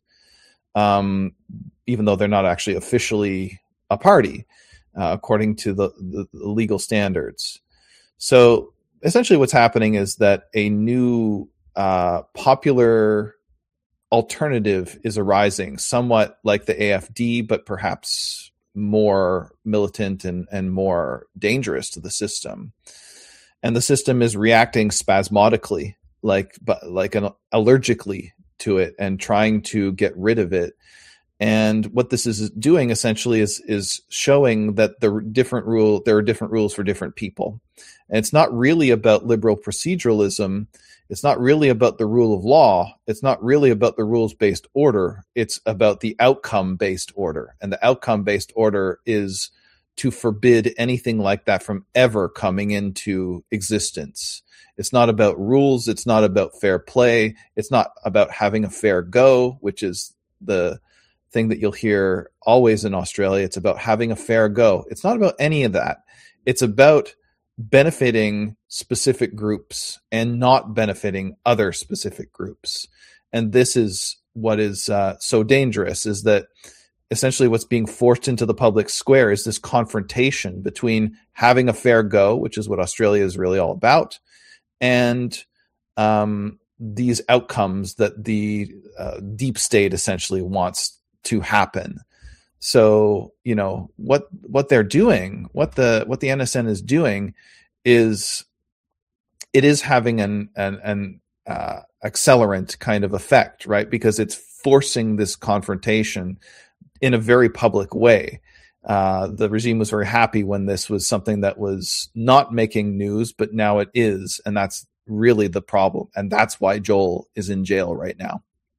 um, even though they're not actually officially a party. Uh, according to the, the, the legal standards. So essentially what's happening is that a new uh, popular alternative is arising, somewhat like the A F D, but perhaps more militant and, and more dangerous to the system. And the system is reacting spasmodically, like, but like an allergically to it and trying to get rid of it. And what this is doing essentially is is showing that the different rule there are different rules for different people. And it's not really about liberal proceduralism. It's not really about the rule of law. It's not really about the rules-based order. It's about the outcome-based order. And the outcome-based order is to forbid anything like that from ever coming into existence. It's not about rules. It's not about fair play. It's not about having a fair go, which is the thing that you'll hear always in Australia. It's about having a fair go. It's not about any of that. It's about benefiting specific groups and not benefiting other specific groups. And this is what is uh, so dangerous, is that essentially what's being forced into the public square is this confrontation between having a fair go, which is what Australia is really all about, and um, these outcomes that the uh, deep state essentially wants to happen. So, you know, what what they're doing, what the what the N S N is doing is it is having an an, an uh, accelerant kind of effect, right? Because it's forcing this confrontation in a very public way. Uh, the regime was very happy when this was something that was not making news, but now it is, and that's really the problem. And that's why Joel is in jail right now.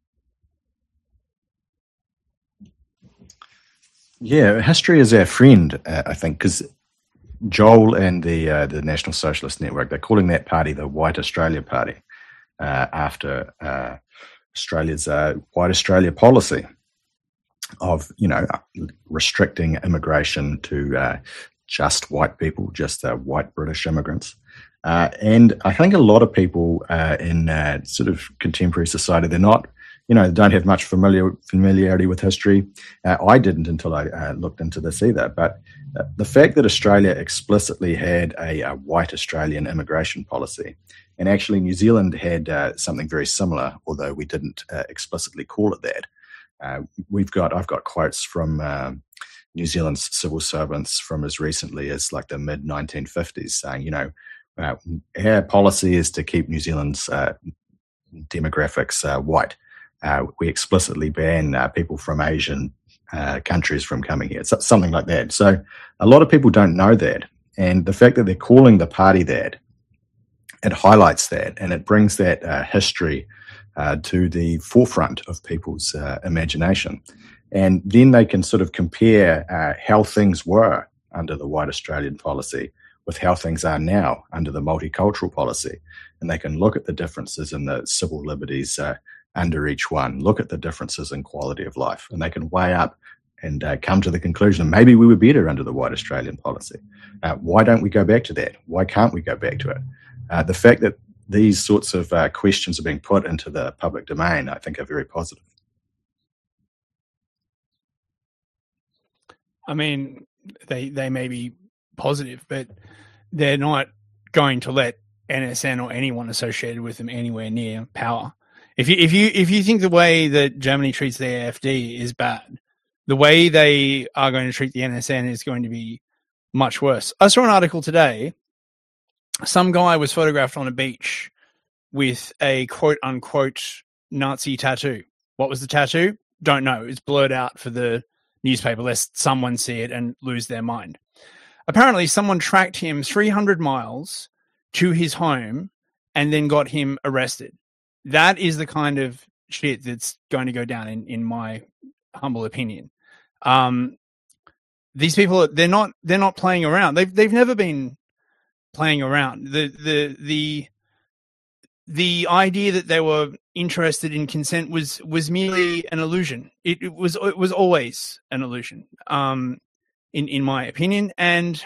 Yeah, history is our friend, uh, I think, because Joel and the uh, the National Socialist Network, they're calling that party the White Australia Party uh, after uh, Australia's uh, White Australia policy of, you know, restricting immigration to uh, just white people, just uh, white British immigrants. Uh, and I think a lot of people uh, in uh, sort of contemporary society, they're not, you know, don't have much familiar, familiarity with history. Uh, I didn't until I uh, looked into this either. But uh, the fact that Australia explicitly had a, a white Australian immigration policy, and actually New Zealand had uh, something very similar, although we didn't uh, explicitly call it that. Uh, we've got, I've got quotes from uh, New Zealand's civil servants from as recently as like the mid nineteen fifties saying, you know, uh, our policy is to keep New Zealand's uh, demographics uh, white. Uh, we explicitly ban uh, people from Asian uh, countries from coming here. It's something like that. So a lot of people don't know that. And the fact that they're calling the party that, it highlights that, and it brings that uh, history uh, to the forefront of people's uh, imagination. And then they can sort of compare uh, how things were under the white Australian policy with how things are now under the multicultural policy. And they can look at the differences in the civil liberties uh, under each one, look at the differences in quality of life, and they can weigh up and uh, come to the conclusion maybe we were better under the white Australian policy. Uh, why don't we go back to that? Why can't we go back to it? Uh, the fact that these sorts of uh, questions are being put into the public domain, I think, are very positive. I mean, they they may be positive, but they're not going to let N S N or anyone associated with them anywhere near power. If you if you if you think the way that Germany treats the A F D is bad, the way they are going to treat the N S N is going to be much worse. I saw an article today. Some guy was photographed on a beach with a quote unquote Nazi tattoo. What was the tattoo? Don't know. It's blurred out for the newspaper lest someone see it and lose their mind. Apparently, someone tracked him three hundred miles to his home and then got him arrested. That is the kind of shit that's going to go down, in, in my humble opinion. Um, these people, they're not they're not playing around. They've they've never been playing around. The the the the idea that they were interested in consent was was merely an illusion. It, it was it was always an illusion, um, in in my opinion. And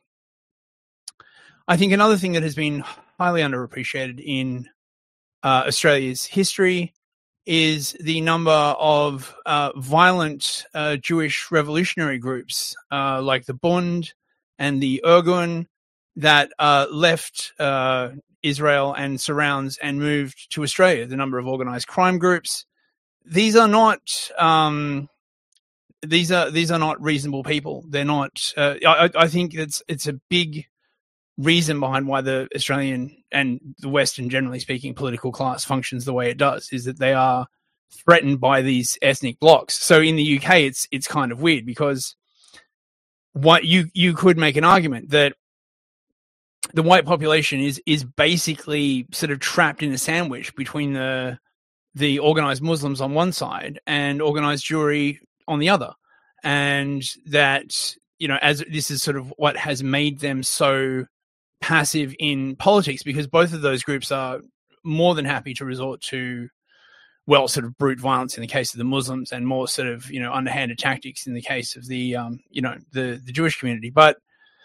I think another thing that has been highly underappreciated in uh, Australia's history is the number of uh, violent uh, Jewish revolutionary groups uh, like the Bund and the Irgun that uh, left uh, Israel and surrounds and moved to Australia. The number of organized crime groups. These are not um, these are these are not reasonable people. They're not. Uh, I, I think it's it's a big reason behind why the Australian and the Western, generally speaking, political class functions the way it does, is that they are threatened by these ethnic blocs. So in the U K, it's it's kind of weird because what you you could make an argument that the white population is is basically sort of trapped in a sandwich between the the organized Muslims on one side and organized Jewry on the other, and that, you know, as this is sort of what has made them so passive in politics, because both of those groups are more than happy to resort to, well, sort of brute violence in the case of the Muslims and more sort of, you know, underhanded tactics in the case of the, um, you know, the, the Jewish community. But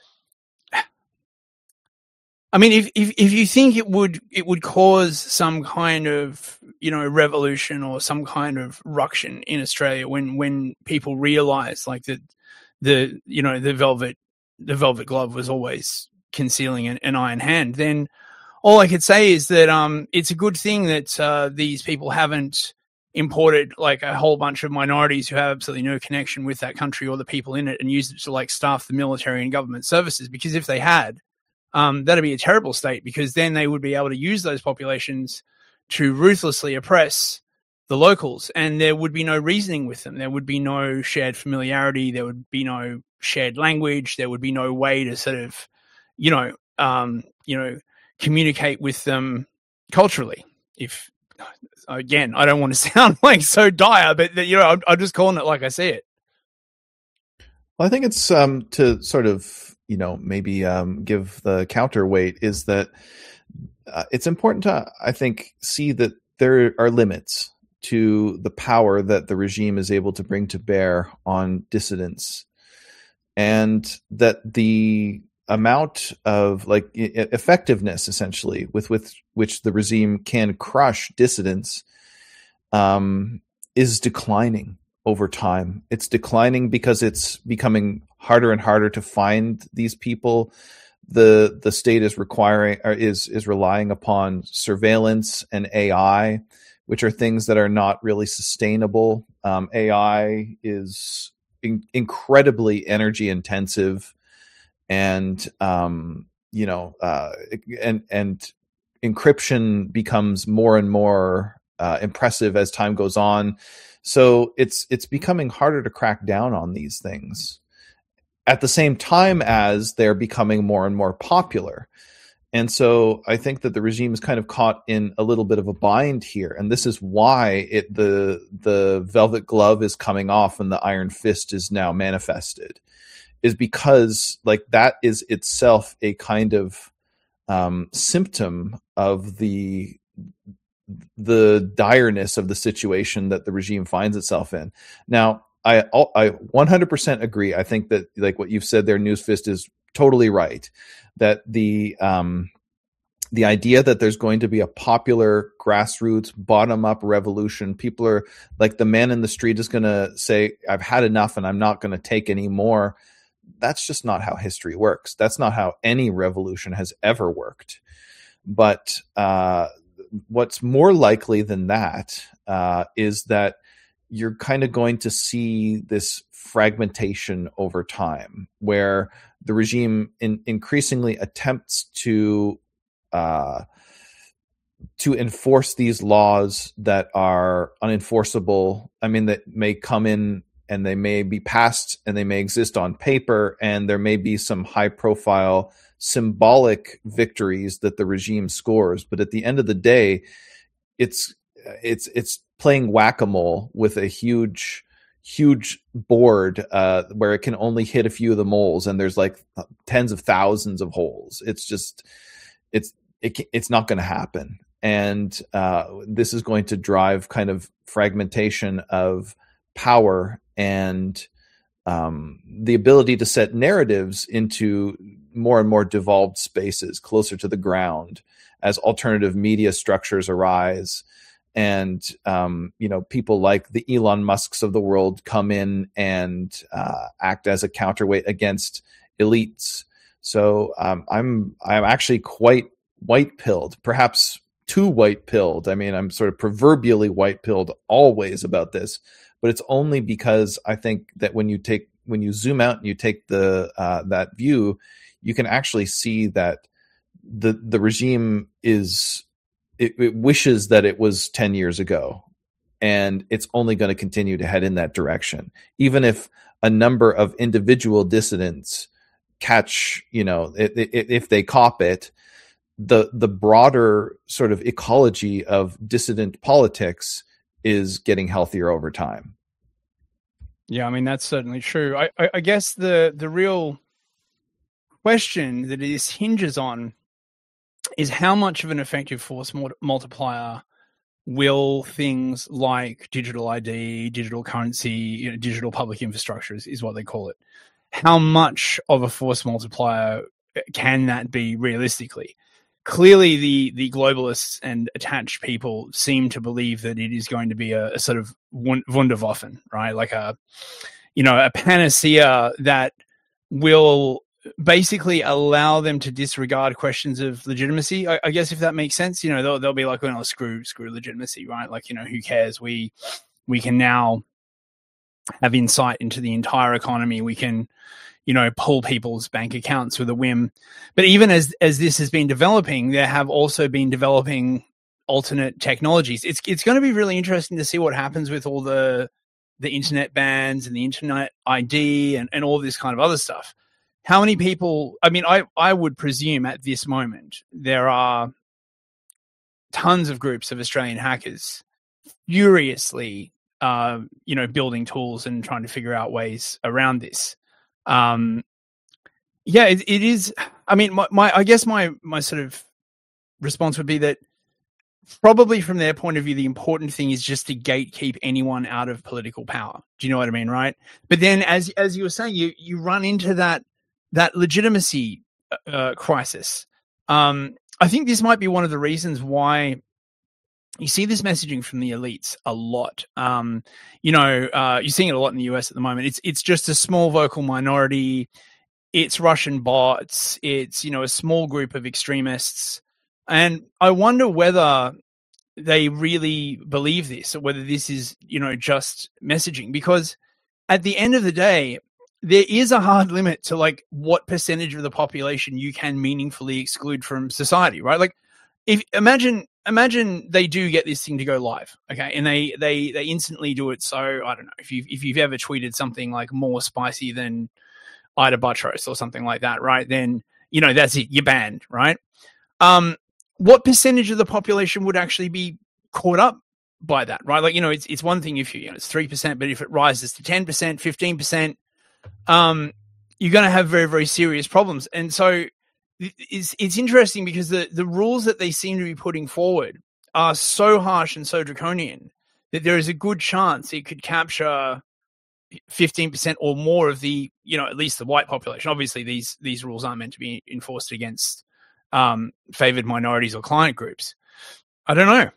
I mean, if, if, if you think it would, it would cause some kind of, you know, revolution or some kind of ruction in Australia when, when people realize like that the, you know, the velvet, the velvet glove was always concealing an, an iron hand, then all I could say is that um, it's a good thing that uh, these people haven't imported like a whole bunch of minorities who have absolutely no connection with that country or the people in it and used it to like staff the military and government services. Because if they had, um, that'd be a terrible state, because then they would be able to use those populations to ruthlessly oppress the locals, and there would be no reasoning with them. There would be no shared familiarity. There would be no shared language. There would be no way to sort of, you know, um, you know, communicate with them culturally. If, again, I don't want to sound like so dire, but, you know, I'm, I'm just calling it like I see it. Well, I think it's um, to sort of, you know, maybe um, give the counterweight is that uh, it's important to, I think, see that there are limits to the power that the regime is able to bring to bear on dissidents, and that the amount of like effectiveness essentially with, with which the regime can crush dissidents um, is declining over time. It's declining because it's becoming harder and harder to find these people. The the state is requiring or is is relying upon surveillance and A I, which are things that are not really sustainable. Um, A I is in, incredibly energy intensive, and um, you know, uh, and and encryption becomes more and more uh, impressive as time goes on. So it's it's becoming harder to crack down on these things, at the same time as they're becoming more and more popular. And so I think that the regime is kind of caught in a little bit of a bind here. And this is why it the the velvet glove is coming off and the iron fist is now manifested, is because like that is itself a kind of um, symptom of the the direness of the situation that the regime finds itself in. Now, I I one hundred percent agree. I think that like what you've said there, Newsfist, is totally right. That the um, the idea that there's going to be a popular grassroots bottom up revolution, people are like the man in the street is going to say, "I've had enough and I'm not going to take any more." That's just not how history works. That's not how any revolution has ever worked. But uh, what's more likely than that uh, is that you're kind of going to see this fragmentation over time, where the regime in, increasingly attempts to uh, to enforce these laws that are unenforceable. I mean, that may come in and they may be passed and they may exist on paper, and there may be some high-profile symbolic victories that the regime scores. But at the end of the day, it's it's it's playing whack-a-mole with a huge, huge board uh, where it can only hit a few of the moles, and there's like tens of thousands of holes. It's just, it's it, it's not going to happen, and uh, this is going to drive kind of fragmentation of power and um, the ability to set narratives into more and more devolved spaces closer to the ground as alternative media structures arise. And, um, you know, people like the Elon Musks of the world come in and uh, act as a counterweight against elites. So um, I'm I'm actually quite white-pilled, perhaps too white-pilled. I mean, I'm sort of proverbially white-pilled always about this, but it's only because I think that when you take when you zoom out and you take the uh, that view, you can actually see that the the regime is. It, it wishes that it was ten years ago, and it's only going to continue to head in that direction. Even if a number of individual dissidents catch, you know, it, it, if they cop it, the the broader sort of ecology of dissident politics is getting healthier over time. Yeah, I mean, that's certainly true. I, I, I guess the the real question that this hinges on is how much of an effective force multiplier will things like digital I D, digital currency, you know, digital public infrastructure is, is what they call it. How much of a force multiplier can that be realistically? Clearly, the, the globalists and attached people seem to believe that it is going to be a, a sort of Wunderwaffen, right? Like a, you know, a panacea that will basically allow them to disregard questions of legitimacy. I, I guess if that makes sense, you know, they'll they'll be like, "Oh, no, screw screw legitimacy," right? Like, you know, who cares? We we can now have insight into the entire economy. We can, you know, pull people's bank accounts with a whim. But even as as this has been developing, there have also been developing alternate technologies. It's it's going to be really interesting to see what happens with all the the internet bans and the internet I D and, and all this kind of other stuff. How many people, I mean, I, I would presume at this moment there are tons of groups of Australian hackers furiously, uh, you know, building tools and trying to figure out ways around this. Um, yeah, it, it is. I mean, my, my, I guess my, my sort of response would be that probably from their point of view, the important thing is just to gatekeep anyone out of political power. Do you know what I mean? Right. But then as, as you were saying, you, you run into that, that legitimacy uh, crisis. Um, I think this might be one of the reasons why you see this messaging from the elites a lot. Um, you know, uh, you're seeing it a lot in the U S at the moment. It's it's just a small vocal minority. It's Russian bots. It's, you know, a small group of extremists. And I wonder whether they really believe this or whether this is, you know, just messaging. Because at the end of the day, there is a hard limit to like what percentage of the population you can meaningfully exclude from society, right? Like, if imagine imagine they do get this thing to go live, okay, and they they they instantly do it. So I don't know if you if you've ever tweeted something like more spicy than Ida Buttrose or something like that, right? Then you know that's it, you're banned, right? Um, what percentage of the population would actually be caught up by that, right? Like, you know, it's it's one thing if you, you know, it's three percent, but if it rises to ten percent, fifteen percent. Um, you're going to have very, very serious problems. And so it's, it's interesting because the, the rules that they seem to be putting forward are so harsh and so draconian that there is a good chance it could capture fifteen percent or more of the, you know, at least the white population. Obviously, these, these rules aren't meant to be enforced against um, favored minorities or client groups. I don't know.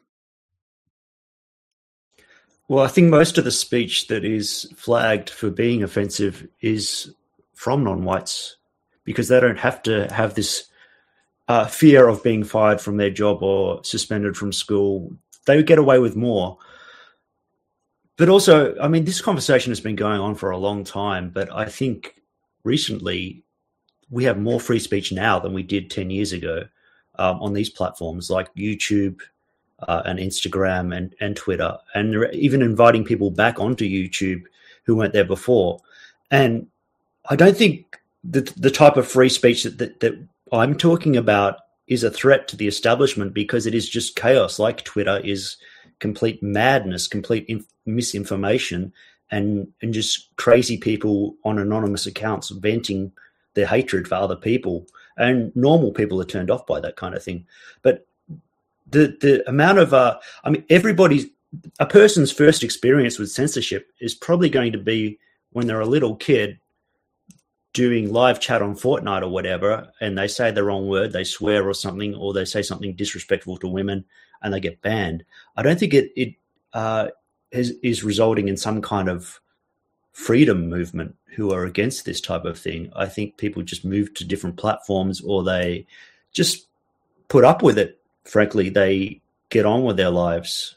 Well, I think most of the speech that is flagged for being offensive is from non-whites because they don't have to have this uh, fear of being fired from their job or suspended from school. They get away with more. But also, I mean, this conversation has been going on for a long time, but I think recently we have more free speech now than we did ten years ago um, on these platforms like YouTube, Uh, and Instagram and, and Twitter, and they're even inviting people back onto YouTube who weren't there before. And I don't think the the type of free speech that, that, that I'm talking about is a threat to the establishment because it is just chaos. Like Twitter is complete madness, complete inf- misinformation, and and just crazy people on anonymous accounts venting their hatred for other people. And normal people are turned off by that kind of thing. But The the amount of, uh, I mean, everybody's, a person's first experience with censorship is probably going to be when they're a little kid doing live chat on Fortnite or whatever, and they say the wrong word, they swear or something, or they say something disrespectful to women, and they get banned. I don't think it, it uh, is, is resulting in some kind of freedom movement who are against this type of thing. I think people just move to different platforms or they just put up with it. Frankly, they get on with their lives.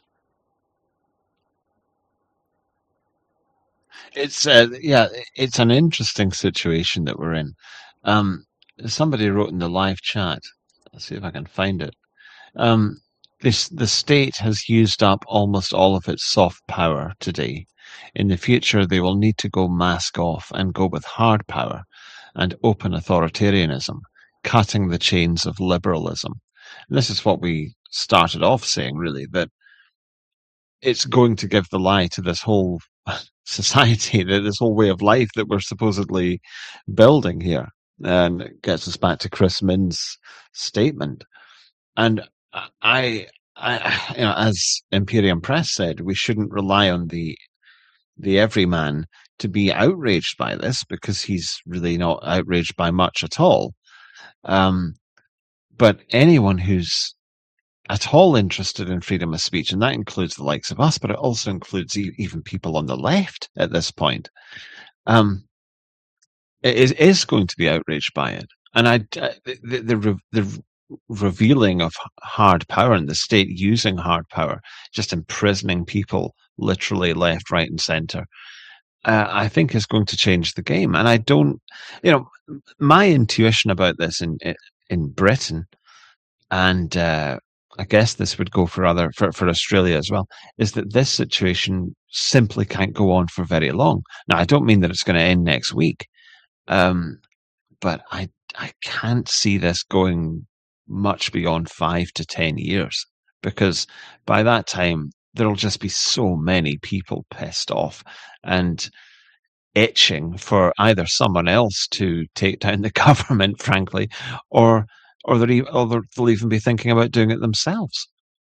It's uh, yeah, it's an interesting situation that we're in. Um, somebody wrote in the live chat. Let's see if I can find it. Um, this the state has used up almost all of its soft power today. In the future, they will need to go mask off and go with hard power and open authoritarianism, cutting the chains of liberalism. And this is what we started off saying, really, that it's going to give the lie to this whole society, this whole way of life that we're supposedly building here. And it gets us back to Chris Minn's statement. And I, I, you know, as Imperium Press said, we shouldn't rely on the the everyman to be outraged by this because he's really not outraged by much at all. Um, But anyone who's at all interested in freedom of speech, and that includes the likes of us, but it also includes e- even people on the left at this point, um, is is going to be outraged by it. And I, the, the, the revealing of hard power and the state using hard power, just imprisoning people literally left, right, and center, uh, I think is going to change the game. And I don't, you know, my intuition about this in in Britain, and uh, I guess this would go for other for, for Australia as well, is that this situation simply can't go on for very long. Now, I don't mean that it's going to end next week, um, but I I can't see this going much beyond five to ten years, because by that time there'll just be so many people pissed off and itching for either someone else to take down the government, frankly, or or they'll, or they'll even be thinking about doing it themselves.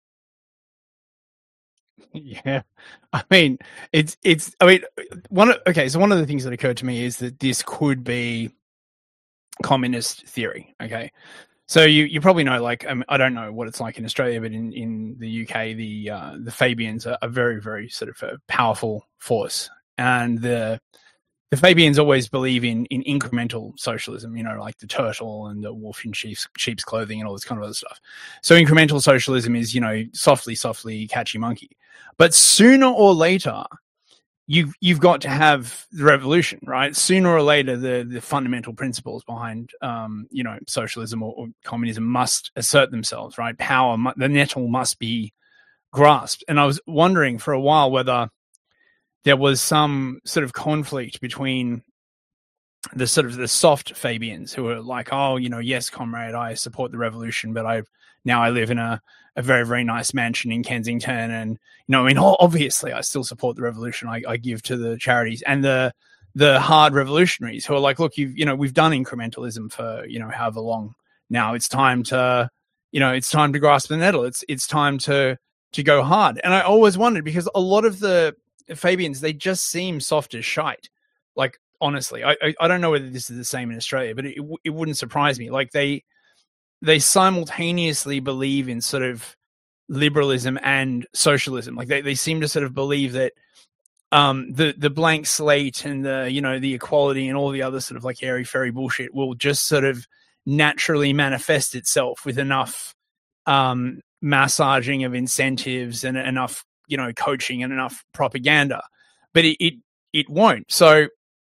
Yeah, I mean, it's it's. I mean, one. Okay, so one of the things that occurred to me is that this could be communist theory. Okay, so you, you probably know, like, um, I don't know what it's like in Australia, but in, in the U K, the uh, the Fabians are a very very sort of a powerful force, and the the Fabians always believe in in incremental socialism. You know, like the turtle and the wolf in sheep's sheep's clothing and all this kind of other stuff. So incremental socialism is, you know, softly softly catchy monkey, but sooner or later, You've, you've got to have the revolution, right? Sooner or later, the, the fundamental principles behind, um, you know, socialism or, or communism must assert themselves, right? Power, the nettle must be grasped. And I was wondering for a while whether there was some sort of conflict between the sort of the soft Fabians who are like, oh, you know, yes, comrade, I support the revolution, but I now I live in a, a very, very nice mansion in Kensington. And, you know, I mean, obviously I still support the revolution. I, I give to the charities, and the, the hard revolutionaries who are like, look, you've, you know, we've done incrementalism for, you know, however long now. It's time to, you know, it's time to grasp the nettle. It's, it's time to, to go hard. And I always wondered, because a lot of the Fabians, they just seem soft as shite. Like, honestly, I, I, I don't know whether this is the same in Australia, but it, it wouldn't surprise me. Like, they, they simultaneously believe in sort of liberalism and socialism. Like, they, they seem to sort of believe that um, the, the blank slate and the, you know, the equality and all the other sort of like airy fairy bullshit will just sort of naturally manifest itself with enough um, massaging of incentives and enough, you know, coaching and enough propaganda, but it, it, it won't. So,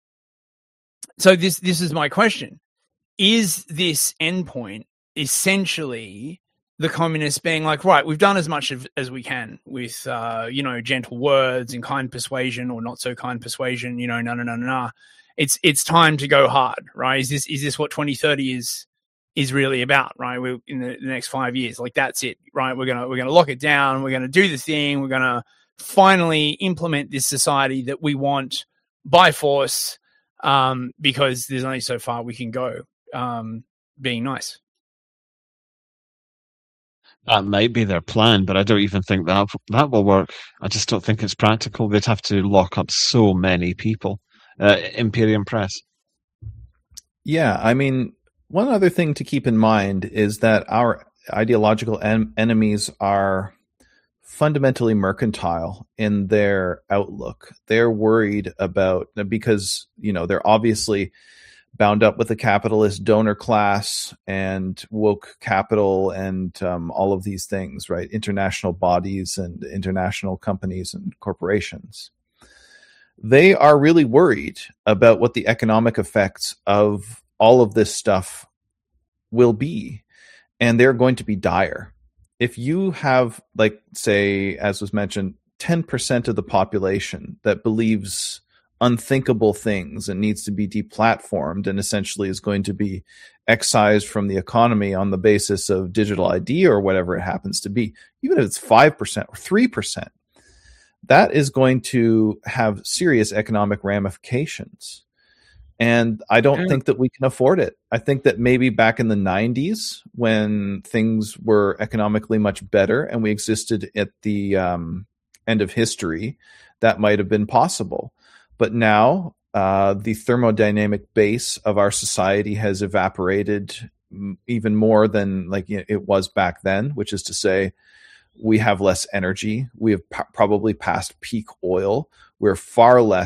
so this, this is my question. Is this endpoint essentially the communists being like, right, we've done as much of, as we can with, uh, you know, gentle words and kind persuasion or not so kind persuasion, you know, no, no, no, no, no. It's, it's time to go hard, right? Is this, is this what twenty thirty is, is really about, right? We're in the, the next five years, like that's it, right? We're going to, we're going to lock it down. We're going to do the thing. We're going to finally implement this society that we want by force, um, because there's only so far we can go, um, being nice. That might be their plan, but I don't even think that that will work. I just don't think it's practical. They'd have to lock up so many people. Uh, Imperium Press. Yeah, I mean, one other thing to keep in mind is that our ideological en- enemies are fundamentally mercantile in their outlook. They're worried about, because, you know, they're obviously bound up with the capitalist donor class and woke capital and um, all of these things, right? International bodies and international companies and corporations. They are really worried about what the economic effects of all of this stuff will be, and they're going to be dire. If you have, like, say, as was mentioned, ten percent of the population that believes unthinkable things and needs to be deplatformed and essentially is going to be excised from the economy on the basis of digital I D or whatever it happens to be, even if it's five percent or three percent, that is going to have serious economic ramifications. And I don't yeah. think that we can afford it. I think that maybe back in the nineties, when things were economically much better and we existed at the um, end of history, that might have been possible. But now uh, the thermodynamic base of our society has evaporated even more than like it was back then, which is to say we have less energy. We have p- probably passed peak oil. We're far less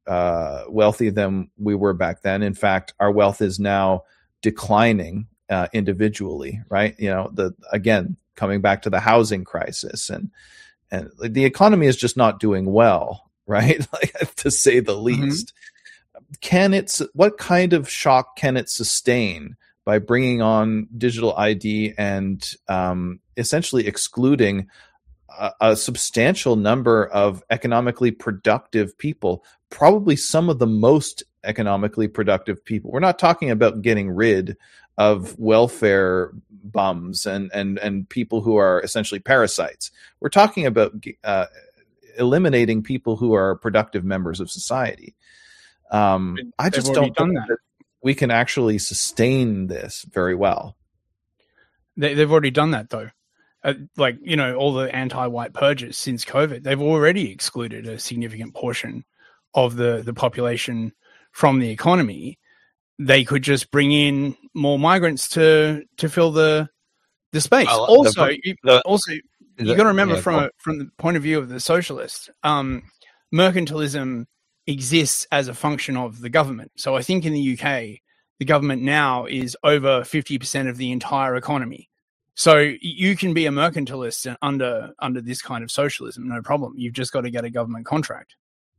uh, wealthy than we were back then. In fact, our wealth is now declining uh, individually, right? You know, the again, coming back to the housing crisis, and and the economy is just not doing well, right? Like, to say the least. Mm-hmm. Can it? What kind of shock can it sustain by bringing on digital I D and um, essentially excluding a, a substantial number of economically productive people, probably some of the most economically productive people? We're not talking about getting rid of welfare bums and, and, and people who are essentially parasites. We're talking about uh, eliminating people who are productive members of society. Um, I just don't think that. that we can actually sustain this very well. They, they've already done that, though. Uh, like, you know, all the anti-white purges since COVID, they've already excluded a significant portion of the, the population from the economy. They could just bring in more migrants to to fill the the space. Well, also, the, you, the, also the, you got to remember yeah, from a, from the point of view of the socialist, um, mercantilism exists as a function of the government. So I think in the U K, the government now is over fifty percent of the entire economy. So you can be a mercantilist under under this kind of socialism, no problem. You've just got to get a government contract.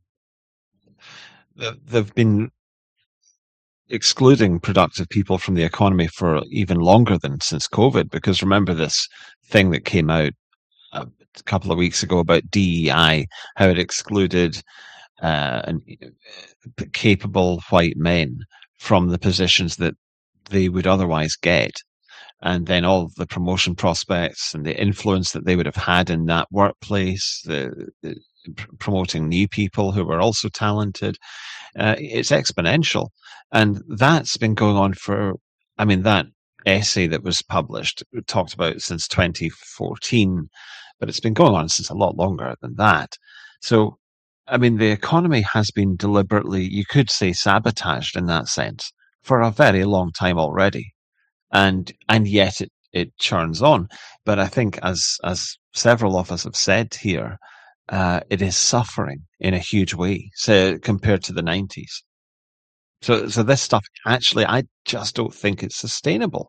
They've been excluding productive people from the economy for even longer than since COVID, because remember this thing that came out a couple of weeks ago about D E I, how it excluded uh, an, uh, capable white men from the positions that they would otherwise get. And then all the promotion prospects and the influence that they would have had in that workplace, the, the promoting new people who were also talented, uh, it's exponential. And that's been going on for, I mean, that essay that was published, talked about since twenty fourteen, but it's been going on since a lot longer than that. So, I mean, the economy has been deliberately, you could say, sabotaged in that sense for a very long time already. And and yet it, it churns on. But I think, as as several of us have said here, uh, it is suffering in a huge way, so compared to the nineties. So so this stuff, actually, I just don't think it's sustainable.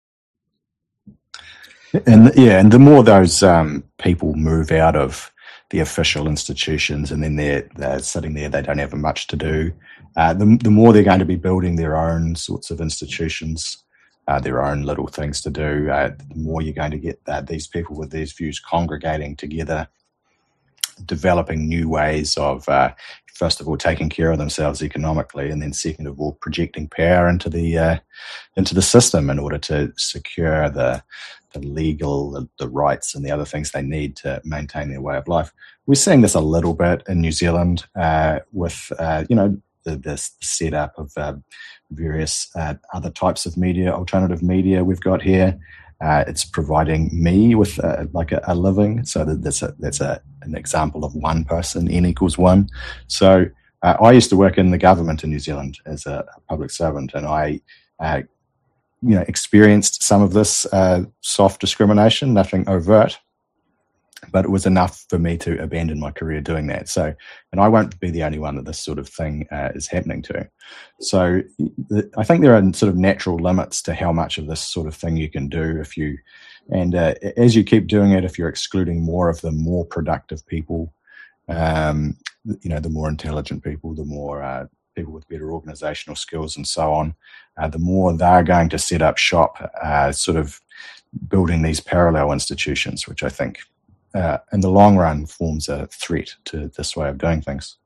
And yeah, and the more those um, people move out of the official institutions, and then they're, they're sitting there, they don't have much to do, uh, the, the more they're going to be building their own sorts of institutions, Uh, their own little things to do, uh, the more you're going to get uh, these people with these views congregating together, developing new ways of, uh, first of all, taking care of themselves economically, and then second of all, projecting power into the uh, into the system in order to secure the the legal, the, the rights, and the other things they need to maintain their way of life. We're seeing this a little bit in New Zealand uh, with, uh, you know, the, this setup of uh, various uh, other types of media, alternative media we've got here. Uh, it's providing me with uh, like a, a living. So that that's a, that's a, an example of one person, N equals one. So uh, I used to work in the government in New Zealand as a, a public servant, and I, uh, you know, experienced some of this uh, soft discrimination, nothing overt, but it was enough for me to abandon my career doing that. So, and I won't be the only one that this sort of thing uh, is happening to. So the, I think there are sort of natural limits to how much of this sort of thing you can do if you, and uh, as you keep doing it, if you're excluding more of the more productive people, um, you know, the more intelligent people, the more uh, people with better organizational skills and so on, uh, the more they're going to set up shop, uh, sort of building these parallel institutions, which I think Uh, in the long run forms a threat to this way of doing things.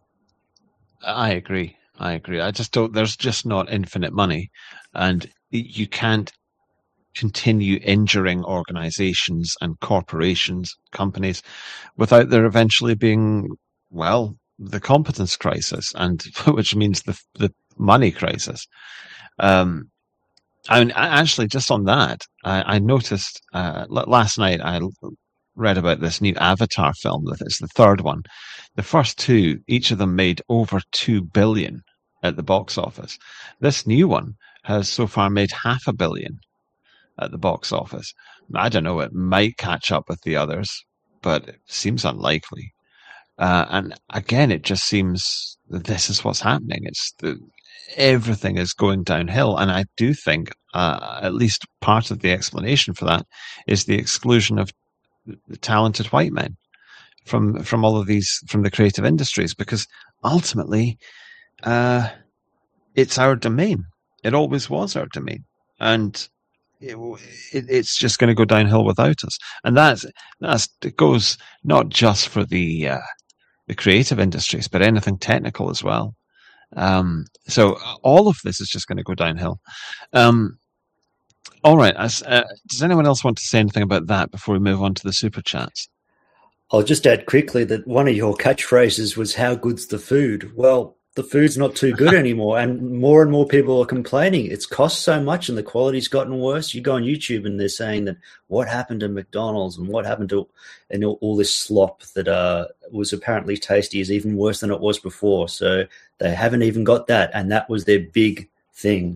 I agree. I agree. I just don't, there's just not infinite money, and you can't continue injuring organizations and corporations, companies, without there eventually being, well, the competence crisis, and which means the the money crisis. Um, I mean, actually, just on that, I, I noticed uh, last night, I read about this new Avatar film. It's the third one. The first two, each of them made over two billion at the box office. This new one has so far made half a billion at the box office. I don't know, it might catch up with the others, but it seems unlikely. Uh, and again, it just seems that this is what's happening. It's the, everything is going downhill. And I do think uh, at least part of the explanation for that is the exclusion of the talented white men from from all of these, from the creative industries, because ultimately uh, it's our domain. It always was our domain. And it, it, it's just going to go downhill without us. And that's, that's it goes not just for the uh, the creative industries, but anything technical as well. Um, so all of this is just going to go downhill. Um, all right. As, uh, does anyone else want to say anything about that before we move on to the super chats? I'll just add quickly that one of your catchphrases was, how good's the food? Well, the food's not too good anymore, and more and more people are complaining. It's cost so much and the quality's gotten worse. You go on YouTube and they're saying that what happened to McDonald's and what happened to and all, all this slop that uh, was apparently tasty is even worse than it was before. So they haven't even got that, and that was their big thing.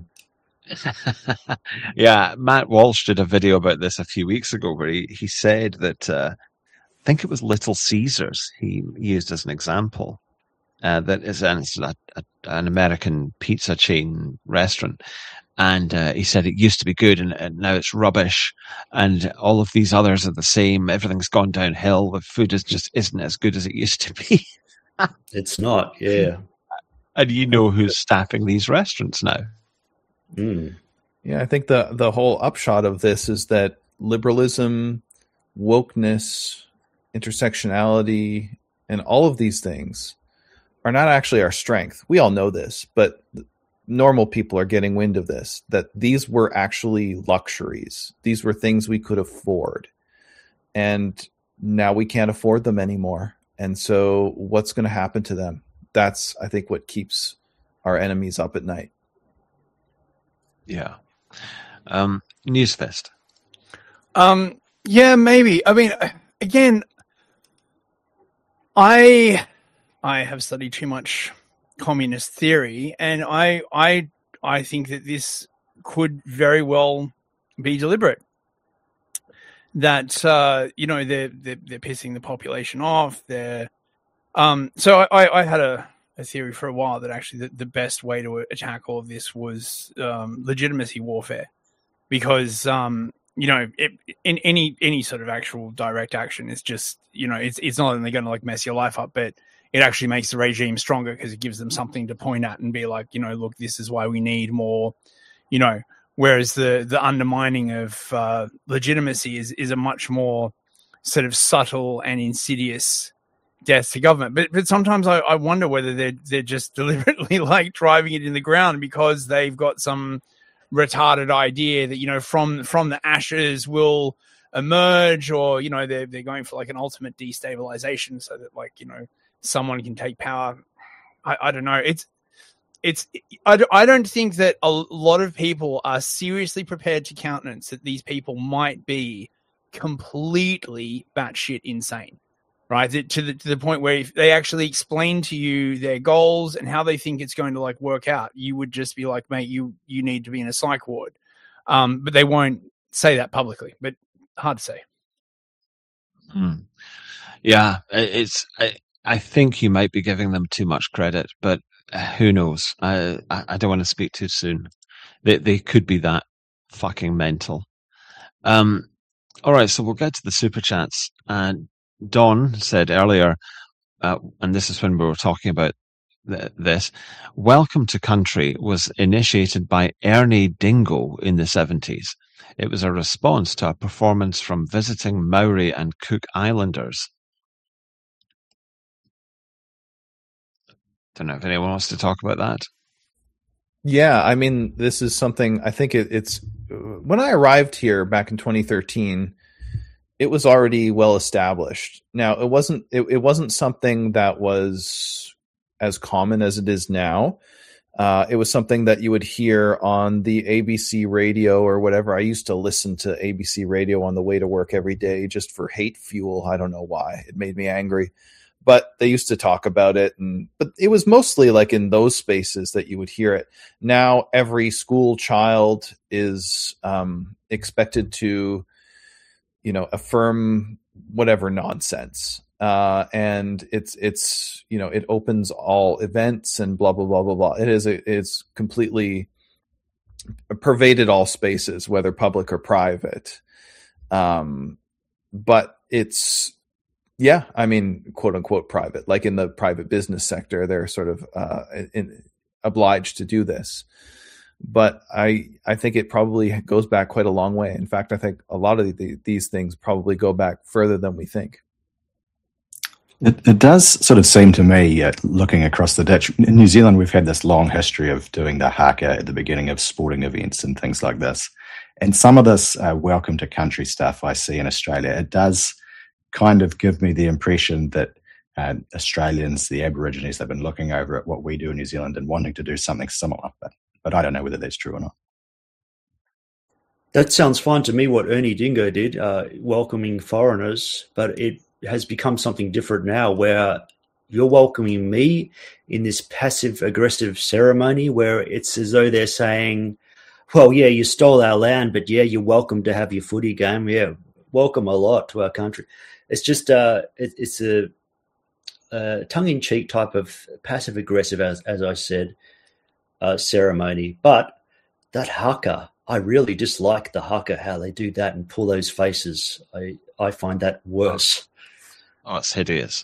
Yeah, Matt Walsh did a video about this a few weeks ago where he, he said that uh, I think it was Little Caesars he used as an example. Uh, that is an, it's a, a, an American pizza chain restaurant. And uh, he said it used to be good and, and now it's rubbish. And all of these others are the same. Everything's gone downhill. The food is just isn't as good as it used to be. It's not, yeah. And you know who's staffing these restaurants now. Mm. Yeah, I think the, the whole upshot of this is that liberalism, wokeness, intersectionality, and all of these things are not actually our strength. We all know this, but normal people are getting wind of this, that these were actually luxuries. These were things we could afford. And now we can't afford them anymore. And so what's going to happen to them? That's, I think, what keeps our enemies up at night. Yeah. Um, Newsfest. Um, yeah, maybe. I mean, again, I... I have studied too much communist theory, and I, I, I think that this could very well be deliberate. That uh, you know they're, they're they're pissing the population off. They're um. So I, I had a, a theory for a while that actually the, the best way to attack all of this was um, legitimacy warfare, because um you know it, in any any sort of actual direct action is just you know it's it's not only going to like mess your life up, but it actually makes the regime stronger because it gives them something to point at and be like, you know, look, this is why we need more, you know, whereas the, the undermining of uh, legitimacy is, is a much more sort of subtle and insidious death to government. But but sometimes I, I wonder whether they're, they're just deliberately like driving it in the ground because they've got some retarded idea that, you know, from, from the ashes will emerge, or, you know, they're, they're going for like an ultimate destabilization so that, like, you know, someone can take power. I, I don't know. It's, it's, I, I don't think that a lot of people are seriously prepared to countenance that these people might be completely batshit insane, right? To the, to the point where if they actually explain to you their goals and how they think it's going to like work out, you would just be like, mate, you, you need to be in a psych ward. Um, but they won't say that publicly, but hard to say. Hmm. Yeah, it's, I, I think you might be giving them too much credit, but uh, who knows? I, I I don't want to speak too soon. They they could be that fucking mental. Um, all right, so we'll get to the super chats. And Don said earlier, uh, and this is when we were talking about th- this. Welcome to Country was initiated by Ernie Dingo in the seventies. It was a response to a performance from visiting Maori and Cook Islanders. Don't know if anyone wants to talk about that. Yeah, I mean, this is something I think it, it's when I arrived here back in twenty thirteen, it was already well established. Now, it wasn't it, it wasn't something that was as common as it is now. Uh, it was something that you would hear on the A B C radio or whatever. I used to listen to A B C radio on the way to work every day just for hate fuel. I don't know why. It made me angry. But they used to talk about it, and but it was mostly like in those spaces that you would hear it. Now every school child is um, expected to, you know, affirm whatever nonsense. uh, and it's it's you know it opens all events and blah blah blah blah blah. It is a, it's completely pervaded all spaces, whether public or private. Um, but it's yeah, I mean, quote unquote private. Like in the private business sector, they're sort of uh, in, obliged to do this. But I I think it probably goes back quite a long way. In fact, I think a lot of the, these things probably go back further than we think. It, it does sort of seem to me, uh, looking across the ditch, in New Zealand, we've had this long history of doing the haka at the beginning of sporting events and things like this. And some of this uh, welcome to country stuff I see in Australia, it does kind of give me the impression that uh, Australians, the Aborigines, have been looking over at what we do in New Zealand and wanting to do something similar. But, but I don't know whether that's true or not. That sounds fine to me, what Ernie Dingo did, uh, welcoming foreigners, but it has become something different now where you're welcoming me in this passive-aggressive ceremony where it's as though they're saying, well, yeah, you stole our land, but yeah, you're welcome to have your footy game. Yeah, welcome a lot to our country. It's just uh, it, it's a, a tongue-in-cheek type of passive-aggressive, as, as I said, uh, ceremony. But that haka, I really dislike the haka, how they do that and pull those faces. I, I find that worse. Oh, it's hideous.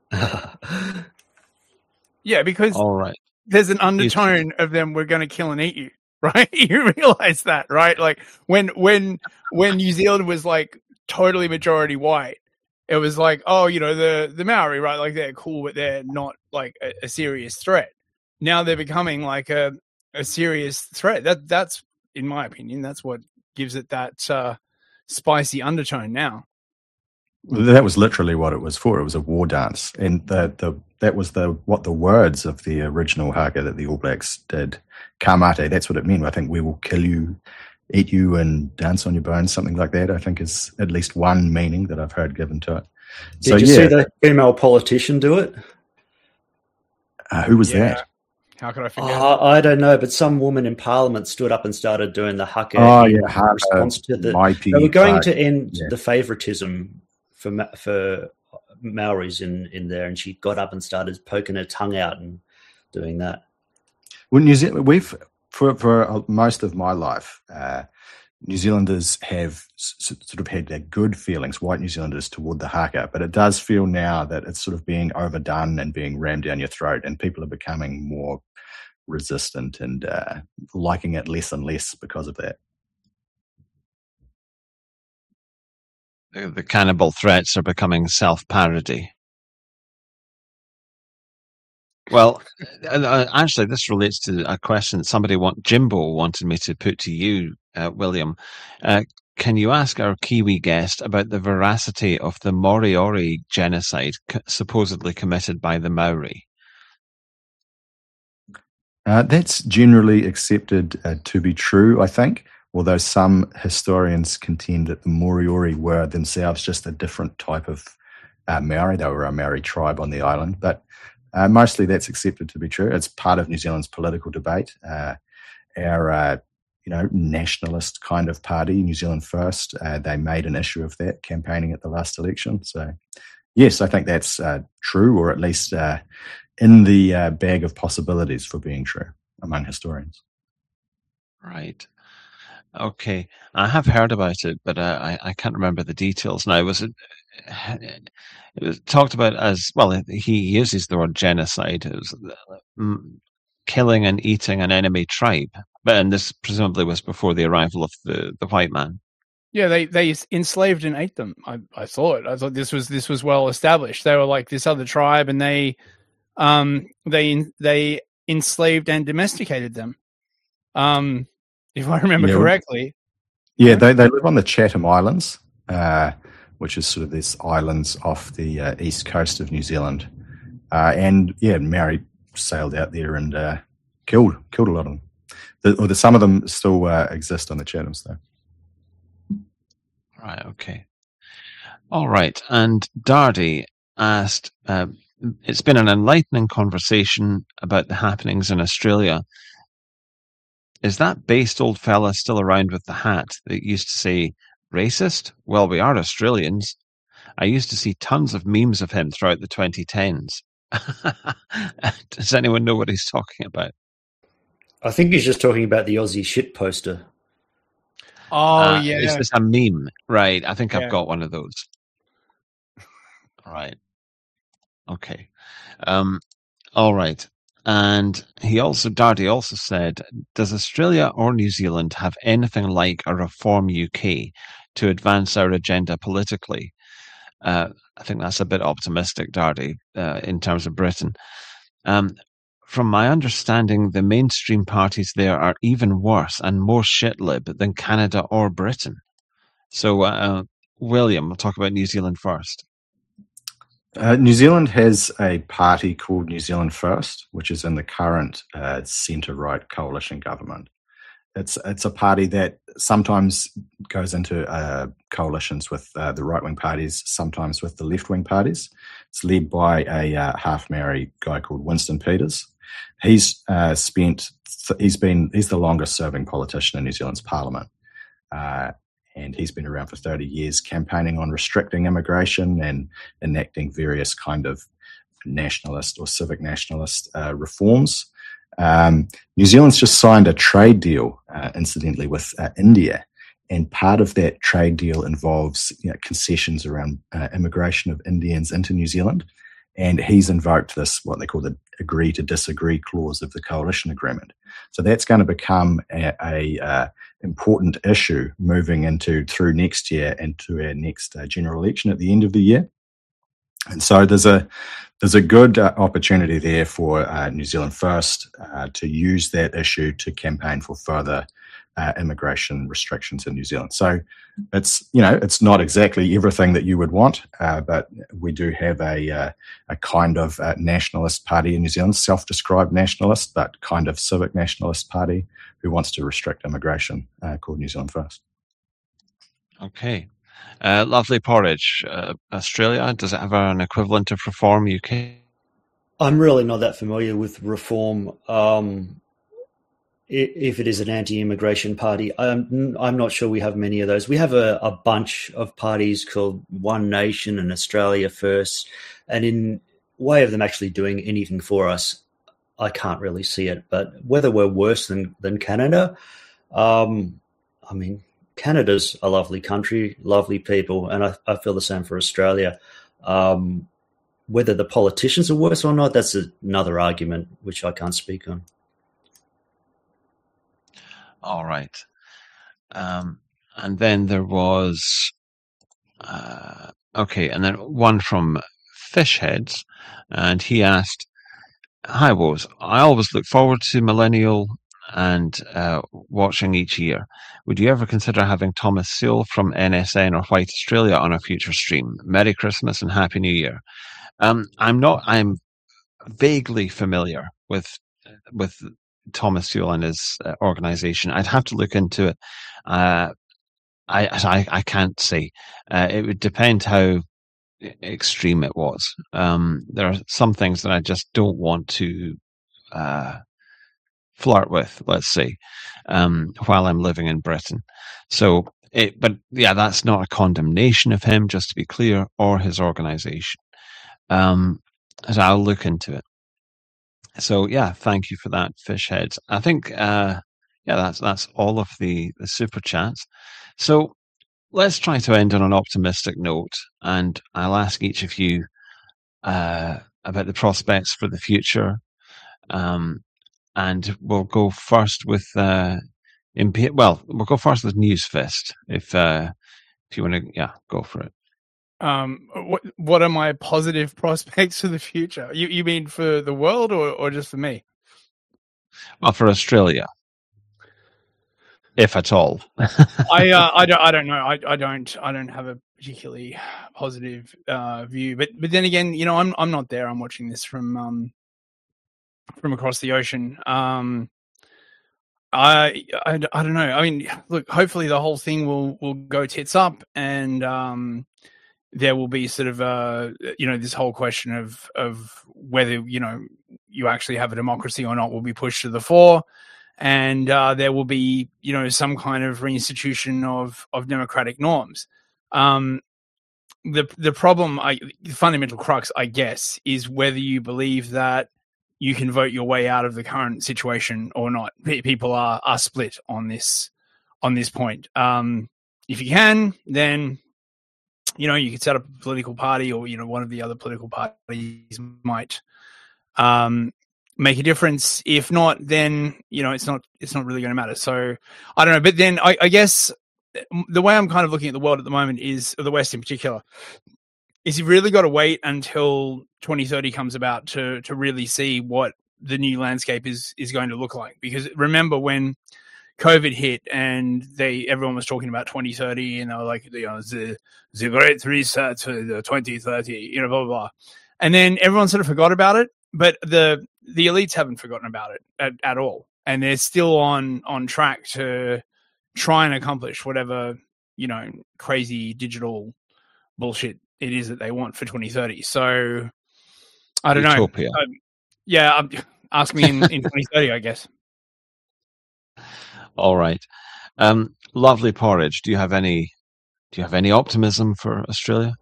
Yeah, because all right. There's an undertone of them, we're going to kill and eat you, right? You realize that, right? Like when when when New Zealand was like totally majority white, it was like, oh, you know, the, the Maori, right? Like they're cool, but they're not like a, a serious threat. Now they're becoming like a, a serious threat. That That's, in my opinion, that's what gives it that uh, spicy undertone now. That was literally what it was for. It was a war dance, and the the that was the what the words of the original haka that the All Blacks did. Kamate, that's what it meant. I think we will kill you, eat you, and dance on your bones. Something like that. I think is at least one meaning that I've heard given to it. Did so, you yeah. see the female politician do it? Uh, who was Yeah. that? How could I forget? Uh, I don't know, but some woman in Parliament stood up and started doing the haka Oh in yeah, haka, response to the. Maipi, They were going uh, to end yeah. the favoritism for Ma- for Maoris in, in there, and she got up and started poking her tongue out and doing that. Well, New Zealand, we've for for most of my life, uh, New Zealanders have s- sort of had their good feelings, white New Zealanders, toward the haka, but it does feel now that it's sort of being overdone and being rammed down your throat, and people are becoming more resistant and uh, liking it less and less because of that. The, the cannibal threats are becoming self-parody. Well, uh, actually, this relates to a question that somebody want Jimbo wanted me to put to you, uh, William. Uh, can you ask our Kiwi guest about the veracity of the Moriori genocide c- supposedly committed by the Maori? Uh, that's generally accepted uh, to be true, I think, although some historians contend that the Moriori were themselves just a different type of uh, Maori. They were a Maori tribe on the island, but uh, mostly that's accepted to be true. It's part of New Zealand's political debate. Uh, our, uh, you know, nationalist kind of party, New Zealand First, uh, they made an issue of that campaigning at the last election. So, yes, I think that's uh, true, or at least uh, in the uh, bag of possibilities for being true among historians. Right. Okay. I have heard about it, but uh, I, I can't remember the details now. Was it, it was talked about as, well, he uses the word genocide. It was um, killing and eating an enemy tribe. But, and this presumably was before the arrival of the, the white man. Yeah, they, they enslaved and ate them. I, I thought. I thought this was this was well established. They were like this other tribe, and they um they they enslaved and domesticated them. Um, if I remember Yeah, correctly. Yeah, they, they live on the Chatham Islands, uh, which is sort of these islands off the uh, east coast of New Zealand. Uh, and yeah, Maori sailed out there and uh, killed killed a lot of them. The, or the, some of them still uh, exist on the Chathams, though. Right, okay. All right. And Dardy asked, uh, it's been an enlightening conversation about the happenings in Australia. Is that based old fella still around with the hat that used to say, racist? Well, we are Australians. I used to see tons of memes of him throughout the twenty tens. Does anyone know what he's talking about? I think he's just talking about the Aussie shit poster. Oh, Uh, yeah. Is this a meme? Right. I think Yeah. I've got one of those. Right. Okay. Um, all right. And he also, Dardy also said, does Australia or New Zealand have anything like a Reform U K to advance our agenda politically? Uh, I think that's a bit optimistic, Dardy, uh, in terms of Britain. Um, from my understanding, the mainstream parties there are even worse and more shit-lib than Canada or Britain. So, uh, William, we'll talk about New Zealand first. Uh, New Zealand has a party called New Zealand First, which is in the current uh, centre-right coalition government. It's it's a party that sometimes goes into uh, coalitions with uh, the right-wing parties, sometimes with the left-wing parties. It's led by a uh, half-Maori guy called Winston Peters. He's uh, spent he's been he's the longest-serving politician in New Zealand's parliament. Uh, And he's been around for thirty years campaigning on restricting immigration and enacting various kind of nationalist or civic nationalist uh, reforms. Um, New Zealand's just signed a trade deal, uh, incidentally, with uh, India. And part of that trade deal involves you know, concessions around uh, immigration of Indians into New Zealand. And he's invoked this, what they call the agree to disagree clause of the coalition agreement. So that's going to become a, a uh, important issue moving into through next year into our next uh, general election at the end of the year. And so there's a there's a good uh, opportunity there for uh, New Zealand First uh, to use that issue to campaign for further uh, immigration restrictions in New Zealand. So it's you know it's not exactly everything that you would want, uh, but we do have a uh, a kind of uh, nationalist party in New Zealand, self-described nationalist, but kind of civic nationalist party who wants to restrict immigration, uh, called New Zealand First. Okay. Uh, lovely porridge. Uh, Australia, does it have an equivalent of Reform U K? I'm really not that familiar with Reform. Um, if it is an anti-immigration party, I'm, I'm not sure we have many of those. We have a, a bunch of parties called One Nation and Australia First, and in way of them actually doing anything for us, I can't really see it. But whether we're worse than, than Canada, um, I mean, Canada's a lovely country, lovely people, and I, I feel the same for Australia. Um, whether the politicians are worse or not, that's another argument, which I can't speak on. All right. Um, and then there was, uh, okay, and then one from Fishheads, and he asked, hi, Woz, I always look forward to Millennial and uh, watching each year. Would you ever consider having Thomas Sewell from N S N or White Australia on a future stream? Merry Christmas and Happy New Year. Um, I'm not, I'm vaguely familiar with, with Thomas Sewell and his uh, organization. I'd have to look into it. Uh, I, I, I can't say. Uh, it would depend how extreme it was. Um, there are some things that I just don't want to, uh, flirt with, let's say, um, while I'm living in Britain. So, it, but yeah, that's not a condemnation of him, just to be clear, or his organization. Um, so I'll look into it. So yeah, thank you for that, Fishheads. I think, uh, yeah, that's that's all of the, the super chats. So let's try to end on an optimistic note, and I'll ask each of you uh, about the prospects for the future. Um, and we'll go first with uh, imp- well, we'll go first with Newsfist. If uh, if you want to, yeah, go for it. Um, what what are my positive prospects for the future? You you mean for the world or, or just for me? Well, for Australia, if at all. I uh, I don't I don't know. I, I don't I don't have a particularly positive uh, view. But but then again, you know, I'm I'm not there. I'm watching this from um from across the ocean. Um, I, I I don't know. I mean, look. Hopefully, the whole thing will will go tits up, and um. there will be sort of, uh, you know, this whole question of of whether, you know, you actually have a democracy or not will be pushed to the fore. And uh, there will be, you know, some kind of reinstitution of, of democratic norms. Um, the the problem, I, the fundamental crux, I guess, is whether you believe that you can vote your way out of the current situation or not. P- people are are split on this on this point. Um, if you can, then you know you could set up a political party, or you know one of the other political parties might um, make a difference. If not, then you know it's not it's not really going to matter. So I don't know. But then I, I guess the way I'm kind of looking at the world at the moment is, or the West in particular, is you've really got to wait until twenty thirty comes about to to really see what the new landscape is is going to look like. Because remember when COVID hit and they everyone was talking about twenty thirty, and they were like, you know, the the great reset to the twenty thirty, you know, blah blah blah, and then everyone sort of forgot about it. But the the elites haven't forgotten about it at, at all, and they're still on on track to try and accomplish whatever, you know, crazy digital bullshit it is that they want for twenty thirty. So I don't Utopia. know. Um, yeah, um, ask me in, in twenty thirty, I guess. All right. Um, lovely porridge. Do you have any? Do you have any optimism for Australia?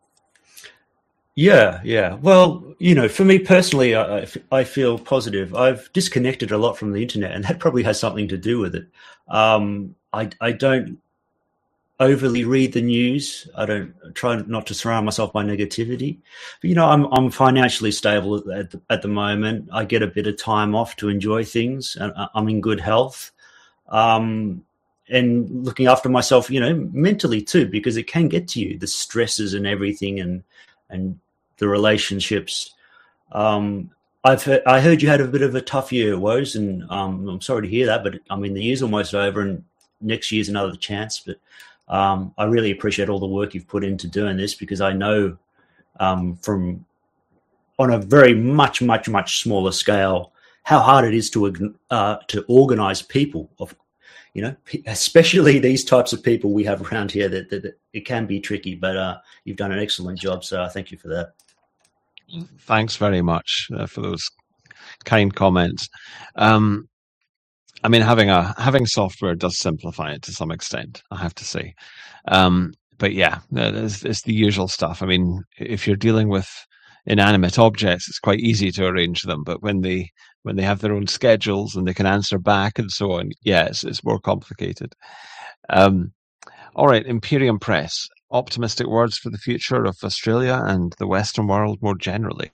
Yeah, yeah. Well, you know, for me personally, I, I feel positive. I've disconnected a lot from the internet, and that probably has something to do with it. Um, I, I don't overly read the news. I don't try not to surround myself by negativity. But, you know, I'm I'm financially stable at the, at the moment. I get a bit of time off to enjoy things, and I'm in good health. Um, and looking after myself, you know, mentally too, because it can get to you, the stresses and everything, and and the relationships. Um, I've heard, I heard you had a bit of a tough year, Woes, and um, I'm sorry to hear that. But I mean, the year's almost over, and next year's another chance. But um, I really appreciate all the work you've put into doing this, because I know um, from on a very much, much, much smaller scale how hard it is to uh, to organise people. Of you know, especially these types of people we have around here. That, that, that it can be tricky, but uh, you've done an excellent job. So I thank you for that. Thanks very much uh, for those kind comments. Um, I mean, having a having software does simplify it to some extent, I have to say. Um, but yeah, it's, it's the usual stuff. I mean, if you're dealing with inanimate objects, it's quite easy to arrange them. But when they when they have their own schedules and they can answer back and so on, yeah, it's, it's more complicated. Um, all right, Imperium Press. Optimistic words for the future of Australia and the Western world more generally.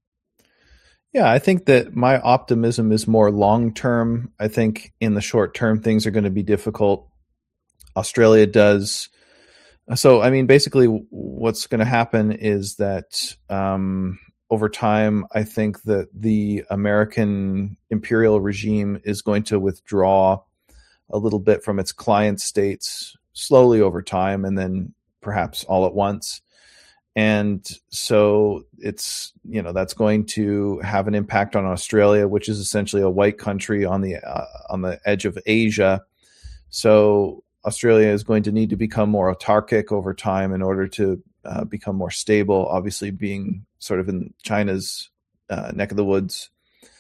Yeah, I think that my optimism is more long-term. I think in the short term, things are going to be difficult. Australia does. So, I mean, basically what's going to happen is that um, over time, I think that the American imperial regime is going to withdraw a little bit from its client states slowly over time, and then perhaps all at once. And so it's, you know, that's going to have an impact on Australia, which is essentially a white country on the uh, on the edge of Asia. So Australia is going to need to become more autarkic over time in order to uh, become more stable, obviously being sort of in China's uh, neck of the woods.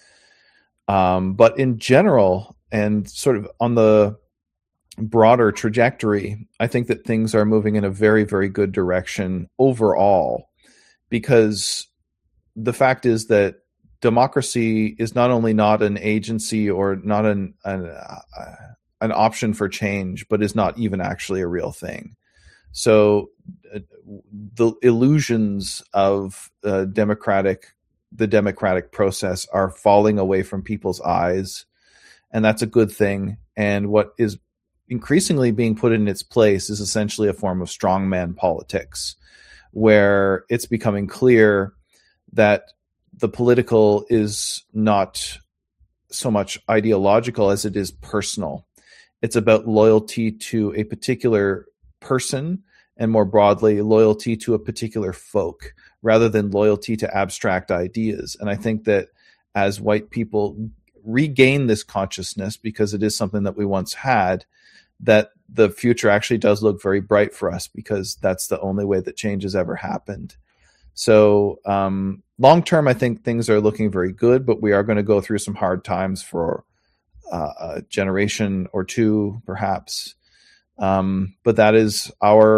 Um, but in general, and sort of on the broader trajectory, I think that things are moving in a very, very good direction overall, because the fact is that democracy is not only not an agency or not an an, uh, an option for change, but is not even actually a real thing. So uh, the illusions of uh, democratic, the democratic process are falling away from people's eyes, and that's a good thing. And what is increasingly being put in its place is essentially a form of strongman politics, where it's becoming clear that the political is not so much ideological as it is personal. It's about loyalty to a particular person, and more broadly, loyalty to a particular folk, rather than loyalty to abstract ideas. And I think that as white people regain this consciousness, because it is something that we once had, that the future actually does look very bright for us, because that's the only way that change has ever happened. So um, long term, I think things are looking very good, but we are going to go through some hard times for uh, a generation or two, perhaps. Um, but that is our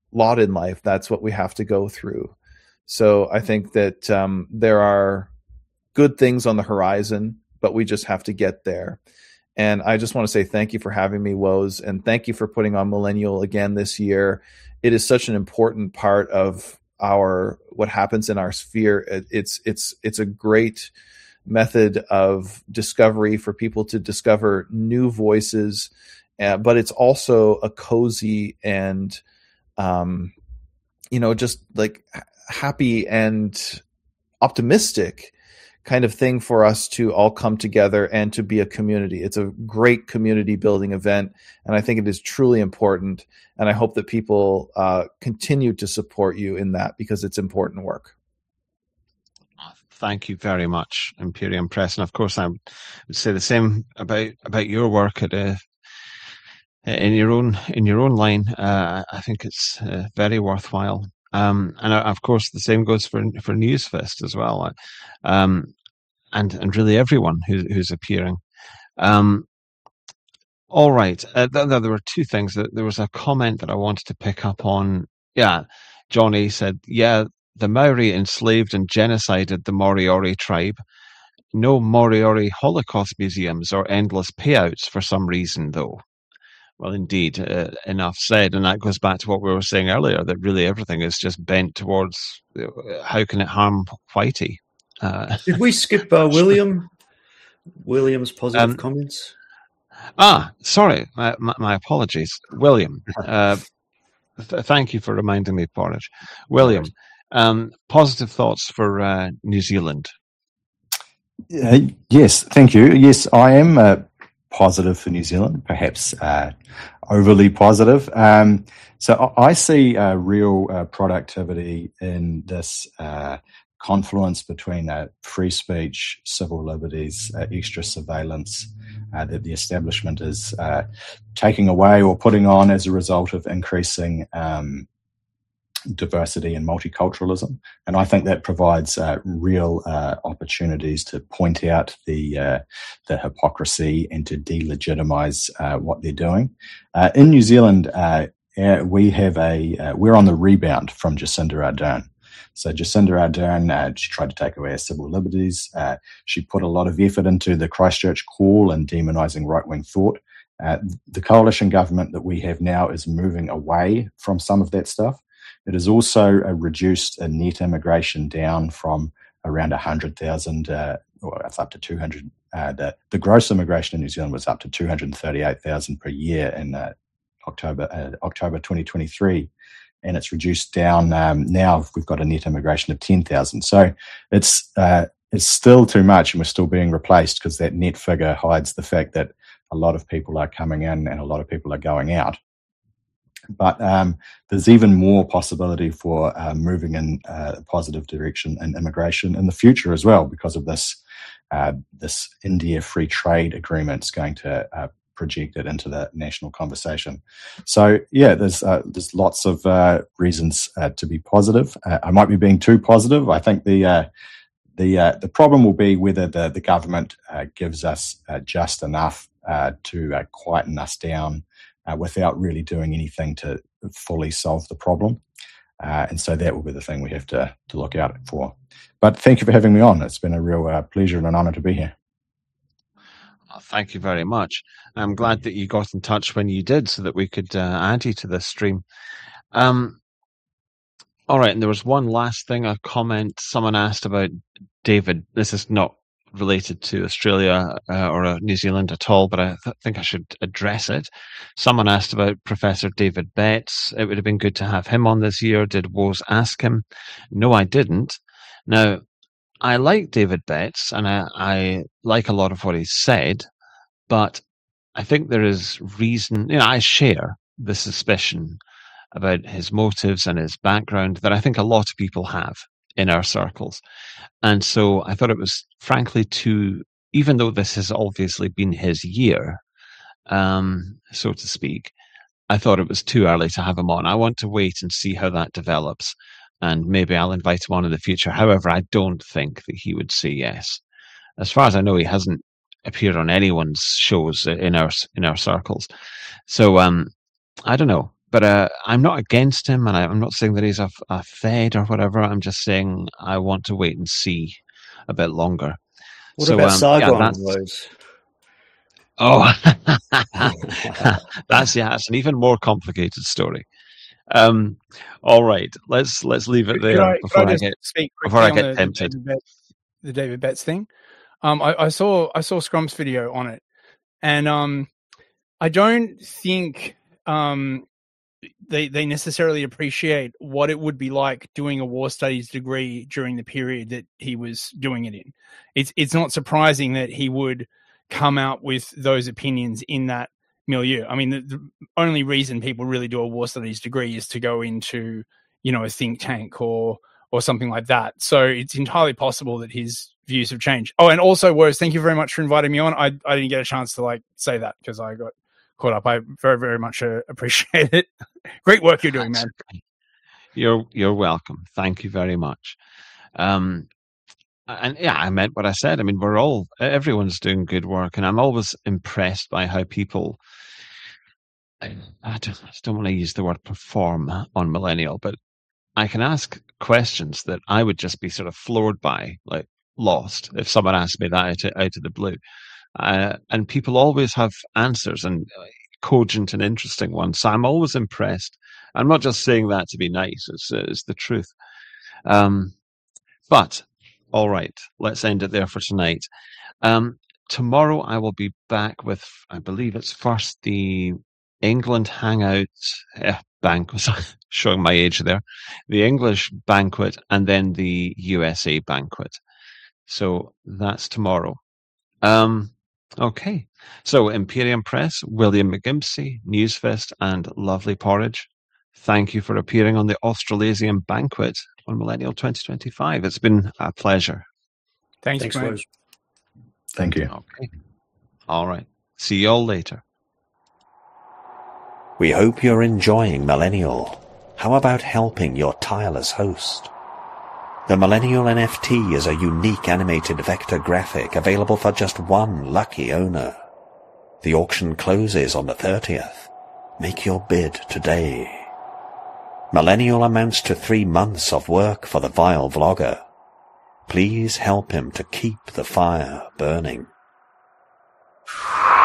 lot in life. That's what we have to go through. So I think that um, there are good things on the horizon, but we just have to get there. And I just want to say thank you for having me, Woes, and thank you for putting on Millennial again this year. It is such an important part of our what happens in our sphere. It, it's it's it's a great method of discovery for people to discover new voices, uh, but it's also a cozy and um, you know, just like happy and optimistic kind of thing for us to all come together and to be a community. It's a great community building event, and I think it is truly important. And I hope that people uh, continue to support you in that, because it's important work. Thank you very much, Imperium Press, and of course I would say the same about about your work at uh, in your own in your own line. Uh, I think it's uh, very worthwhile. Um, and uh, of course, the same goes for for Newsfest as well, um, and and really everyone who, who's appearing. Um, all right, uh, th- th- there were two things. There was a comment that I wanted to pick up on. Yeah, Johnny said, "Yeah, the Maori enslaved and genocided the Moriori tribe. No Moriori Holocaust museums or endless payouts for some reason, though." Well, indeed, uh, enough said. And that goes back to what we were saying earlier, that really everything is just bent towards uh, how can it harm Whitey. Uh, Did we skip uh, William? William's positive um, comments? Ah, sorry. My, my, my apologies. William, uh, th- thank you for reminding me, Porridge. William, um, positive thoughts for uh, New Zealand? Uh, yes, thank you. Yes, I am uh, positive for New Zealand, perhaps uh, overly positive. Um, so I, I see uh, real uh, productivity in this uh, confluence between uh, free speech, civil liberties, uh, extra surveillance uh, that the establishment is uh, taking away or putting on as a result of increasing um, diversity and multiculturalism. And I think that provides uh, real uh, opportunities to point out the uh, the hypocrisy and to delegitimize uh, what they're doing. Uh, in New Zealand, uh, we have a uh, we're on the rebound from Jacinda Ardern. So Jacinda Ardern, uh, she tried to take away our civil liberties. Uh, she put a lot of effort into the Christchurch call and demonising right-wing thought. Uh, the coalition government that we have now is moving away from some of that stuff. It has also uh, reduced uh, net immigration down from around one hundred thousand, uh, or it's up to two hundred. Uh, the, the gross immigration in New Zealand was up to two hundred thirty-eight thousand per year in uh, October uh, October twenty twenty-three. And it's reduced down. Um, now we've got a net immigration of ten thousand. So it's uh, it's still too much, and we're still being replaced because that net figure hides the fact that a lot of people are coming in and a lot of people are going out. But um, there's even more possibility for uh, moving in uh, a positive direction in immigration in the future as well, because of this uh, this India free trade agreement is going to uh, project it into the national conversation. So yeah, there's uh, there's lots of uh, reasons uh, to be positive. Uh, I might be being too positive. I think the uh, the uh, the problem will be whether the the government uh, gives us uh, just enough uh, to uh, quieten us down uh, without really doing anything to fully solve the problem. Uh, and so that will be the thing we have to to look out for. But thank you for having me on. It's been a real uh, pleasure and an honour to be here. Thank you very much. I'm glad that you got in touch when you did so that we could uh, add you to this stream. Um, all right, and there was one last thing, a comment. Someone asked about David. This is not related to Australia uh, or uh, New Zealand at all, but I th- think I should address it. Someone asked about Professor David Betts. It would have been good to have him on this year. Did Woes ask him? No, I didn't. Now, I like David Betts, and I, I like a lot of what he's said, but I think there is reason, you know, I share the suspicion about his motives and his background that I think a lot of people have in our circles. And so I thought it was frankly too, even though this has obviously been his year, um, so to speak, I thought it was too early to have him on. I want to wait and see how that develops. And maybe I'll invite him on in the future. However, I don't think that he would say yes. As far as I know, he hasn't appeared on anyone's shows in our in our circles. So um, I don't know. but uh, I'm not against him, and I, I'm not saying that he's a, a fed or whatever. I'm just saying I want to wait and see a bit longer. What so, about um, Sargon? Yeah, that's, Rose? oh, that's yeah, it's an even more complicated story. Um, all right, let's let's leave it Could there I, could before I I just get speak before I quickly on get the, the tempted. David Betts, the David Betts thing? Um, I, I saw I saw Scrump's video on it, and um, I don't think um, they they necessarily appreciate what it would be like doing a war studies degree during the period that he was doing it in. It's it's not surprising that he would come out with those opinions in that milieu. I mean, the, the only reason people really do a war studies degree is to go into, you know, a think tank or or something like that. So it's entirely possible that his views have changed. Oh, and also, Woz, thank you very much for inviting me on. I I didn't get a chance to like say that because I got caught up. I very very much uh, appreciate it. Great work you're doing, That's man. okay. You're you're welcome. Thank you very much. Um, and yeah, I meant what I said. I mean, we're all everyone's doing good work, and I'm always impressed by how people. I, I don't, I just don't want to use the word perform on Millennial, but I can ask questions that I would just be sort of floored by, like lost, if someone asked me that out of, out of the blue. Uh, and people always have answers, and cogent and interesting ones. So I'm always impressed. I'm not just saying that to be nice. It's, it's the truth. Um, but all right, let's end it there for tonight. Um, tomorrow I will be back with, I believe it's first the England Hangout eh, banquet, showing my age there, the English banquet, and then the U S A banquet. So that's tomorrow. Um, okay. So Imperium Press, William McGimpsey, Newsfest, and Lovely Porridge, thank you for appearing on the Australasian banquet on Millennial twenty twenty-five. It's been a pleasure. Thanks, Thanks, mate. Rose. Thank you. Okay. All right. See you all later. We hope you're enjoying Millennial. How about helping your tireless host? The Millennial N F T is a unique animated vector graphic available for just one lucky owner. The auction closes on the thirtieth. Make your bid today. Millennial amounts to three months of work for the vile vlogger. Please help him to keep the fire burning.